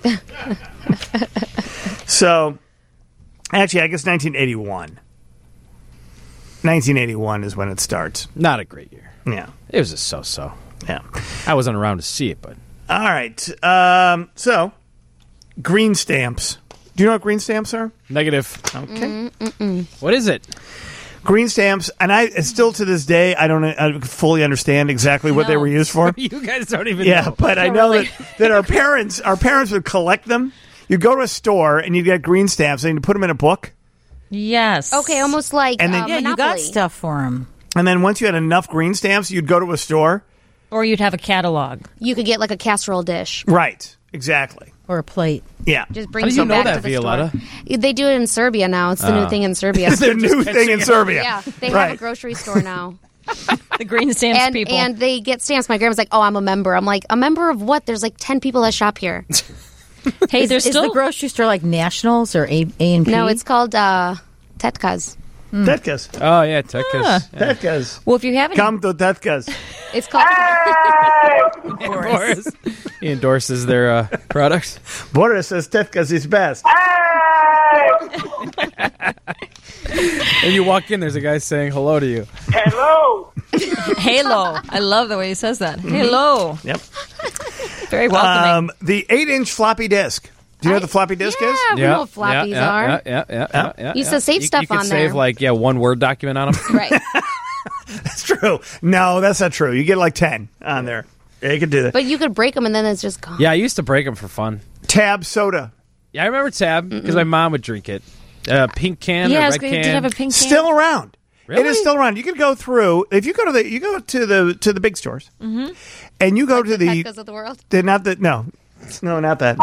Speaker 1: So, actually, I guess nineteen eighty-one. nineteen eighty-one is when it starts.
Speaker 4: Not a great year.
Speaker 1: Yeah.
Speaker 4: It was a so-so.
Speaker 1: Yeah.
Speaker 4: I wasn't around to see it, but...
Speaker 1: All right. Um, so, green stamps. Do you know what green stamps are?
Speaker 4: Negative.
Speaker 1: Okay.
Speaker 3: Mm-mm.
Speaker 4: What is it?
Speaker 1: Green stamps, and I still to this day, I don't I fully understand exactly what they
Speaker 4: No.
Speaker 1: were used for.
Speaker 4: You guys don't even
Speaker 1: Yeah,
Speaker 4: know.
Speaker 1: but I
Speaker 4: Not
Speaker 1: know
Speaker 4: really.
Speaker 1: that, that our parents our parents would collect them. You'd go to a store, and you'd get green stamps, and you'd put them in a book.
Speaker 2: Yes.
Speaker 3: Okay, almost like
Speaker 1: And then-
Speaker 3: uh,
Speaker 1: Yeah,
Speaker 9: you got
Speaker 3: Monopoly.
Speaker 9: stuff for them.
Speaker 1: And then once you had enough green stamps, you'd go to a store.
Speaker 2: Or you'd have a catalog.
Speaker 3: You could get like a casserole dish.
Speaker 1: Right. Exactly.
Speaker 9: Or a plate.
Speaker 1: Yeah.
Speaker 3: Just bring
Speaker 4: How do
Speaker 3: some
Speaker 4: you know
Speaker 3: back
Speaker 4: that,
Speaker 3: to the
Speaker 4: Violetta?
Speaker 3: store. They do it in Serbia now. It's the
Speaker 4: Ah.
Speaker 3: new thing in Serbia.
Speaker 1: It's the new thing in Serbia.
Speaker 3: Yeah, they
Speaker 1: Right.
Speaker 3: have a grocery store now.
Speaker 2: The green stamps
Speaker 3: and,
Speaker 2: people.
Speaker 3: and they get stamps. My grandma's like, "Oh, I'm a member." I'm like, "A member of what?" There's like ten people that shop here.
Speaker 2: hey,
Speaker 9: is,
Speaker 2: there's
Speaker 9: is
Speaker 2: still...
Speaker 9: the grocery store like Nationals or A and P?
Speaker 3: No, it's called uh, Tetka's.
Speaker 1: Tetka's.
Speaker 4: Oh, yeah, Tetka's.
Speaker 2: Ah.
Speaker 4: Yeah.
Speaker 1: Tetka's.
Speaker 2: Well, if you haven't...
Speaker 1: Come to Tetka's.
Speaker 3: It's called.
Speaker 4: Boris. He endorses their uh, product.
Speaker 1: Boris says Tetka's is best.
Speaker 4: And you walk in, there's a guy saying hello to you.
Speaker 22: Hello.
Speaker 2: Halo. I love the way he says that. Halo.
Speaker 1: Yep.
Speaker 2: Very welcoming.
Speaker 1: Um, the eight-inch floppy disk. Do you know what the floppy disk
Speaker 3: yeah,
Speaker 1: is?
Speaker 3: we know what floppies
Speaker 4: yeah,
Speaker 3: are.
Speaker 4: Yeah, yeah, yeah, yeah, yeah.
Speaker 3: Used
Speaker 4: yeah.
Speaker 3: to save
Speaker 4: you,
Speaker 3: stuff
Speaker 4: you could
Speaker 3: on
Speaker 4: save
Speaker 3: there.
Speaker 4: like, yeah, one Word document on them.
Speaker 3: Right.
Speaker 1: That's true. No, that's not true. You get like ten on there. Yeah, you could do that.
Speaker 3: But you could break them and then it's just gone.
Speaker 4: Yeah, I used to break them for fun.
Speaker 1: Tab soda.
Speaker 4: Yeah, I remember Tab because my mom would drink it. Uh, pink can
Speaker 2: yeah,
Speaker 4: or
Speaker 2: I was
Speaker 4: red
Speaker 2: going
Speaker 4: can.
Speaker 2: to have a pink can.
Speaker 1: Still around.
Speaker 4: Really?
Speaker 1: It is still around. You can go through if you go to the you go to the to the big stores
Speaker 2: Mm-hmm.
Speaker 1: and you go to the
Speaker 3: Petcos of the world.
Speaker 1: the not the no no not that.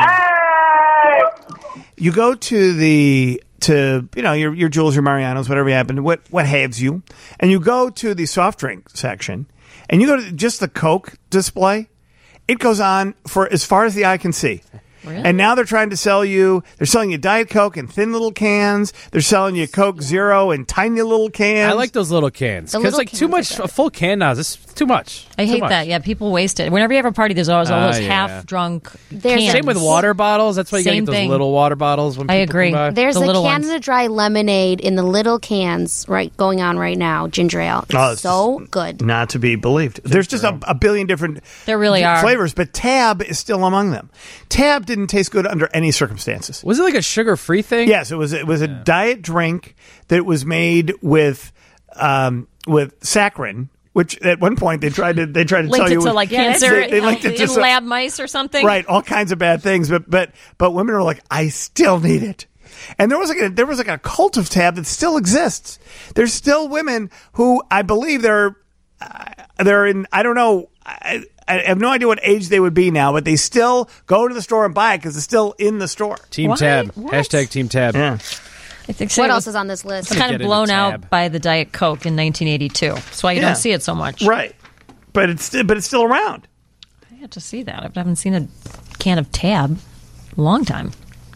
Speaker 1: You go to the to you know your your Jules, your Marianos, whatever you happen, what what haves you, and you go to the soft drink section, and you go to just the Coke display. It goes on for as far as the eye can see.
Speaker 2: Really?
Speaker 1: And now they're trying to sell you, they're selling you Diet Coke in thin little cans. They're selling you Coke Zero in tiny little cans.
Speaker 4: I like those little cans
Speaker 3: The
Speaker 4: because
Speaker 3: little
Speaker 4: like too
Speaker 3: cans are
Speaker 4: much. A full can now is just too much.
Speaker 2: I
Speaker 4: Too
Speaker 2: hate
Speaker 4: much.
Speaker 2: that. Yeah, people waste it. Whenever you have a party, there's always all
Speaker 4: Ah,
Speaker 2: those
Speaker 4: yeah.
Speaker 2: half-drunk
Speaker 3: There's
Speaker 2: cans.
Speaker 4: Same with water bottles. That's why you gotta
Speaker 2: Same
Speaker 4: get those
Speaker 2: thing.
Speaker 4: little water bottles. When
Speaker 2: I
Speaker 4: people
Speaker 2: agree.
Speaker 4: Come by.
Speaker 3: There's
Speaker 2: The
Speaker 3: a
Speaker 2: little
Speaker 3: Canada
Speaker 2: ones.
Speaker 3: Dry lemonade in the little cans right going on right now. Ginger ale. It's
Speaker 1: Oh, it's
Speaker 3: so good.
Speaker 1: Not to be believed. There's just a, a billion different
Speaker 2: There really are.
Speaker 1: flavors, but Tab is still among them. Tab didn't taste good under any circumstances.
Speaker 4: Was it like a sugar-free thing?
Speaker 1: Yes, it was. It was a diet drink that was made with um, with saccharin, which at one point they tried to they tried to
Speaker 2: Linked
Speaker 1: tell
Speaker 2: it
Speaker 1: you
Speaker 2: to like
Speaker 1: Yeah,
Speaker 2: cancer
Speaker 1: They, they linked it to
Speaker 2: in
Speaker 1: some-
Speaker 2: lab mice or something.
Speaker 1: right, all kinds of bad things. But but but women are like, I still need it. And there was like a, there was like a cult of Tab that still exists. There's still women who I believe they're uh, they're in I don't know. I, I have no idea what age they would be now, but they still go to the store and buy it because it's still in the store.
Speaker 4: Team
Speaker 2: What?
Speaker 4: Tab.
Speaker 2: What?
Speaker 4: Hashtag Team Tab.
Speaker 1: Yeah.
Speaker 2: I think so.
Speaker 3: What
Speaker 2: It
Speaker 3: else
Speaker 2: was
Speaker 3: is on this list?
Speaker 2: It's kind
Speaker 4: Get
Speaker 2: of
Speaker 4: into
Speaker 2: blown
Speaker 4: Tab.
Speaker 2: out by the Diet Coke in nineteen eighty-two. That's why you
Speaker 1: Yeah.
Speaker 2: don't see it so much.
Speaker 1: Right. But it's sti- but it's still around.
Speaker 2: I have to see that. I haven't seen a can of Tab in a long time.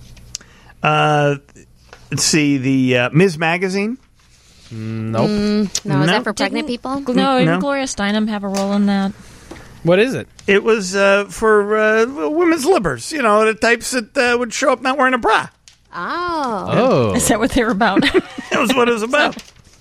Speaker 1: Uh, let's see the uh, Miz Magazine.
Speaker 4: Nope.
Speaker 3: Mm, no, is
Speaker 1: No.
Speaker 3: that for pregnant people?
Speaker 2: No,
Speaker 1: No.
Speaker 2: didn't Gloria Steinem have a role in that?
Speaker 4: What is it?
Speaker 1: It was uh, for uh, women's libbers, you know, the types that uh, would show up not wearing a bra.
Speaker 3: Oh.
Speaker 4: Oh.
Speaker 2: Is that what they were about?
Speaker 1: That was what it was about.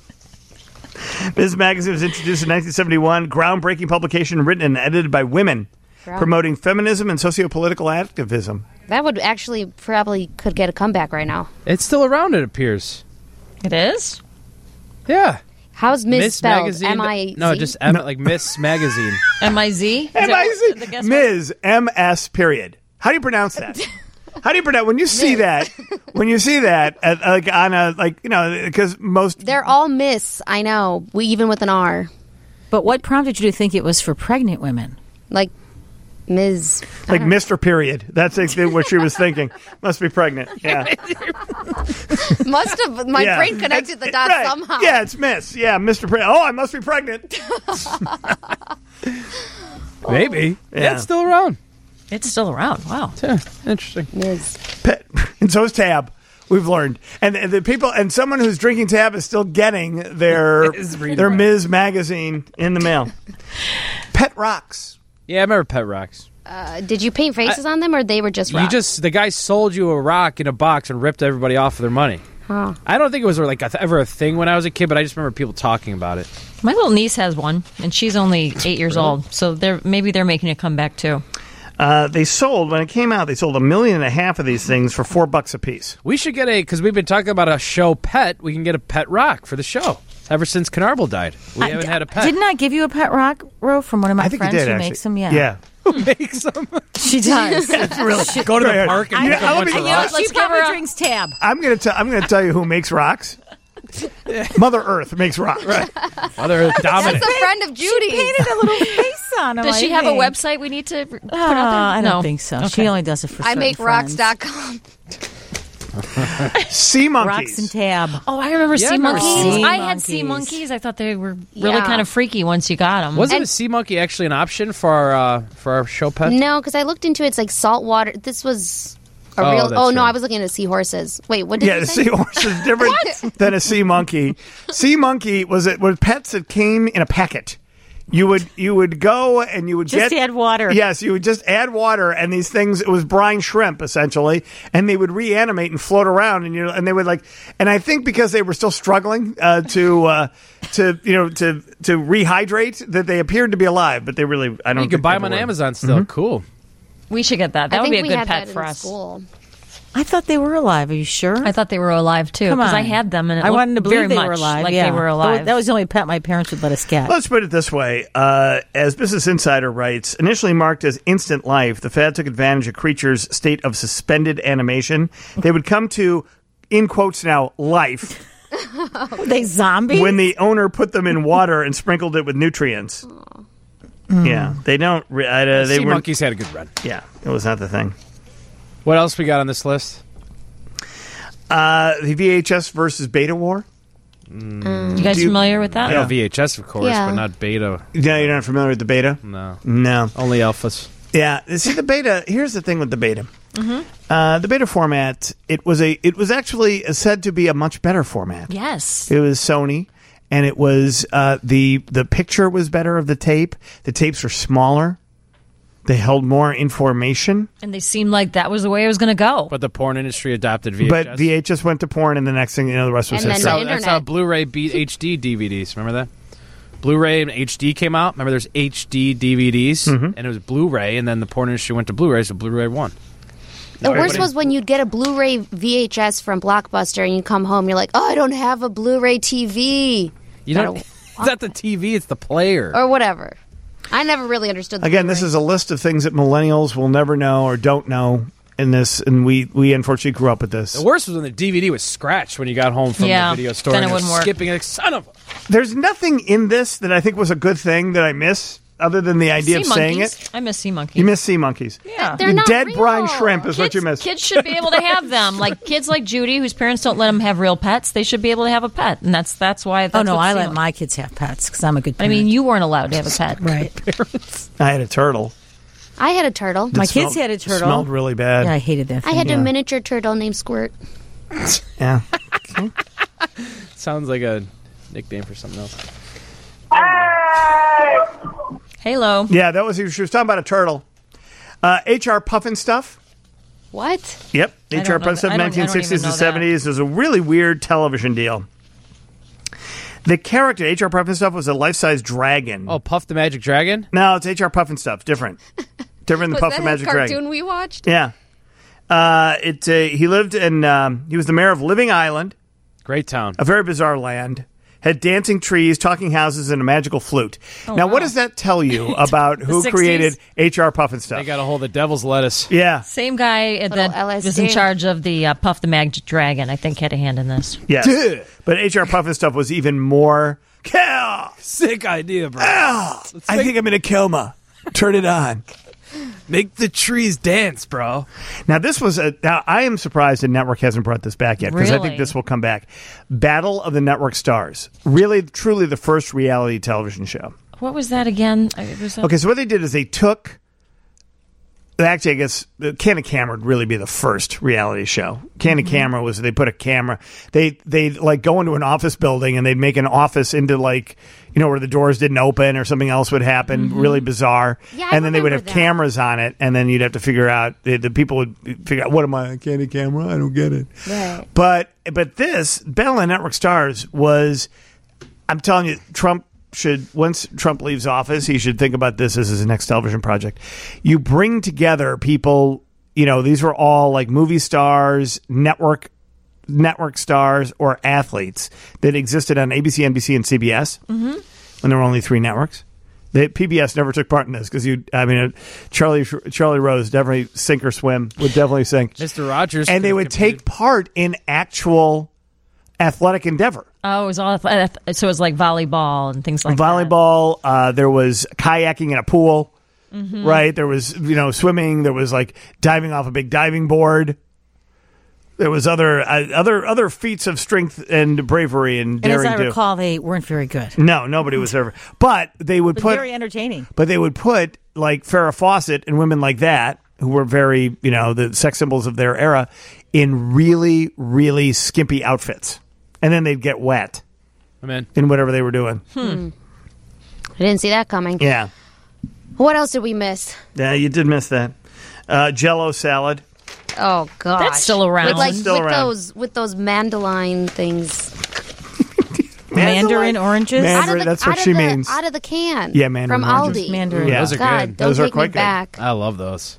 Speaker 1: Miz Magazine was introduced in nineteen seventy-one, groundbreaking publication written and edited by women,
Speaker 3: Ground-
Speaker 1: promoting feminism and socio-political activism.
Speaker 3: That would actually probably could get a comeback right now.
Speaker 4: It's still around, it appears.
Speaker 2: It is?
Speaker 4: Yeah.
Speaker 3: How's Miz
Speaker 4: Miss
Speaker 3: spelled?
Speaker 4: Magazine.
Speaker 3: M I Z?
Speaker 4: No, just M, like Miss Magazine.
Speaker 2: M I Z?
Speaker 1: M I Z Miz M S period. How do you pronounce that? How do you pronounce when you see that? When you see that at, like on a like you know because most
Speaker 3: They're all Miss. I know. We even with an R.
Speaker 9: But what prompted you to think it was for pregnant women?
Speaker 3: Like Miz
Speaker 1: like Mister Period. That's exactly what she was thinking. Must be pregnant. Yeah.
Speaker 3: Must have my
Speaker 1: Yeah.
Speaker 3: brain connected the dots
Speaker 1: Right.
Speaker 3: somehow.
Speaker 1: Yeah, it's Miss. Yeah, Mister Period. Oh, I must be pregnant.
Speaker 4: Maybe.
Speaker 1: Yeah.
Speaker 4: Yeah, it's still around.
Speaker 2: It's still around. Wow.
Speaker 4: Yeah, interesting.
Speaker 3: Miz.
Speaker 1: Pet. And so is Tab. We've learned, and and the people, and someone who's drinking Tab is still getting their
Speaker 4: Miz read
Speaker 1: their
Speaker 4: about it.
Speaker 1: Miz magazine in the mail. Pet Rocks.
Speaker 4: Yeah, I remember Pet Rocks.
Speaker 3: Uh, did you paint faces I, on them, or they were just rocks?
Speaker 4: You just the guy sold you a rock in a box and ripped everybody off for their money.
Speaker 3: Huh.
Speaker 4: I don't think it was like a th- ever a thing when I was a kid, but I just remember people talking about it.
Speaker 2: My little niece has one, and she's only eight years
Speaker 4: Really?
Speaker 2: old, so they're maybe they're making a comeback too.
Speaker 1: Uh, they sold when it came out. They sold a million and a half of these things for four bucks a piece.
Speaker 4: We should get a because we've been talking about a show pet. We can get a pet rock for the show. Ever since Canarbel died, we
Speaker 9: I,
Speaker 4: haven't had a pet.
Speaker 9: Didn't I give you a pet rock, Ro, from one of my
Speaker 1: I think
Speaker 9: friends
Speaker 1: you did,
Speaker 9: who
Speaker 1: actually.
Speaker 9: makes them? Yeah.
Speaker 1: Yeah.
Speaker 4: Who makes them?
Speaker 9: She does.
Speaker 1: It's really
Speaker 9: She-
Speaker 4: Go to the park and
Speaker 9: I,
Speaker 4: get a
Speaker 9: I,
Speaker 4: bunch
Speaker 9: I,
Speaker 4: of
Speaker 9: you know,
Speaker 4: rocks.
Speaker 9: she probably drinks tab.
Speaker 1: I'm gonna tell. I'm gonna tell you who makes rocks. Mother Earth makes rocks. Right.
Speaker 4: Mother Earth dominant.
Speaker 3: That's a friend of Judy's.
Speaker 9: She painted a little face on him.
Speaker 2: Does
Speaker 9: I
Speaker 2: she have a
Speaker 9: think.
Speaker 2: website we need to put
Speaker 9: Oh,
Speaker 2: out there?
Speaker 9: I don't
Speaker 2: No.
Speaker 9: think so.
Speaker 2: Okay.
Speaker 9: She only does it for
Speaker 3: I
Speaker 9: certain
Speaker 3: make rocks
Speaker 9: friends.
Speaker 3: dot com.
Speaker 1: Sea
Speaker 9: Rocks
Speaker 1: monkeys.
Speaker 9: and tab.
Speaker 2: Oh, I remember
Speaker 4: Yeah, I
Speaker 2: sea
Speaker 4: remember
Speaker 2: monkeys.
Speaker 9: sea
Speaker 2: I had sea
Speaker 9: monkeys.
Speaker 2: monkeys. I thought they were really
Speaker 3: Yeah.
Speaker 2: kind of freaky once you got them.
Speaker 4: Wasn't a sea monkey actually an option for our uh, for our show pet?
Speaker 3: No, because I looked into it. It's like saltwater. This was a
Speaker 4: Oh,
Speaker 3: real.
Speaker 4: that's
Speaker 3: Oh no,
Speaker 4: right.
Speaker 3: I was looking at seahorses. Wait, what did
Speaker 1: Yeah,
Speaker 3: you
Speaker 1: the
Speaker 3: say?
Speaker 1: seahorse is different than a sea monkey. Sea monkey was it was pets that came in a packet. You would you would go and you would
Speaker 9: Just
Speaker 1: get
Speaker 9: add water.
Speaker 1: Yes, you would just add water, and these things it was brine shrimp essentially, and they would reanimate and float around, and you know, and they would like, and I think because they were still struggling uh, to uh, to you know to to rehydrate, that they appeared to be alive, but they really I don't.
Speaker 4: You can
Speaker 1: think
Speaker 4: buy
Speaker 1: they
Speaker 4: them on
Speaker 1: were.
Speaker 4: Amazon still.
Speaker 1: Mhm.
Speaker 4: Cool.
Speaker 2: We should get that. That
Speaker 3: I
Speaker 2: would
Speaker 3: think
Speaker 2: be a
Speaker 3: we
Speaker 2: good
Speaker 3: had
Speaker 2: pet
Speaker 3: that
Speaker 2: for
Speaker 3: in
Speaker 2: us.
Speaker 3: school.
Speaker 9: I thought they were alive. Are you sure?
Speaker 2: I thought they were alive too
Speaker 9: Come
Speaker 2: because I
Speaker 9: on.
Speaker 2: had them, and it
Speaker 9: I
Speaker 2: looked
Speaker 9: wanted to
Speaker 2: very
Speaker 9: believe they
Speaker 2: much
Speaker 9: were alive.
Speaker 2: like
Speaker 9: yeah.
Speaker 2: they were alive.
Speaker 9: That was the only pet my parents would let us get.
Speaker 1: Let's put it this way. Uh, as Business Insider writes, initially marked as instant life, the fad took advantage of creatures' state of suspended animation. They would come to, in quotes now, life
Speaker 9: Were they zombies?
Speaker 1: when the owner put them in water and sprinkled it with nutrients. Yeah, they don't. Re- uh, they
Speaker 4: sea
Speaker 1: were,
Speaker 4: monkeys had a good run.
Speaker 1: Yeah, it was not the thing.
Speaker 4: What else we got on this list?
Speaker 1: Uh, the V H S versus Beta war.
Speaker 2: You guys
Speaker 1: Do you-
Speaker 2: familiar with that?
Speaker 4: I know V H S, of course,
Speaker 3: Yeah.
Speaker 4: but not beta.
Speaker 1: Yeah, you're not familiar with the Beta?
Speaker 4: No.
Speaker 1: No.
Speaker 4: Only alphas.
Speaker 1: Yeah, see the Beta. Here's the thing with the Beta.
Speaker 2: Mm-hmm.
Speaker 1: Uh, the Beta format. It was a. It was actually said to be a much better format.
Speaker 2: Yes.
Speaker 1: It was Sony, and it was uh, the the picture was better of the tape. The tapes were smaller. They held more information.
Speaker 2: And they seemed like that was the way it was going to go.
Speaker 4: But the porn industry adopted V H S.
Speaker 1: But V H S went to porn, and the next thing you know, the rest was
Speaker 3: And then
Speaker 1: history.
Speaker 3: the
Speaker 4: So that's how
Speaker 3: internet.
Speaker 4: Blu-ray beat H D D V Ds. Remember that? Blu-ray and H D came out. Remember, there's H D D V Ds,
Speaker 1: Mm-hmm.
Speaker 4: and it was Blu-ray, and then the porn industry went to Blu-ray, so Blu-ray won.
Speaker 3: The worst
Speaker 4: Everybody-
Speaker 3: was when you'd get a Blu-ray V H S from Blockbuster and you come home, you're like, oh, I don't have a Blu-ray T V.
Speaker 4: You don't. It's not the T V; it's the player.
Speaker 3: Or whatever. I never really understood the
Speaker 1: Again, this is a list of things that millennials will never know or don't know in this, and we, we unfortunately grew up with this.
Speaker 4: The worst was when the D V D was scratched when you got home from
Speaker 2: Yeah,
Speaker 4: the video store.
Speaker 2: then
Speaker 4: and
Speaker 2: it wouldn't
Speaker 4: was
Speaker 2: work.
Speaker 4: Skipping like son of a.
Speaker 1: There's nothing in this that I think was a good thing that I miss, other than the idea
Speaker 2: Sea
Speaker 1: of saying
Speaker 2: monkeys.
Speaker 1: it.
Speaker 2: I miss sea monkeys.
Speaker 1: You miss sea monkeys.
Speaker 2: Yeah.
Speaker 3: They're
Speaker 1: The
Speaker 3: not
Speaker 1: dead
Speaker 3: real.
Speaker 1: brine shrimp is what
Speaker 2: Kids,
Speaker 1: you miss.
Speaker 2: kids should be able to have them. Like kids like Judy, whose parents don't let them have real pets, they should be able to have a pet, and that's that's why. That's
Speaker 9: oh no,
Speaker 2: what
Speaker 9: I
Speaker 2: sea
Speaker 9: let
Speaker 2: mon-
Speaker 9: my kids have pets because I'm a good
Speaker 2: I
Speaker 9: parent.
Speaker 2: mean, you weren't allowed to have a pet,
Speaker 9: right?
Speaker 1: I had a turtle.
Speaker 3: I had a turtle.
Speaker 9: My
Speaker 1: It
Speaker 9: kids
Speaker 1: smelled-
Speaker 9: had a
Speaker 1: it
Speaker 9: turtle.
Speaker 1: smelled really bad.
Speaker 9: Yeah, I hated that.
Speaker 3: I
Speaker 9: Thing.
Speaker 3: had
Speaker 1: Yeah.
Speaker 3: a miniature turtle named Squirt.
Speaker 1: Yeah.
Speaker 4: Sounds like a nickname for something else.
Speaker 2: Halo.
Speaker 1: Yeah, that was, she was talking about a turtle. Uh, H R Puffin stuff.
Speaker 3: What?
Speaker 1: Yep.
Speaker 2: I
Speaker 1: H R
Speaker 2: don't know
Speaker 1: Puffin stuff,
Speaker 2: that- I don't- I don't
Speaker 1: nineteen sixties
Speaker 2: even
Speaker 1: and
Speaker 2: know that.
Speaker 1: seventies. was a really weird television deal. The character, H R Puffin stuff, was a life-size dragon.
Speaker 4: Oh, Puff the Magic Dragon?
Speaker 1: No, it's H R Puffin stuff. Different. Different than
Speaker 3: Was
Speaker 1: Puff
Speaker 3: that
Speaker 1: the
Speaker 3: a
Speaker 1: Magic
Speaker 3: cartoon
Speaker 1: Dragon.
Speaker 3: we watched?
Speaker 1: Yeah. Uh, it. Uh, he lived in. Um, he was the mayor of Living Island,
Speaker 4: Great town.
Speaker 1: a very bizarre land. Had dancing trees, talking houses, and a magical flute.
Speaker 2: Oh,
Speaker 1: now,
Speaker 2: wow.
Speaker 1: what does that tell you about who
Speaker 2: sixties?
Speaker 1: created H R Puffin stuff?
Speaker 4: They got a hold of devil's lettuce.
Speaker 1: Yeah.
Speaker 2: Same guy that
Speaker 3: L S D.
Speaker 2: was in charge of the uh, Puff the Magic Dragon, I think, had a hand in this.
Speaker 1: Yes.
Speaker 4: Duh.
Speaker 1: But H R Puffin stuff was even more. Kill!
Speaker 4: Sick idea, bro.
Speaker 1: Ah, I think I'm in a coma. Turn it on.
Speaker 4: Make the trees dance, bro.
Speaker 1: Now, this was a. Now, I am surprised the network hasn't brought this back yet because I
Speaker 2: Really?
Speaker 1: think this will come back. Battle of the Network Stars. Really, truly the first reality television show.
Speaker 2: What was that again? I- it was a-
Speaker 1: Okay, so what they did is they took Actually, I guess the Candid Camera would really be the first reality show. Candid
Speaker 2: Mm-hmm.
Speaker 1: Camera was they put a camera. They they like go into an office building and they'd make an office into like you know where the doors didn't open or something else would happen.
Speaker 2: Mm-hmm.
Speaker 1: Really bizarre.
Speaker 3: Yeah, I
Speaker 1: and then they would have
Speaker 3: remember that.
Speaker 1: cameras on it, and then you'd have to figure out the, the people would figure out what am I a Candid Camera? I don't get it.
Speaker 3: Right.
Speaker 1: But but this Battle of Network Stars was, I'm telling you, Trump. Should once Trump leaves office, he should think about this as his next television project. You bring together people, you know, these were all like movie stars, network network stars, or athletes that existed on A B C, N B C, and C B S. Mm-hmm. And there were only three networks. The P B S never took part in this because you, I mean, Charlie Charlie Rose definitely sink or swim would definitely sink.
Speaker 4: Mister Rogers,
Speaker 1: and they would take part in actual athletic endeavor.
Speaker 2: Oh, it was all so it was like volleyball and things like
Speaker 1: volleyball. Uh, there was kayaking in a pool,
Speaker 2: Mhm.
Speaker 1: right? There was you know swimming. There was like diving off a big diving board. There was other uh, other other feats of strength and bravery and
Speaker 9: And as
Speaker 1: daring
Speaker 9: I
Speaker 1: to.
Speaker 9: recall, they weren't very good.
Speaker 1: No, nobody was ever. But they would
Speaker 9: But
Speaker 1: put
Speaker 9: very entertaining.
Speaker 1: But they would put like Farrah Fawcett and women like that who were very you know the sex symbols of their era in really really skimpy outfits, and then they'd get wet.
Speaker 4: I'm in.
Speaker 1: In whatever they were doing.
Speaker 3: Hmm. I didn't see that coming.
Speaker 1: Yeah.
Speaker 3: What else did we miss?
Speaker 1: Yeah, you did miss that. Uh, Jello salad.
Speaker 3: Oh God,
Speaker 2: That's still around.
Speaker 3: With like
Speaker 1: Still
Speaker 3: with
Speaker 1: around.
Speaker 3: those with those mandolin things.
Speaker 9: Mandarin oranges?
Speaker 1: Mandarin,
Speaker 3: Out of the-
Speaker 1: that's what
Speaker 3: out of
Speaker 1: she
Speaker 3: the-
Speaker 1: means.
Speaker 3: Out of the can.
Speaker 1: Yeah, Mandarin
Speaker 3: from
Speaker 1: oranges.
Speaker 3: Aldi.
Speaker 9: Mandarin.
Speaker 1: Yeah.
Speaker 4: Those are
Speaker 3: God,
Speaker 4: good.
Speaker 3: don't
Speaker 1: Those are
Speaker 3: take
Speaker 1: quite
Speaker 3: me
Speaker 1: good.
Speaker 3: back.
Speaker 4: I love those.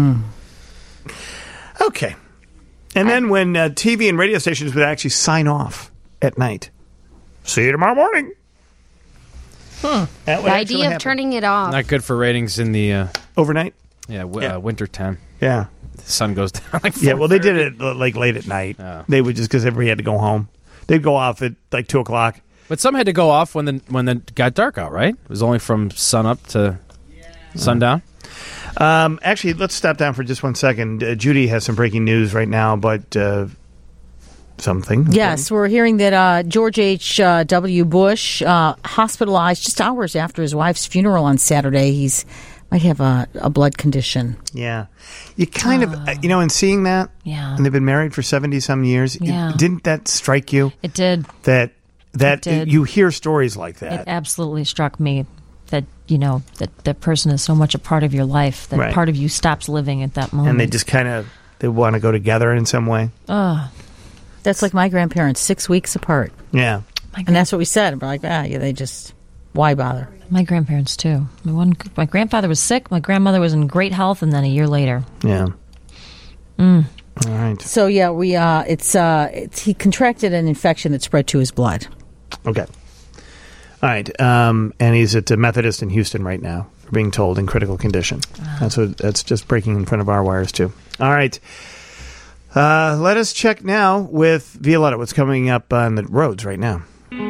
Speaker 1: Okay. And then when uh, T V and radio stations would actually sign off at night. See you tomorrow morning. That would
Speaker 3: The
Speaker 1: actually
Speaker 3: idea of
Speaker 1: happen.
Speaker 3: turning it off.
Speaker 4: Not good for ratings in the uh,
Speaker 1: overnight.
Speaker 4: Yeah, w-
Speaker 1: Yeah.
Speaker 4: Uh, winter time.
Speaker 1: Yeah.
Speaker 4: The sun goes down. Like
Speaker 1: Yeah, well, they did it uh, like late at night. They would just because everybody had to go home. They'd go off at like two o'clock.
Speaker 4: But some had to go off when the when it got dark out, right? It was only from sun up to sundown.
Speaker 1: Um, actually, let's stop down for just one second. Uh, Judy has some breaking news right now, but uh, something.
Speaker 9: Yes, we're hearing that uh, George H. Uh, W. Bush uh, hospitalized just hours after his wife's funeral on Saturday. He's might have a, a blood condition.
Speaker 1: Yeah. You kind of, uh, you know, in seeing that,
Speaker 2: Yeah.
Speaker 1: and they've been married for seventy some years, it-
Speaker 2: Yeah.
Speaker 1: didn't that strike you?
Speaker 2: It did.
Speaker 1: That, that
Speaker 2: It did.
Speaker 1: you hear stories like
Speaker 2: It
Speaker 1: that.
Speaker 2: absolutely struck me that you know that that person is so much a part of your life that
Speaker 1: Right.
Speaker 2: part of you stops living at that moment.
Speaker 1: And they just kind of, they want to go together in some way.
Speaker 2: oh,
Speaker 9: That's like my grandparents, six weeks apart.
Speaker 1: Yeah.
Speaker 9: And that's what we said. We're like, ah, yeah, they just, why bother?
Speaker 2: my grandparents too. My one, my grandfather was sick. My grandmother was in great health, and then a year later.
Speaker 1: Yeah.
Speaker 2: Mm.
Speaker 1: All right.
Speaker 9: So yeah, we uh, it's uh, it's he contracted an infection that spread to his blood.
Speaker 1: Okay. All right. Um, and he's at the Methodist in Houston right now. We're being told in critical condition. That's what, that's just breaking in front of our wires too. All right. Uh, let us check now with Violetta. What's coming up on the roads right now?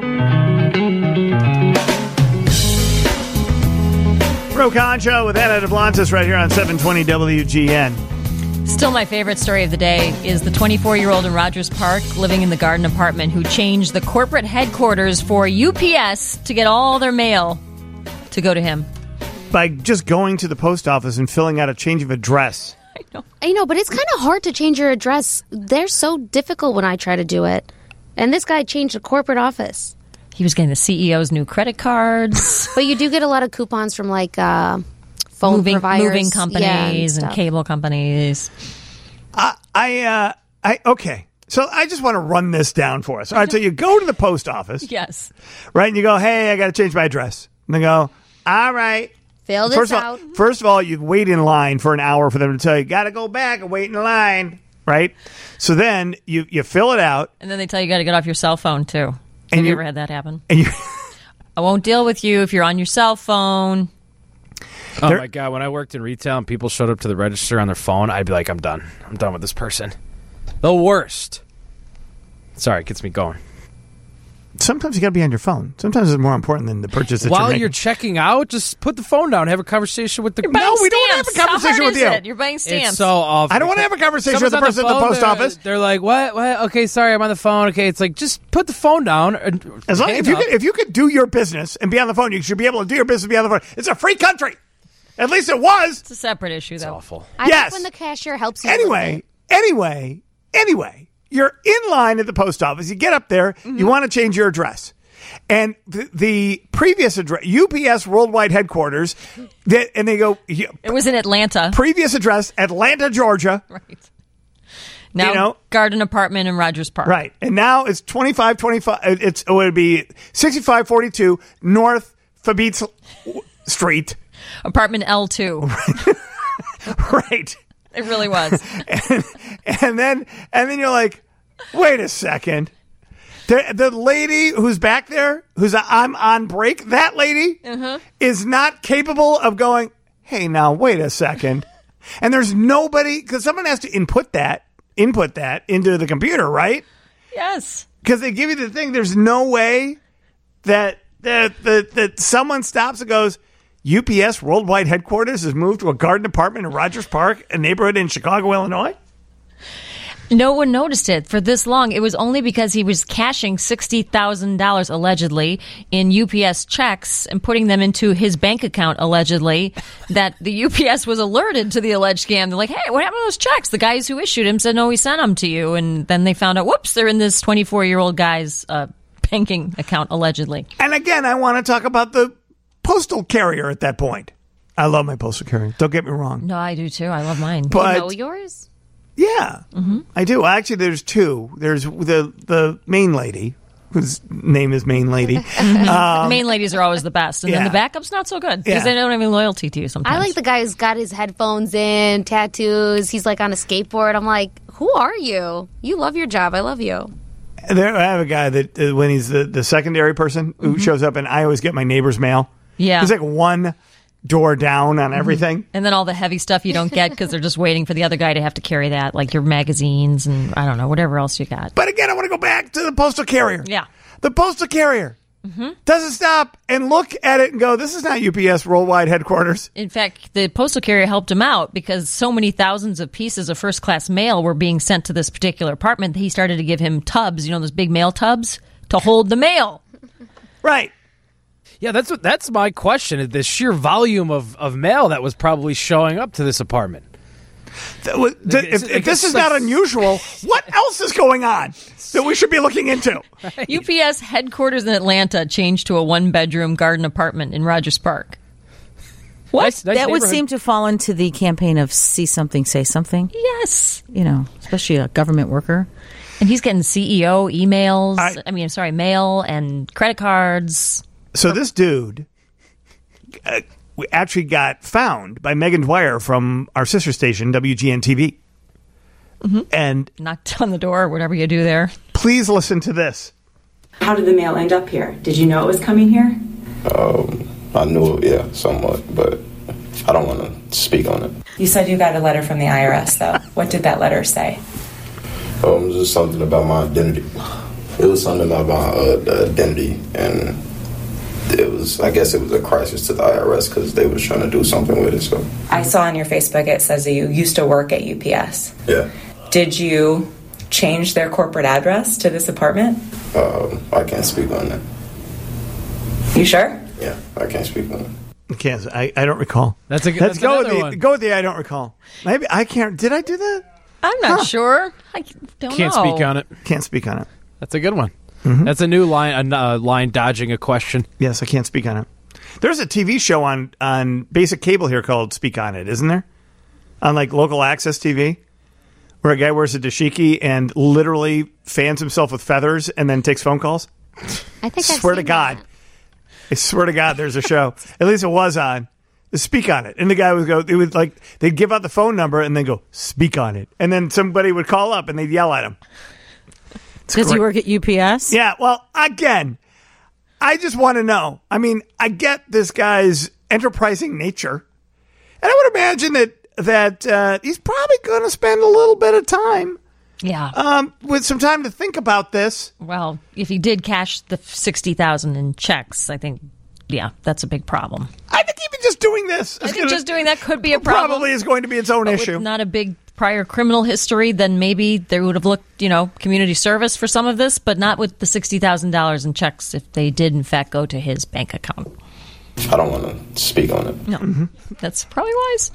Speaker 1: Ro Concho with Anna DeBlantis right here on seven twenty W G N.
Speaker 2: Still, my favorite story of the day is the twenty-four-year-old in Rogers Park living in the garden apartment who changed the corporate headquarters for U P S to get all their mail to go to him.
Speaker 1: By just going to the post office and filling out a change of address.
Speaker 3: I know, but it's kind of hard to change your address. They're so difficult when I try to do it. And this guy changed a corporate office.
Speaker 2: He was getting the C E O's new credit cards.
Speaker 3: But you do get a lot of coupons from like uh, phone
Speaker 2: moving,
Speaker 3: providers.
Speaker 2: moving
Speaker 3: Yeah,
Speaker 2: companies and
Speaker 3: stuff.
Speaker 2: cable companies.
Speaker 1: I, I, uh, I, okay. So I just want to run this down for us. All right. So you go to the post office.
Speaker 2: Yes.
Speaker 1: Right. And you go, hey, I got to change my address. And they go, all right.
Speaker 3: Fill this
Speaker 1: first
Speaker 3: out.
Speaker 1: Of all, first of all, you wait in line for an hour for them to tell you, got to go back and wait in line. Right. So then you, you fill it out.
Speaker 2: And then they tell you you got to get off your cell phone, too.
Speaker 1: And
Speaker 2: Have you
Speaker 1: you-
Speaker 2: ever had that happen?
Speaker 1: And you,
Speaker 2: I won't deal with you if you're on your cell phone.
Speaker 4: Oh
Speaker 1: There-
Speaker 4: my god! When I worked in retail and people showed up to the register on their phone, I'd be like, "I'm done. I'm done with this person." The worst. Sorry, it gets me going.
Speaker 1: sometimes you got to be on your phone. Sometimes it's more important than the purchase that
Speaker 4: While
Speaker 1: you're
Speaker 4: you're
Speaker 1: making.
Speaker 4: checking out, just put the phone down. Have a conversation with the.
Speaker 2: You're buying
Speaker 1: No, we don't have a
Speaker 2: stamps. How
Speaker 1: conversation
Speaker 2: hard
Speaker 1: with
Speaker 2: is
Speaker 1: you.
Speaker 2: it? You're buying stamps.
Speaker 4: It's so awful.
Speaker 1: I don't want to have a conversation with
Speaker 4: Someone's
Speaker 1: the
Speaker 4: on
Speaker 1: person at the
Speaker 4: phone,
Speaker 1: post
Speaker 4: they're-
Speaker 1: office.
Speaker 4: They're like, "What? What? Okay, sorry, I'm on the phone." Okay, it's like just put the phone down. And
Speaker 1: As long
Speaker 4: hang
Speaker 1: if you
Speaker 4: up.
Speaker 1: could, if you could do your business and be on the phone, you should be able to do your business and be on the phone. It's a free country. At least it was.
Speaker 2: It's a separate issue, though.
Speaker 4: Awful.
Speaker 3: I
Speaker 1: Yes.
Speaker 3: think when the cashier helps you.
Speaker 1: Anyway, anyway, anyway, you're in line at the post office. You get up there.
Speaker 3: Mm-hmm.
Speaker 1: You want to change your address. And the, the previous address, U P S Worldwide Headquarters, that, and they go,
Speaker 2: it was in Atlanta.
Speaker 1: Previous address, Atlanta, Georgia.
Speaker 2: Right. Now,
Speaker 1: you know,
Speaker 2: Garden Apartment in Rogers Park.
Speaker 1: Right. And now it's twenty-five twenty-five. It's, it would be sixty-five forty-two North Fabitz Street.
Speaker 2: Apartment L two.
Speaker 1: Right.
Speaker 2: It really was.
Speaker 1: and, and then, and then you're like, wait a second. The, the lady who's back there, who's a, I'm on break, that lady
Speaker 2: Uh-huh.
Speaker 1: is not capable of going, hey, now, wait a second. And there's nobody, because someone has to input that, input that into the computer, right?
Speaker 2: Yes.
Speaker 1: Because they give you the thing. There's no way that, that, that, that someone stops and goes, U P S Worldwide Headquarters has moved to a garden apartment in Rogers Park, a neighborhood in Chicago, Illinois.
Speaker 2: No one noticed it for this long. It was only because he was cashing sixty thousand dollars allegedly in U P S checks and putting them into his bank account allegedly that the U P S was alerted to the alleged scam. They're like, hey, what happened to those checks? The guys who issued him said, no, we sent them to you. And then they found out, whoops, they're in this twenty-four-year-old guy's uh, banking account allegedly.
Speaker 1: And again, I want to talk about the postal carrier at that point. I love my postal carrier. Don't get me wrong.
Speaker 2: No, I do too. I love mine.
Speaker 1: But-
Speaker 3: You know yours?
Speaker 1: Yeah,
Speaker 2: Mm-hmm.
Speaker 1: I do. Actually, there's two. There's the the main lady, whose name is Main Lady. Um,
Speaker 2: Main ladies are always the best. And
Speaker 1: yeah.
Speaker 2: then the backup's not so good because
Speaker 1: Yeah.
Speaker 2: they don't have any loyalty to you sometimes.
Speaker 3: I like the guy who's got his headphones in, tattoos. He's like on a skateboard. I'm like, who are you? You love your job. I love you.
Speaker 1: there, I have a guy that uh, when he's the, the secondary person who shows up, and I always get my neighbor's mail.
Speaker 2: Yeah.
Speaker 1: He's like one door down on everything.
Speaker 2: And then all the heavy stuff you don't get because they're just waiting for the other guy to have to carry that, like your magazines and I don't know, whatever else you got.
Speaker 1: But again, I want to go back to the postal carrier.
Speaker 2: Yeah.
Speaker 1: The postal carrier
Speaker 2: Mm-hmm.
Speaker 1: doesn't stop and look at it and go, this is not U P S Worldwide Headquarters.
Speaker 2: In fact, the postal carrier helped him out because so many thousands of pieces of first-class mail were being sent to this particular apartment. He started to give him tubs, you know, those big mail tubs, to hold the mail.
Speaker 1: Right.
Speaker 4: Yeah, that's what that's my question. The sheer volume of, of mail that was probably showing up to this apartment.
Speaker 1: That was- th-
Speaker 4: It's-
Speaker 1: if, if
Speaker 4: it's
Speaker 1: this is
Speaker 4: like-
Speaker 1: not unusual, what else is going on that we should be looking into?
Speaker 2: U P S headquarters in Atlanta changed to a one-bedroom garden apartment in Rogers Park.
Speaker 9: What?
Speaker 4: Nice- nice
Speaker 9: that would
Speaker 4: neighborhood.
Speaker 9: seem to fall into the campaign of see something, say something.
Speaker 2: Yes.
Speaker 9: You know, especially a government worker.
Speaker 2: And he's getting C E O emails, I, I mean, sorry, mail and credit cards.
Speaker 1: So this dude uh, we actually got found by Megan Dwyer from our sister station, W G N T V.
Speaker 2: Mm-hmm.
Speaker 1: And
Speaker 2: knocked on the door, whatever you do there.
Speaker 1: Please listen to this.
Speaker 5: How did the mail end up here? Did you know it was coming here?
Speaker 6: Um, I knew it, yeah, somewhat, but I don't want to speak on it.
Speaker 5: You said you got a letter from the I R S, though. What did that letter say?
Speaker 6: Um, it was just something about my identity. It was something about my uh, identity, and it was, I guess it was a crisis to the I R S because they was trying to do something with it, so.
Speaker 5: I saw on your Facebook it says that you used to work at U P S.
Speaker 6: Yeah.
Speaker 5: Did you change their corporate address to this apartment?
Speaker 6: Um, I can't speak on that.
Speaker 5: You sure?
Speaker 6: Yeah, I can't speak on it.
Speaker 1: I can't. I, I don't recall.
Speaker 4: That's a
Speaker 1: Let's
Speaker 4: that's
Speaker 1: go with
Speaker 4: another
Speaker 1: the
Speaker 4: one.
Speaker 1: go with the I don't recall. Maybe I can't. Did I do that?
Speaker 2: I'm not sure. I don't
Speaker 4: Can't
Speaker 2: know.
Speaker 4: speak on it.
Speaker 1: Can't speak on it.
Speaker 4: That's a good one.
Speaker 1: Mm-hmm.
Speaker 4: That's a new line, a uh, line dodging a question.
Speaker 1: Yes, I can't speak on it. There's a T V show on on basic cable here called Speak On It, isn't there? On like local access T V, where a guy wears a dashiki and literally fans himself with feathers and then takes phone calls.
Speaker 3: I think I've
Speaker 1: swear to
Speaker 3: seen
Speaker 1: God,
Speaker 3: that.
Speaker 1: I swear to God, there's a show. At least it was on. Speak on it, and the guy would go. It would like they'd give out the phone number and then go speak on it, and then somebody would call up and they'd yell at him. It's
Speaker 9: Does he
Speaker 1: great.
Speaker 9: work at U P S?
Speaker 1: Yeah, well, again, I just want to know. I mean, I get this guy's enterprising nature, and I would imagine that that uh, he's probably going to spend a little bit of time,
Speaker 2: Yeah.
Speaker 1: um, with some time to think about this.
Speaker 2: Well, if he did cash the sixty thousand in checks, I think, yeah, that's a big problem.
Speaker 1: I think even just doing this,
Speaker 2: I
Speaker 1: is
Speaker 2: think
Speaker 1: gonna-
Speaker 2: just doing that could be a problem.
Speaker 1: probably is going to be its own
Speaker 2: But
Speaker 1: issue.
Speaker 2: with not a big prior criminal history, then maybe they would have looked, you know, community service for some of this, but not with the sixty thousand dollars in checks if they did, in fact, go to his bank account.
Speaker 6: I don't want to speak on it.
Speaker 2: No, mm-hmm. That's probably wise.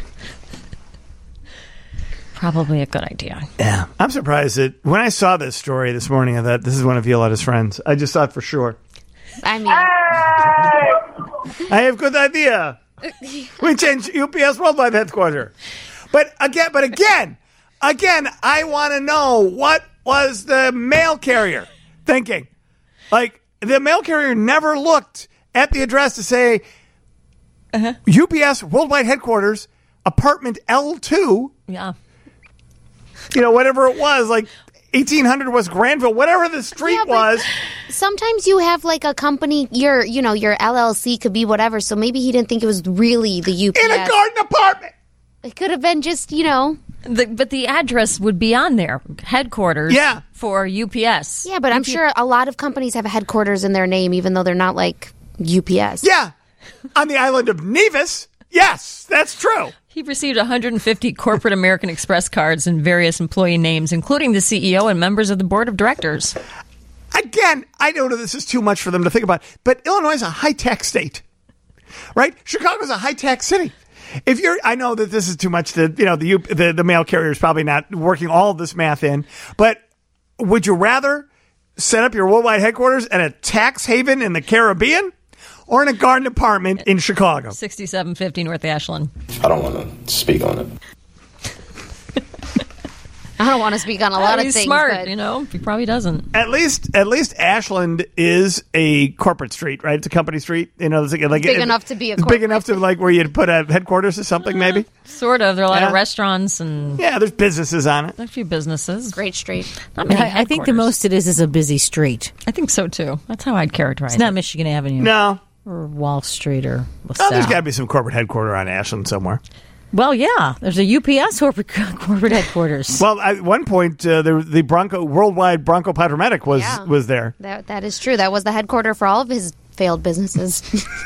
Speaker 2: Probably a good idea.
Speaker 1: Yeah. I'm surprised that when I saw this story this morning, I thought this is one of Violetta's friends. I just thought for sure.
Speaker 3: I mean,
Speaker 1: I have good idea. We change U P S Worldwide headquarters. But again, but again, again, I want to know, what was the mail carrier thinking? Like, the mail carrier never looked at the address to say, uh-huh. U P S Worldwide Headquarters, apartment L two.
Speaker 2: Yeah.
Speaker 1: You know, whatever it was, like eighteen hundred West Granville, whatever the street
Speaker 3: yeah,
Speaker 1: was.
Speaker 3: Sometimes you have like a company, your, you know, your L L C could be whatever, so maybe he didn't think it was really the U P S.
Speaker 1: In a garden apartment!
Speaker 3: It could have been just, you know.
Speaker 2: The, but the address would be on there, headquarters
Speaker 1: yeah.
Speaker 2: for U P S.
Speaker 3: Yeah, but I'm
Speaker 2: U P-
Speaker 3: sure a lot of companies have a headquarters in their name, even though they're not like U P S.
Speaker 1: Yeah, on the island of Nevis. Yes, that's true.
Speaker 2: He received one hundred fifty corporate American Express cards and various employee names, including the C E O and members of the board of directors.
Speaker 1: Again, I know this is too much for them to think about, but Illinois is a high-tech state, right? Chicago's a high-tech city. If you're, I know that this is too much to, you know, the, the the mail carrier is probably not working all of this math in, but would you rather set up your worldwide headquarters at a tax haven in the Caribbean or in a garden apartment in Chicago?
Speaker 2: sixty-seven fifty North Ashland.
Speaker 6: I don't want to speak on it.
Speaker 3: I don't want to speak on a lot
Speaker 2: oh,
Speaker 3: of
Speaker 2: he's
Speaker 3: things.
Speaker 2: Smart,
Speaker 3: but
Speaker 2: you know. He probably doesn't.
Speaker 1: At least, at least Ashland is a corporate street, right? It's a company street. You know, it's like, like
Speaker 3: big
Speaker 1: it,
Speaker 3: enough to be a
Speaker 1: it's
Speaker 3: corporate.
Speaker 1: big enough to like where you'd put a headquarters or something, maybe.
Speaker 2: Sort of. There are a lot
Speaker 1: Yeah.
Speaker 2: of restaurants and
Speaker 1: yeah, there's businesses on it.
Speaker 2: A few businesses.
Speaker 3: Great street.
Speaker 2: Not many
Speaker 9: I, I think the most it is is a busy street.
Speaker 2: I think so too. That's how I'd characterize
Speaker 9: It's
Speaker 2: it.
Speaker 9: not Michigan Avenue.
Speaker 1: No.
Speaker 9: Or Wall Street or
Speaker 1: Oh, there's
Speaker 9: LaSalle.
Speaker 1: got to be some corporate headquarters on Ashland somewhere.
Speaker 9: Well, yeah. There's a U P S corporate, corporate headquarters.
Speaker 1: Well, at one point, uh, the, the Bronco Worldwide Bronco Patramatic was
Speaker 3: Yeah.
Speaker 1: was there.
Speaker 3: That that is true. That was the headquarters for all of his failed businesses.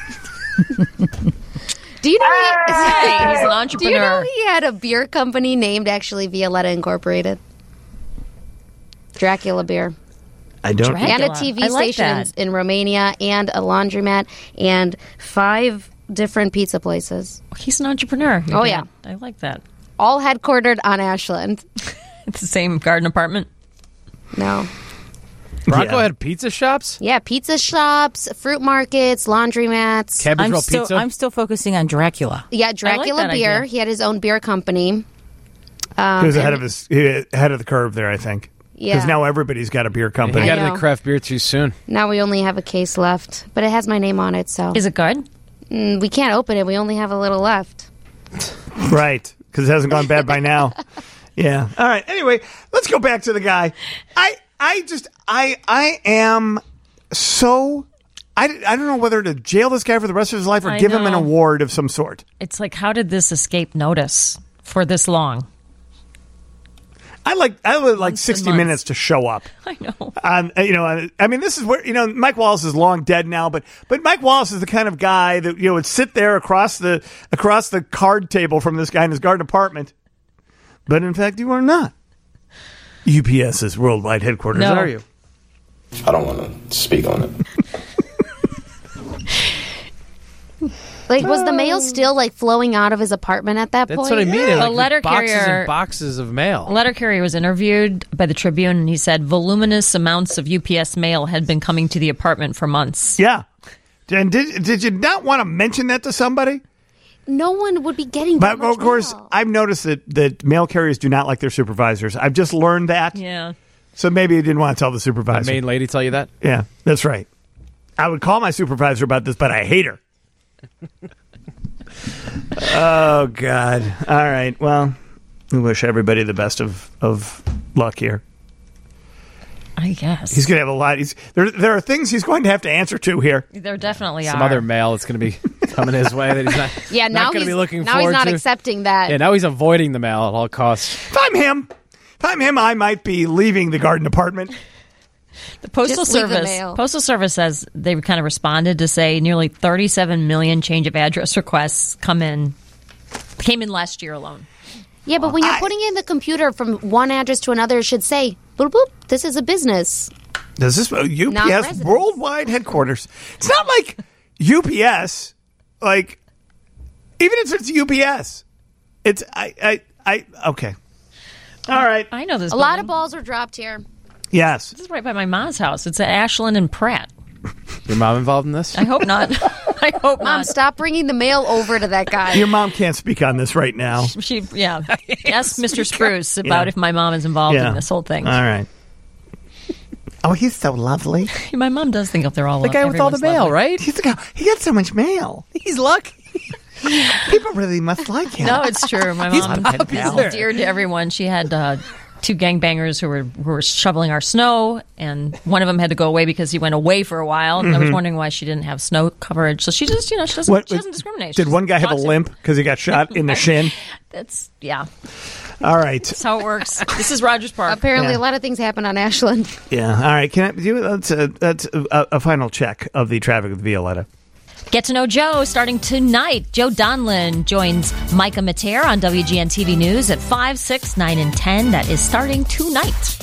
Speaker 3: Do you know he,
Speaker 2: Hey, he's an
Speaker 3: Do you know
Speaker 2: entrepreneur.
Speaker 3: he had a beer company named actually Violetta Incorporated? Dracula Beer.
Speaker 1: I don't.
Speaker 3: And a
Speaker 2: Dracula.
Speaker 3: T V
Speaker 2: I like
Speaker 3: station
Speaker 2: that.
Speaker 3: in Romania and a laundromat and five different pizza places.
Speaker 2: He's an entrepreneur.
Speaker 3: Oh,
Speaker 2: dad.
Speaker 3: yeah.
Speaker 2: I like that.
Speaker 3: All headquartered on Ashland.
Speaker 2: It's the same garden apartment.
Speaker 3: No.
Speaker 4: Bronco
Speaker 1: Yeah.
Speaker 4: had pizza shops?
Speaker 3: Yeah, pizza shops, fruit markets, laundromats.
Speaker 4: Cabbage
Speaker 9: I'm
Speaker 4: roll
Speaker 9: still,
Speaker 4: pizza?
Speaker 9: I'm still focusing on Dracula.
Speaker 3: Yeah, Dracula
Speaker 2: that
Speaker 3: Beer.
Speaker 2: idea.
Speaker 3: He had his own beer company. Um,
Speaker 1: He was ahead
Speaker 3: and-
Speaker 1: of his he was ahead of the curve there, I think.
Speaker 3: Yeah.
Speaker 1: Because now everybody's got a beer
Speaker 4: He
Speaker 1: company.
Speaker 4: got
Speaker 3: I know.
Speaker 4: into craft beer too soon.
Speaker 3: Now we only have a case left, but it has my name on it, so
Speaker 2: Is it good?
Speaker 3: Mm, we can't open it. We only have a little left.
Speaker 1: Right, because it hasn't gone bad by now. Yeah. All right. Anyway, let's go back to the guy. I I just I I am so I, I don't know whether to jail this guy for the rest of his life or
Speaker 2: I
Speaker 1: give him an
Speaker 2: know.
Speaker 1: award of some sort.
Speaker 2: It's like, how did this escape notice for this long?
Speaker 1: I like I would like
Speaker 2: Months
Speaker 1: sixty
Speaker 2: and months.
Speaker 1: minutes to show up.
Speaker 2: I know.
Speaker 1: Um, you know, I mean, this is where you know Mike Wallace is long dead now, but but Mike Wallace is the kind of guy that you know would sit there across the across the card table from this guy in his garden apartment. But in fact, you are not UPS's worldwide headquarters,
Speaker 2: No.
Speaker 1: are you?
Speaker 6: I don't want to speak on it.
Speaker 3: Like, was the mail still like flowing out of his apartment at that
Speaker 4: That's
Speaker 3: point?
Speaker 4: what I mean.
Speaker 2: A
Speaker 4: Like,
Speaker 2: letter
Speaker 4: boxes
Speaker 2: carrier-
Speaker 4: and boxes of mail.
Speaker 2: A letter carrier was interviewed by the Tribune, and he said voluminous amounts of U P S mail had been coming to the apartment for months.
Speaker 1: Yeah. And did did you not want to mention that to somebody?
Speaker 3: No one would be getting
Speaker 1: But
Speaker 3: that much
Speaker 1: of course,
Speaker 3: mail.
Speaker 1: I've noticed that that mail carriers do not like their supervisors. I've just learned that.
Speaker 2: Yeah.
Speaker 1: So maybe you didn't want to tell the
Speaker 4: The
Speaker 1: supervisor.
Speaker 4: main lady tell you that?
Speaker 1: Yeah, that's right. I would call my supervisor about this, but I hate her. Oh, God. All right. Well, we wish everybody the best of, of luck here.
Speaker 2: I guess.
Speaker 1: He's going to have a lot. He's, there, there are things he's going to have to answer to here.
Speaker 2: There definitely
Speaker 4: Some
Speaker 2: are.
Speaker 4: other mail that's going to be coming his way that he's not,
Speaker 3: yeah, now
Speaker 4: not going
Speaker 3: he's
Speaker 4: to be looking
Speaker 3: now
Speaker 4: forward
Speaker 3: he's not
Speaker 4: to.
Speaker 3: accepting that.
Speaker 4: Yeah, now he's avoiding the mail at all costs.
Speaker 1: If I'm him, if I'm him, I might be leaving the garden apartment.
Speaker 2: The Postal
Speaker 3: Just leave the
Speaker 2: Service.
Speaker 3: mail.
Speaker 2: Postal Service says they kind of responded to say nearly thirty-seven million change of address requests come in came in last year alone.
Speaker 3: Yeah, but when you're putting in the computer from one address to another, it should say, boop, boop, this is a business.
Speaker 1: Does this uh, U
Speaker 3: Not
Speaker 1: P S
Speaker 3: residents.
Speaker 1: worldwide headquarters? It's not like U P S, like, even if it's U P S, it's, I, I, I, okay. All right.
Speaker 2: I know this.
Speaker 3: A lot of balls were dropped here.
Speaker 1: Yes.
Speaker 2: This is right by my mom's house. It's at Ashland and Pratt.
Speaker 4: Your mom involved in this?
Speaker 2: I hope not. I hope
Speaker 3: Mom,
Speaker 2: not.
Speaker 3: stop bringing the mail over to that guy.
Speaker 1: Your mom can't speak on this right now.
Speaker 2: She, yeah. Ask Mister Spruce about
Speaker 1: Yeah.
Speaker 2: if my mom is involved
Speaker 1: Yeah.
Speaker 2: in this whole thing.
Speaker 1: All right. Oh, he's so lovely.
Speaker 2: My mom does think they're all
Speaker 4: The guy with all the
Speaker 2: everyone's
Speaker 4: mail,
Speaker 2: lovely.
Speaker 4: right?
Speaker 1: He's the guy. He got so much mail.
Speaker 4: He's lucky.
Speaker 1: People really must like him.
Speaker 2: No, it's true. My
Speaker 1: He's
Speaker 2: mom
Speaker 1: my pen pal.
Speaker 2: is dear to everyone. She had uh, two gangbangers who were who were shoveling our snow, and one of them had to go away because he went away for a while. And I was
Speaker 1: Mhm.
Speaker 2: wondering why she didn't have snow coverage. So she just, you know, she doesn't,
Speaker 1: What-
Speaker 2: she doesn't discriminate.
Speaker 1: Did
Speaker 2: She
Speaker 1: one guy have a
Speaker 2: talks to-
Speaker 1: limp because he got shot in the shin?
Speaker 2: That's yeah.
Speaker 1: All right.
Speaker 2: That's how it works. This is Rogers Park.
Speaker 3: Apparently,
Speaker 1: Yeah.
Speaker 3: a lot of things happen on Ashland.
Speaker 1: Yeah. All right. Can I do that's a, that's a, a final check of the traffic with Violetta.
Speaker 2: Get to know Joe starting tonight. Joe Donlin joins Micah Mater on W G N T V News at five, six, nine, and ten. That is starting tonight.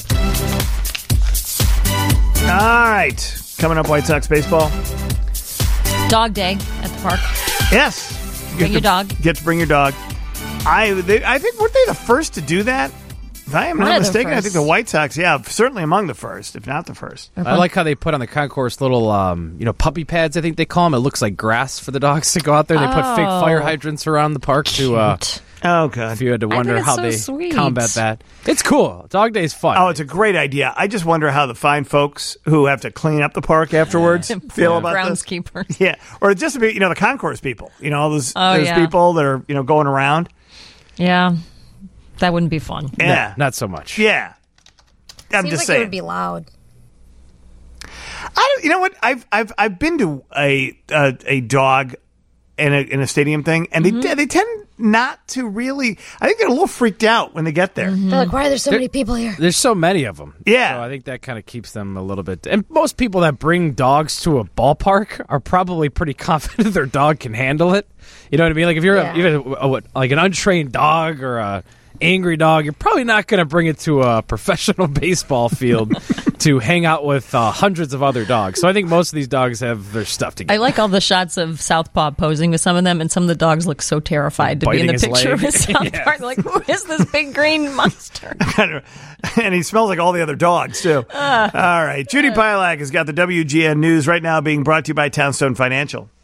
Speaker 1: All right. Coming up, White Sox baseball.
Speaker 2: Dog day at the park.
Speaker 1: Yes. You
Speaker 2: Bring
Speaker 1: get
Speaker 2: your
Speaker 1: to-
Speaker 2: dog.
Speaker 1: Get to bring your dog. I they, I think weren't they the first to do that? If I am
Speaker 2: One
Speaker 1: not
Speaker 2: of the
Speaker 1: mistaken, I
Speaker 2: first.
Speaker 1: think the White Sox, yeah, certainly among the first, if not the first.
Speaker 4: I like how they put on the concourse little, um, you know, puppy pads, I think they call them. It looks like grass for the dogs to go out there. They put fake
Speaker 2: Oh.
Speaker 4: fire hydrants around the park to, uh,
Speaker 1: Oh, God.
Speaker 4: if you had to
Speaker 2: I
Speaker 4: wonder
Speaker 2: think it's
Speaker 4: how
Speaker 2: so
Speaker 4: they
Speaker 2: sweet.
Speaker 4: combat that. It's cool. Dog Day is fun.
Speaker 1: Oh, it's a great idea. I just wonder how the fine folks who have to clean up the park afterwards feel about this.
Speaker 2: Groundskeepers.
Speaker 1: Yeah, or just to be, you know, the concourse people. You know, all those,
Speaker 2: Oh,
Speaker 1: those
Speaker 2: yeah.
Speaker 1: people that are, you know, going around.
Speaker 2: Yeah, that wouldn't be fun.
Speaker 1: Yeah,
Speaker 4: not so much.
Speaker 1: Yeah, I'm
Speaker 3: Seems
Speaker 1: just
Speaker 3: like
Speaker 1: saying.
Speaker 3: it would be loud.
Speaker 1: I don't, you know what? I've I've I've been to a a, a dog in a in a stadium thing, and
Speaker 2: Mm-hmm.
Speaker 1: they they tend not to really. I think they're a little freaked out when they get there.
Speaker 2: Mm-hmm.
Speaker 3: They're like, why are there so
Speaker 4: There-
Speaker 3: many people here?
Speaker 4: There's so many of them.
Speaker 1: Yeah.
Speaker 4: So I think that kind of keeps them a little bit. And most people that bring dogs to a ballpark are probably pretty confident their dog can handle it. You know what I mean? Like if you're
Speaker 3: Yeah.
Speaker 4: a, you're a, a, what, like an untrained dog or a angry dog, you're probably not going to bring it to a professional baseball field to hang out with uh, hundreds of other dogs. So I think most of these dogs have their stuff together.
Speaker 2: I like all the shots of Southpaw posing with some of them, and some of the dogs look so terrified to be in
Speaker 4: Biting
Speaker 2: the
Speaker 4: his
Speaker 2: picture
Speaker 4: leg.
Speaker 2: with South
Speaker 4: Yeah.
Speaker 2: Park. Like, who is this big green monster?
Speaker 1: And he smells like all the other dogs, too.
Speaker 2: Uh,
Speaker 1: all right. Judy Pilak has got the W G N News right now being brought to you by Townstone Financial.